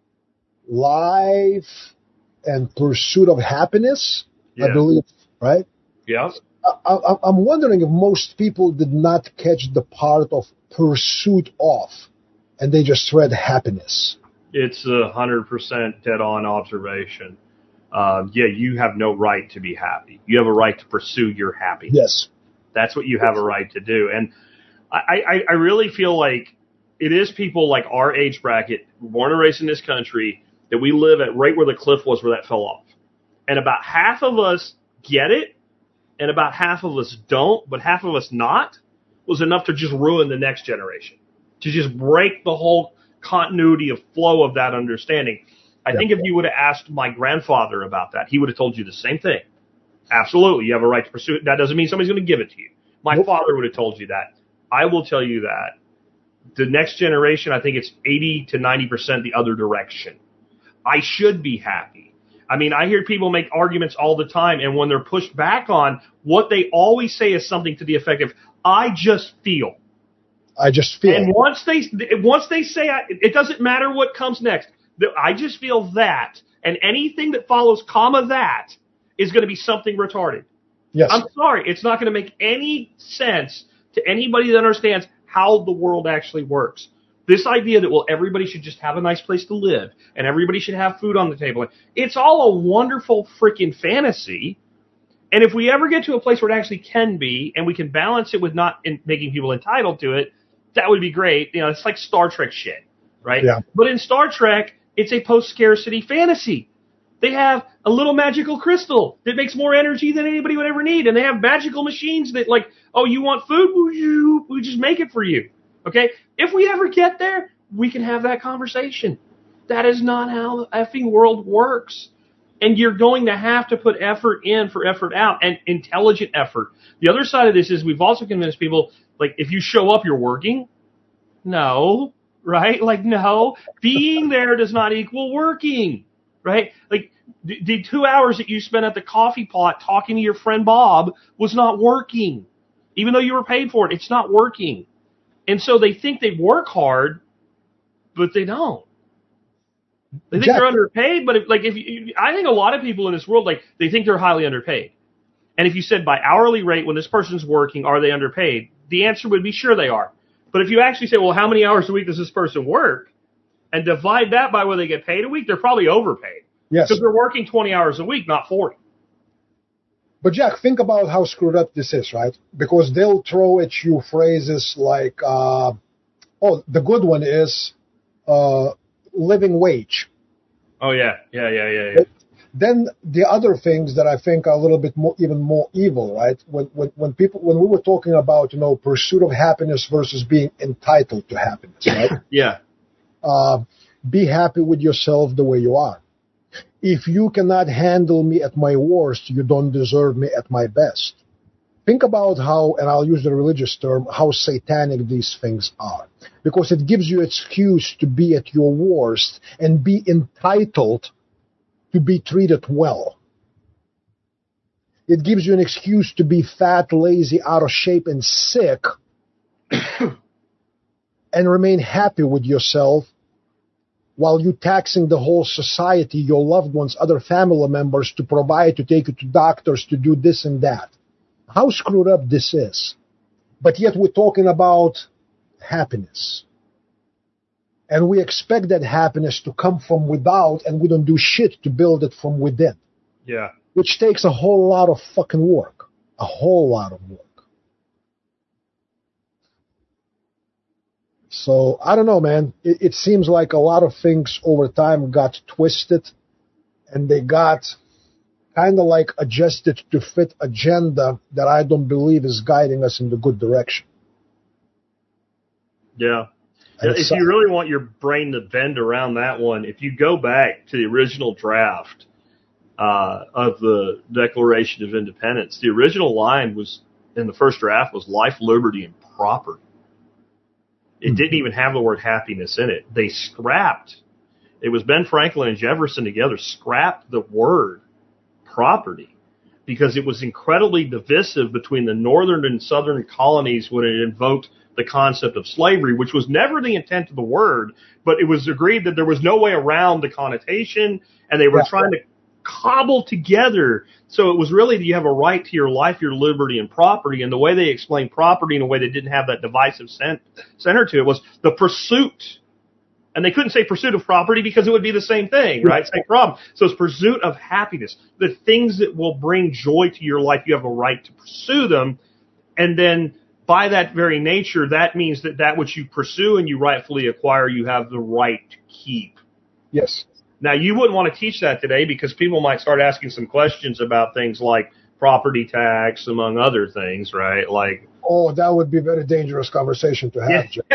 life, and pursuit of happiness, Yeah. I believe, right? Yeah. I, I, I'm wondering if most people did not catch the part of pursuit of, and they just read happiness. It's a hundred percent dead on observation. Um, yeah, you have no right to be happy. You have a right to pursue your happiness. Yes. That's what you have a right to do. And I, I, I really feel like it is people like our age bracket, born and raised in this country, that we live at right where the cliff was where that fell off. And about half of us get it, and about half of us don't, but half of us not, was enough to just ruin the next generation, to just break the whole continuity of flow of that understanding. I Yeah. think if you would have asked my grandfather about that, he would have told you the same thing. Absolutely, you have a right to pursue it. That doesn't mean somebody's going to give it to you. My Nope. father would have told you that. I will tell you that. The next generation, I think it's eighty to ninety percent the other direction. I should be happy. I mean, I hear people make arguments all the time, and when they're pushed back on, what they always say is something to the effect of, I just feel. I just feel. And once they once they say, I, it doesn't matter what comes next, the- I just feel that, and anything that follows comma that is going to be something retarded. Yes. I'm sorry, it's not going to make any sense to anybody that understands how the world actually works. This idea that, well, everybody should just have a nice place to live and everybody should have food on the table. It's all a wonderful freaking fantasy. And if we ever get to a place where it actually can be, and we can balance it with not in, making people entitled to it, that would be great. You know, it's like Star Trek shit, right? Yeah. But in Star Trek, it's a post-scarcity fantasy. They have a little magical crystal that makes more energy than anybody would ever need. And they have magical machines that, like, oh, you want food? We just make it for you. Okay? If we ever get there, we can have that conversation. That is not how the effing world works. And you're going to have to put effort in for effort out, and intelligent effort. The other side of this is we've also convinced people, like, if you show up, you're working. No, right? Like, no. Being there does not equal working, right? Like, the, the two hours that you spent at the coffee pot talking to your friend Bob was not working. Even though you were paid for it, it's not working. And so they think they work hard, but they don't. They think Jack- they're underpaid, but if, like if you, I think a lot of people in this world, like, they think they're highly underpaid. And if you said by hourly rate when this person's working, are they underpaid? The answer would be sure they are. But if you actually say, well, how many hours a week does this person work, and divide that by what they get paid a week, they're probably overpaid. Yes. Because they're working twenty hours a week, not forty. But Jack, think about how screwed up this is, right? Because they'll throw at you phrases like, uh, oh, the good one is uh, living wage. Oh, yeah. Yeah, yeah, yeah, yeah. Then the other things that I think are a little bit more, even more evil, right? When, when, when people, when we were talking about, you know, pursuit of happiness versus being entitled to happiness, right? Yeah. uh, be happy with yourself the way you are. If you cannot handle me at my worst, you don't deserve me at my best. Think about how, and I'll use the religious term, how satanic these things are. Because it gives you an excuse to be at your worst and be entitled to be treated well. It gives you an excuse to be fat, lazy, out of shape, and sick and remain happy with yourself while you taxing the whole society, your loved ones, other family members to provide, to take you to doctors, to do this and that. How screwed up this is. But yet we're talking about happiness. And we expect that happiness to come from without, and we don't do shit to build it from within. Yeah. Which takes a whole lot of fucking work. A whole lot of work. So, I don't know, man. It, it seems like a lot of things over time got twisted, and they got kind of like adjusted to fit agenda that I don't believe is guiding us in the good direction. Yeah. And If it's- you really want your brain to bend around that one, if you go back to the original draft uh, of the Declaration of Independence, the original line was in the first draft was life, liberty, and property. It Hmm. didn't even have the word happiness in it. They scrapped. It was Ben Franklin and Jefferson together scrapped the word property because it was incredibly divisive between the northern and southern colonies when it invoked the concept of slavery, which was never the intent of the word, but it was agreed that there was no way around the connotation, and they were Yeah. trying to cobble together. So it was really that you have a right to your life, your liberty, and property, and the way they explained property in a way that didn't have that divisive cent- center to it was the pursuit. And they couldn't say pursuit of property because it would be the same thing, right? Same problem. So it's pursuit of happiness. The things that will bring joy to your life, you have a right to pursue them. And then by that very nature, that means that that which you pursue and you rightfully acquire, you have the right to keep. Yes. Now, you wouldn't want to teach that today because people might start asking some questions about things like property tax, among other things, right? Like, Oh, that would be a very dangerous conversation to have, Jeff.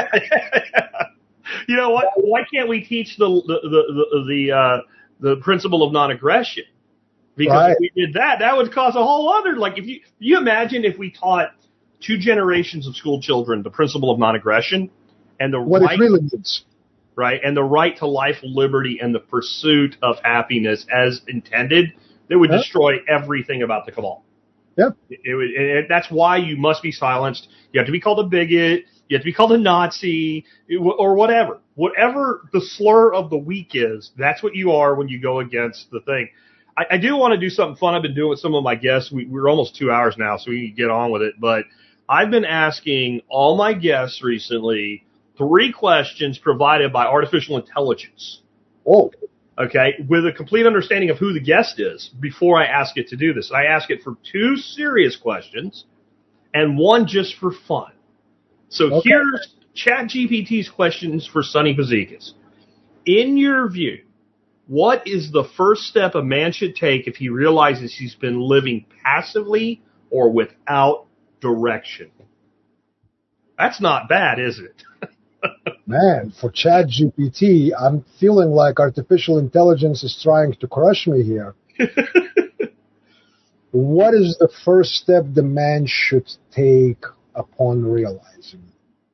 you know what? Why can't we teach the the the the, the, uh, the principle of non-aggression? Because Right. if we did that, that would cause a whole other, like, if you you imagine if we taught two generations of school children the principle of non-aggression and the What right, it really means. right, and the right to life, liberty, and the pursuit of happiness as intended, that would Yeah. destroy everything about the cabal. Yeah. It, it, would- and it- that's why you must be silenced. You have to be called a bigot. You have to be called a Nazi it- or whatever. Whatever the slur of the week is, that's what you are when you go against the thing. I, I do want to do something fun. I've been doing with some of my guests. We, we're almost two hours now, so we can get on with it. But I've been asking all my guests recently three questions provided by artificial intelligence. Oh, Okay, with a complete understanding of who the guest is before I ask it to do this. I ask it for two serious questions and one just for fun. So Okay. here's ChatGPT's questions for Sonny Bazikas. In your view, what is the first step a man should take if he realizes he's been living passively or without direction? That's not bad, is it? man, for ChatGPT, I'm feeling like artificial intelligence is trying to crush me here. What is the first step the man should take upon realizing?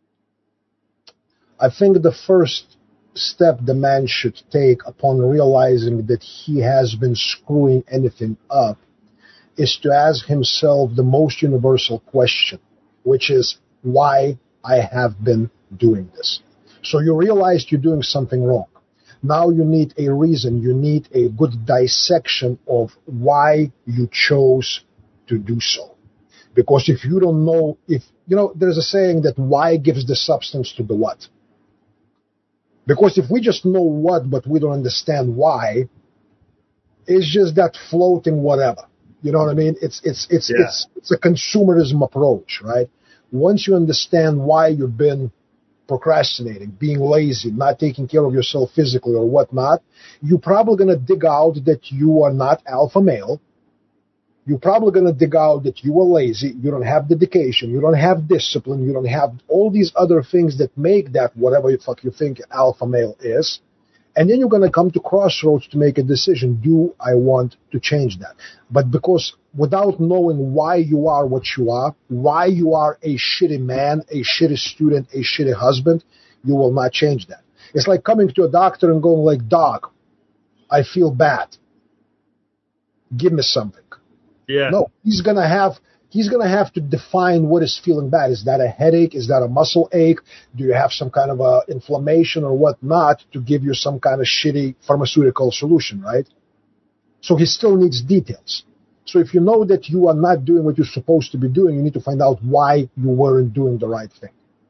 I think the first step the man should take upon realizing that he has been screwing anything up is to ask himself the most universal question, which is why I have been doing this. So you realize you're doing something wrong. Now you need a reason, you need a good dissection of why you chose to do so. Because if you don't know, if, you know, there's a saying that why gives the substance to the what. Because if we just know what, but we don't understand why, it's just that floating whatever. You know what I mean? It's, it's, it's, Yeah. it's, it's a consumerism approach, right? Once you understand why you've been procrastinating, being lazy, not taking care of yourself physically or whatnot, you're probably going to dig out that you are not alpha male. You're probably going to dig out that you are lazy, you don't have dedication, you don't have discipline, you don't have all these other things that make that whatever the fuck you think alpha male is. And then you're going to come to crossroads to make a decision. Do I want to change that? But because without knowing why you are what you are, why you are a shitty man, a shitty student, a shitty husband, you will not change that. It's like coming to a doctor and going like, Doc, I feel bad. Give me something. Yeah. No, he's going to have... He's going to have to define what is feeling bad. Is that a headache? Is that a muscle ache? Do you have some kind of a inflammation or whatnot to give you some kind of shitty pharmaceutical solution, right? So he still needs details. So if you know that you are not doing what you're supposed to be doing, you need to find out why you weren't doing the right thing.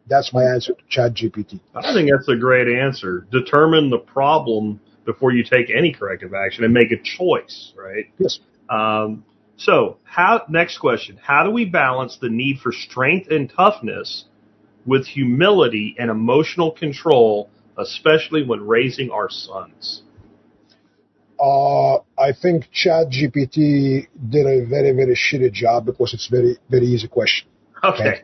That's my answer to ChatGPT. I think that's a great answer. Determine the problem before you take any corrective action and make a choice, right? Yes. Um, so, how? Next question: how do we balance the need for strength and toughness with humility and emotional control, especially when raising our sons? Uh, I think ChatGPT did a very, very shitty job because it's very, very easy question. Okay.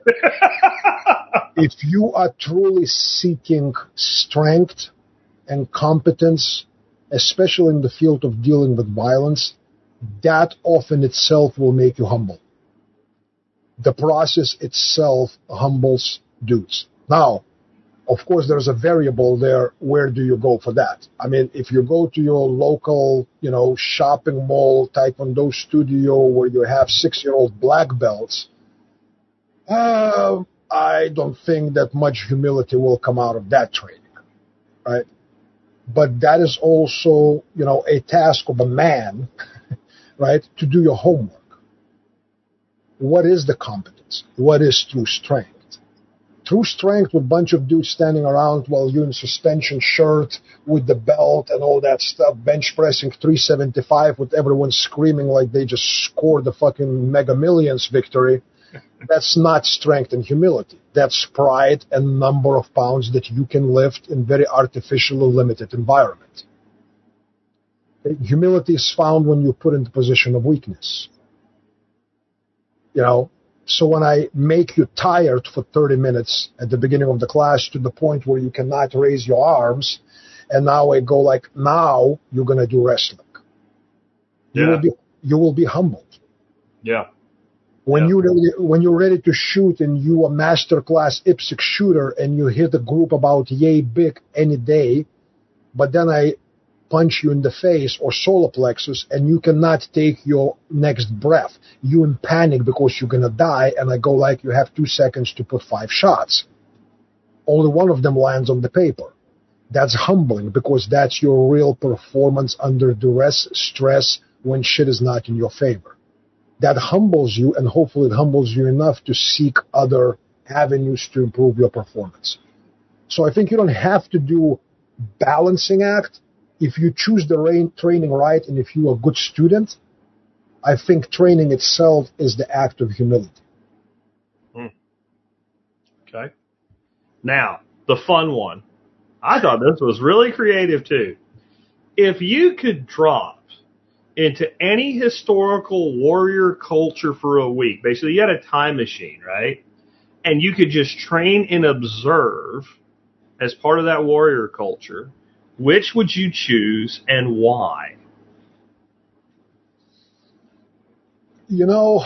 If you are truly seeking strength and competence, especially in the field of dealing with violence, that often itself will make you humble. The process itself humbles dudes. Now, of course, there's a variable there. Where do you go for that? I mean, if you go to your local, you know, shopping mall, taekwondo studio where you have six-year-old black belts, uh, I don't think that much humility will come out of that training, right? But that is also, you know, a task of a man, right, to do your homework. What is the competence? What is true strength? True strength with a bunch of dudes standing around while you're in suspension shirt with the belt and all that stuff, bench pressing three seventy-five with everyone screaming like they just scored the fucking Mega Millions victory. That's not strength and humility. That's pride and number of pounds that you can lift in very artificial or limited environment. Humility is found when you put in the position of weakness. You know, so when I make you tired for thirty minutes at the beginning of the class to the point where you cannot raise your arms, and now I go like, now you're going to do wrestling. You Yeah. will be, you will be humbled. Yeah. When Yeah. you ready, when you're ready to shoot and you a master class I P S C shooter and you hit a group about yay big any day, but then I punch you in the face or solar plexus and you cannot take your next breath. You in panic because you're gonna die, and I go like, you have two seconds to put five shots. Only one of them lands on the paper. That's humbling because that's your real performance under duress, stress, when shit is not in your favor. That humbles you, and hopefully it humbles you enough to seek other avenues to improve your performance. So I think you don't have to do balancing act. If you choose the rain, training right, and if you're a good student, I think training itself is the act of humility. Hmm. Okay. Now, the fun one. I thought this was really creative too. If you could drop into any historical warrior culture for a week, basically you had a time machine, right? And you could just train and observe as part of that warrior culture, which would you choose and why? You know,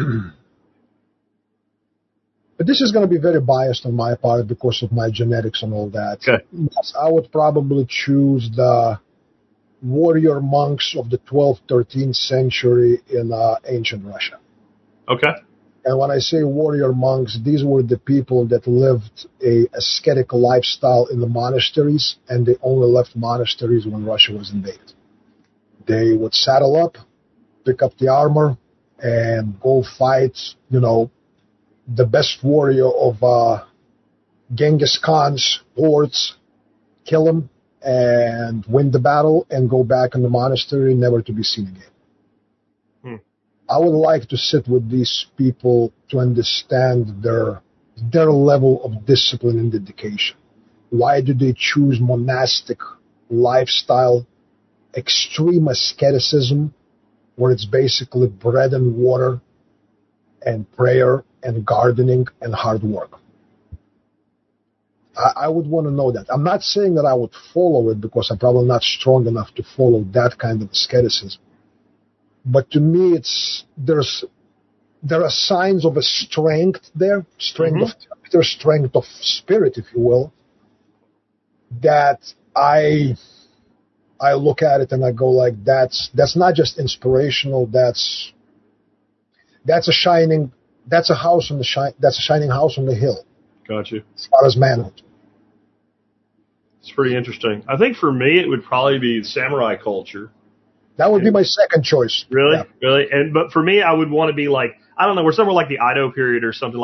but this is going to be very biased on my part because of my genetics and all that. Okay. Yes, I would probably choose the warrior monks of the twelfth, thirteenth century in uh, ancient Russia. Okay. And when I say warrior monks, these were the people that lived a ascetic lifestyle in the monasteries, and they only left monasteries when Russia was invaded. They would saddle up, pick up the armor, and go fight, you know, the best warrior of uh, Genghis Khan's hordes, kill him, and win the battle, and go back in the monastery, never to be seen again. Hmm. I would like to sit with these people to understand their their level of discipline and dedication. Why do they choose monastic lifestyle, extreme asceticism, where it's basically bread and water and prayer and gardening and hard work? I, I would want to know that. I'm not saying that I would follow it because I'm probably not strong enough to follow that kind of asceticism. But to me, it's there's there are signs of a strength there, strength Mhm. of character, strength of spirit, if you will, that I I look at it and I go like, that's that's not just inspirational. That's that's a shining that's a house on the shi- that's a shining house on the hill Got you. as far as manhood. It's pretty interesting. I think for me, it would probably be samurai culture. That would be my second choice. Really? Yeah. Really? And but for me, I would want to be like, I don't know, we're somewhere like the Edo period or something like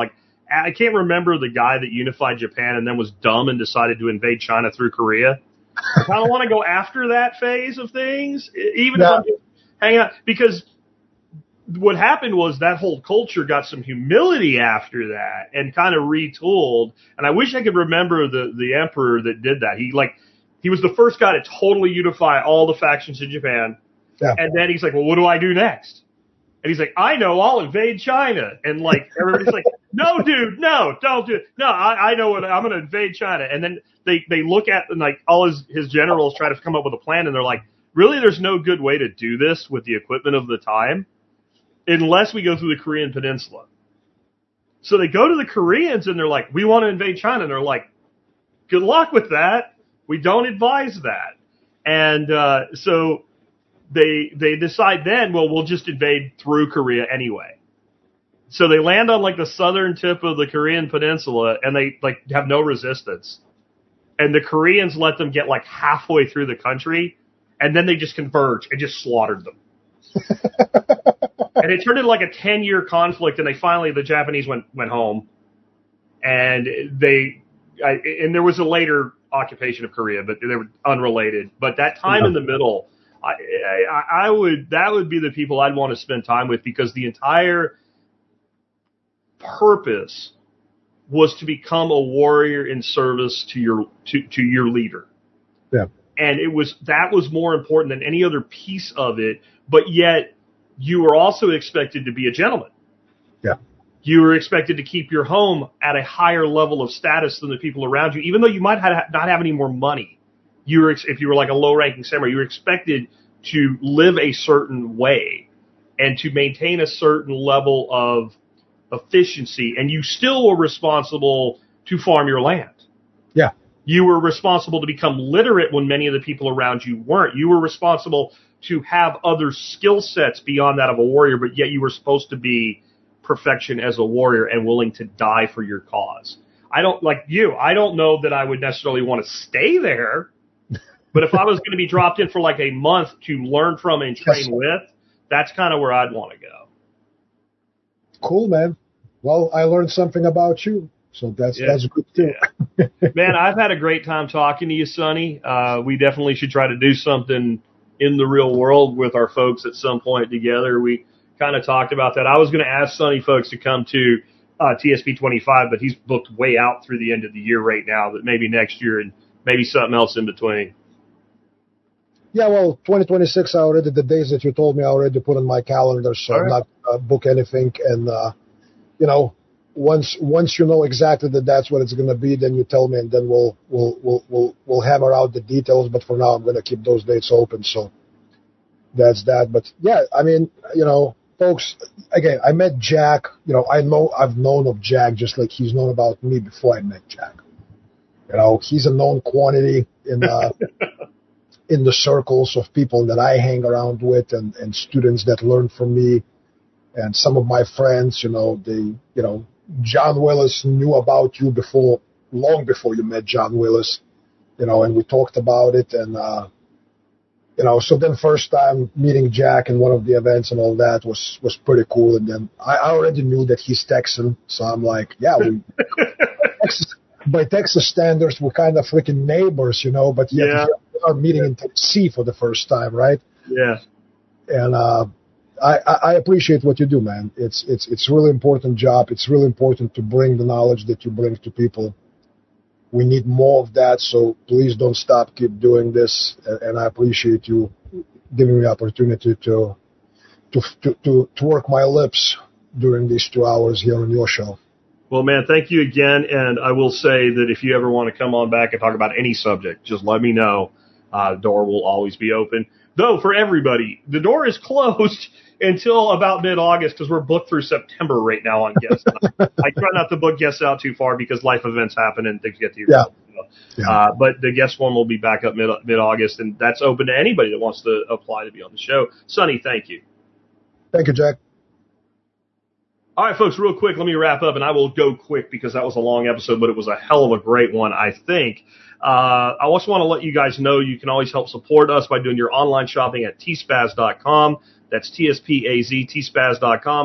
I can't remember the guy that unified Japan and then was dumb and decided to invade China through Korea. I kind of want to go after that phase of things, even Yeah. if I'm just hanging out, because what happened was that whole culture got some humility after that and kind of retooled. And I wish I could remember the, the emperor that did that. He like, he was the first guy to totally unify all the factions in Japan. Yeah. And then he's like, well, what do I do next? And he's like, I know, I'll invade China. And like, everybody's like, no, dude, no, don't do it. No, I, I know what, I'm going to invade China. And then they, they look at, and like all his, his generals try to come up with a plan. And they're like, really, there's no good way to do this with the equipment of the time unless we go through the Korean peninsula. So they go to the Koreans and they're like, we want to invade China. And they're like, good luck with that. We don't advise that. And, uh, so they, they decide then, well, we'll just invade through Korea anyway. So they land on like the southern tip of the Korean peninsula and they like have no resistance. And the Koreans let them get like halfway through the country and then they just converge and just slaughtered them. And it turned into like a ten year conflict, and they finally, the Japanese went, went home, and they, I, and there was a later occupation of Korea, but they were unrelated. But that time Yeah. in the middle, I, I, I would, that would be the people I'd want to spend time with, because the entire purpose was to become a warrior in service to your, to, to your leader. Yeah. And it was, that was more important than any other piece of it, but yet you were also expected to be a gentleman. Yeah. You were expected to keep your home at a higher level of status than the people around you, even though you might have, not have any more money. You were, if you were like a low-ranking samurai, you were expected to live a certain way and to maintain a certain level of efficiency, and you still were responsible to farm your land. Yeah. You were responsible to become literate when many of the people around you weren't. You were responsible to have other skill sets beyond that of a warrior, but yet you were supposed to be perfection as a warrior and willing to die for your cause. I don't, like you, I don't know that I would necessarily want to stay there, but if I was going to be dropped in for like a month to learn from and train Yes. with, that's kind of where I'd want to go. Cool, man. Well, I learned something about you, so that's Yeah. that's good too. Yeah. Man, I've had a great time talking to you, Sonny. Uh, we definitely should try to do something in the real world with our folks at some point together. We kind of talked about that. I was going to ask Sonny folks to come to uh, T S P twenty-five, but he's booked way out through the end of the year right now, that maybe next year and maybe something else in between. Yeah, well, twenty twenty-six, I already, the days that you told me, I already put in my calendar, so All I'm right. not uh, book anything. And, uh, you know, once once you know exactly that that's what it's going to be, then you tell me, and then we'll we'll we'll we'll, we'll hammer out the details. But for now, I'm going to keep those dates open. So that's that. But yeah, I mean, you know, folks, again, I met Jack. You know, I know I've known of Jack just like he's known about me before I met Jack. You know, he's a known quantity in uh, in the circles of people that I hang around with, and, and students that learn from me, and some of my friends. You know, they, you know, John Willis knew about you before, long before you met John Willis. You know, and we talked about it, and uh, you know, so then first time meeting Jack in one of the events and all that was was pretty cool. And then I already knew that he's Texan, so I'm like, yeah, we. Texas, by Texas standards, we're kind of freaking neighbors, you know, but yet Yeah. we are meeting in Tennessee for the first time, right? Yeah. And uh, I, I I appreciate what you do, man. It's it's it's a really important job. It's really important to bring the knowledge that you bring to people. We need more of that, so please don't stop. Keep doing this, and, and I appreciate you giving me the opportunity to to to to, to work my lips during these two hours here on your show. Well, man, thank you again. And I will say that if you ever want to come on back and talk about any subject, just let me know. Uh, the door will always be open. Though, for everybody, the door is closed until about mid-August because we're booked through September right now on guests. I try not to book guests out too far because life events happen and things get to you. Yeah. Yeah. Uh, but the guest one will be back up mid, mid-August, and that's open to anybody that wants to apply to be on the show. Sonny, thank you. Thank you, Jack. All right, folks, real quick, let me wrap up, and I will go quick because that was a long episode, but it was a hell of a great one, I think. Uh, I also want to let you guys know you can always help support us by doing your online shopping at T spaz dot com. That's T S P A Z, T spaz dot com. And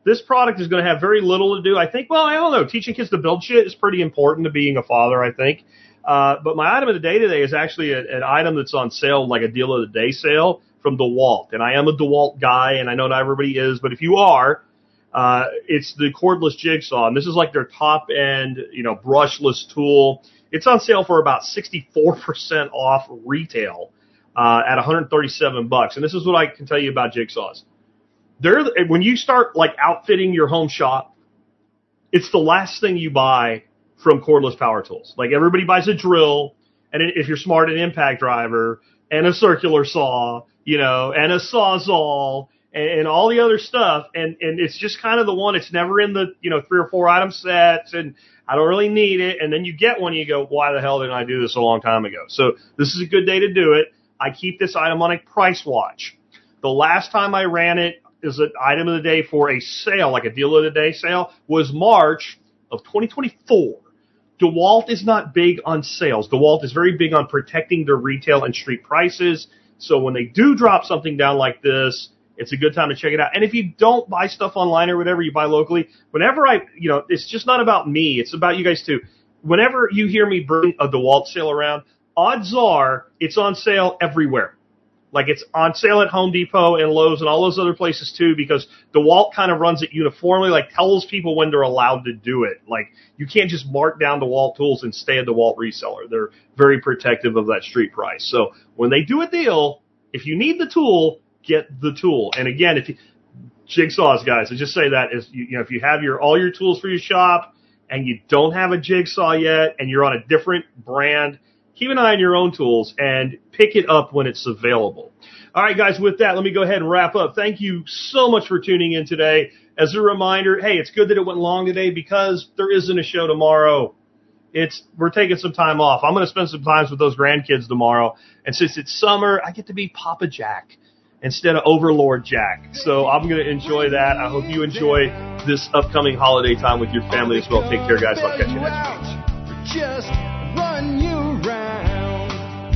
this product is going to have very little to do. I think, well, I don't know. Teaching kids to build shit is pretty important to being a father, I think. Uh, but my item of the day today is actually a, an item that's on sale, like a deal of the day sale from DeWalt. And I am a DeWalt guy, and I know not everybody is, but if you are, uh, it's the cordless jigsaw. And this is like their top end, you know, brushless tool. It's on sale for about sixty-four percent off retail, uh, at one hundred thirty-seven bucks. And this is what I can tell you about jigsaws. They're, when you start like outfitting your home shop, it's the last thing you buy from cordless power tools. Like everybody buys a drill, and if you're smart, an impact driver and a circular saw, you know, and a sawzall and, and all the other stuff. And, and it's just kind of the one, it's never in the, you know, three or four item sets, and I don't really need it. And then you get one and you go, why the hell didn't I do this a long time ago? So this is a good day to do it. I keep this item on a price watch. The last time I ran it is an item of the day for a sale, like a deal of the day sale, was March of twenty twenty-four. DeWalt is not big on sales. DeWalt is very big on protecting their retail and street prices. So when they do drop something down like this, it's a good time to check it out. And if you don't buy stuff online or whatever, you buy locally, whenever I, you know, it's just not about me. It's about you guys too. Whenever you hear me bring a DeWalt sale around, odds are it's on sale everywhere. Like it's on sale at Home Depot and Lowe's and all those other places too, because DeWalt kind of runs it uniformly, like tells people when they're allowed to do it. Like you can't just mark down DeWalt tools and stay a DeWalt reseller. They're very protective of that street price. So when they do a deal, if you need the tool, get the tool. And again, if you, jigsaws, guys, I just say that is, you, you know, if you have your, all your tools for your shop and you don't have a jigsaw yet and you're on a different brand, keep an eye on your own tools and pick it up when it's available. All right, guys, with that, let me go ahead and wrap up. Thank you so much for tuning in today. As a reminder, hey, it's good that it went long today because there isn't a show tomorrow. It's, we're taking some time off. I'm going to spend some time with those grandkids tomorrow. And since it's summer, I get to be Papa Jack instead of Overlord Jack. So I'm going to enjoy that. I hope you enjoy this upcoming holiday time with your family as well. Take care, guys. I'll catch you next week. Just run you round.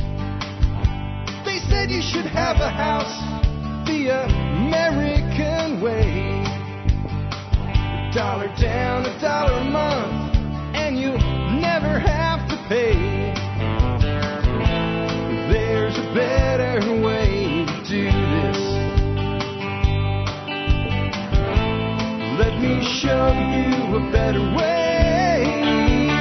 They said you should have a house the American way. A dollar down, a dollar a month, and you'll never have to pay. There's a better way to do this. Let me show you a better way.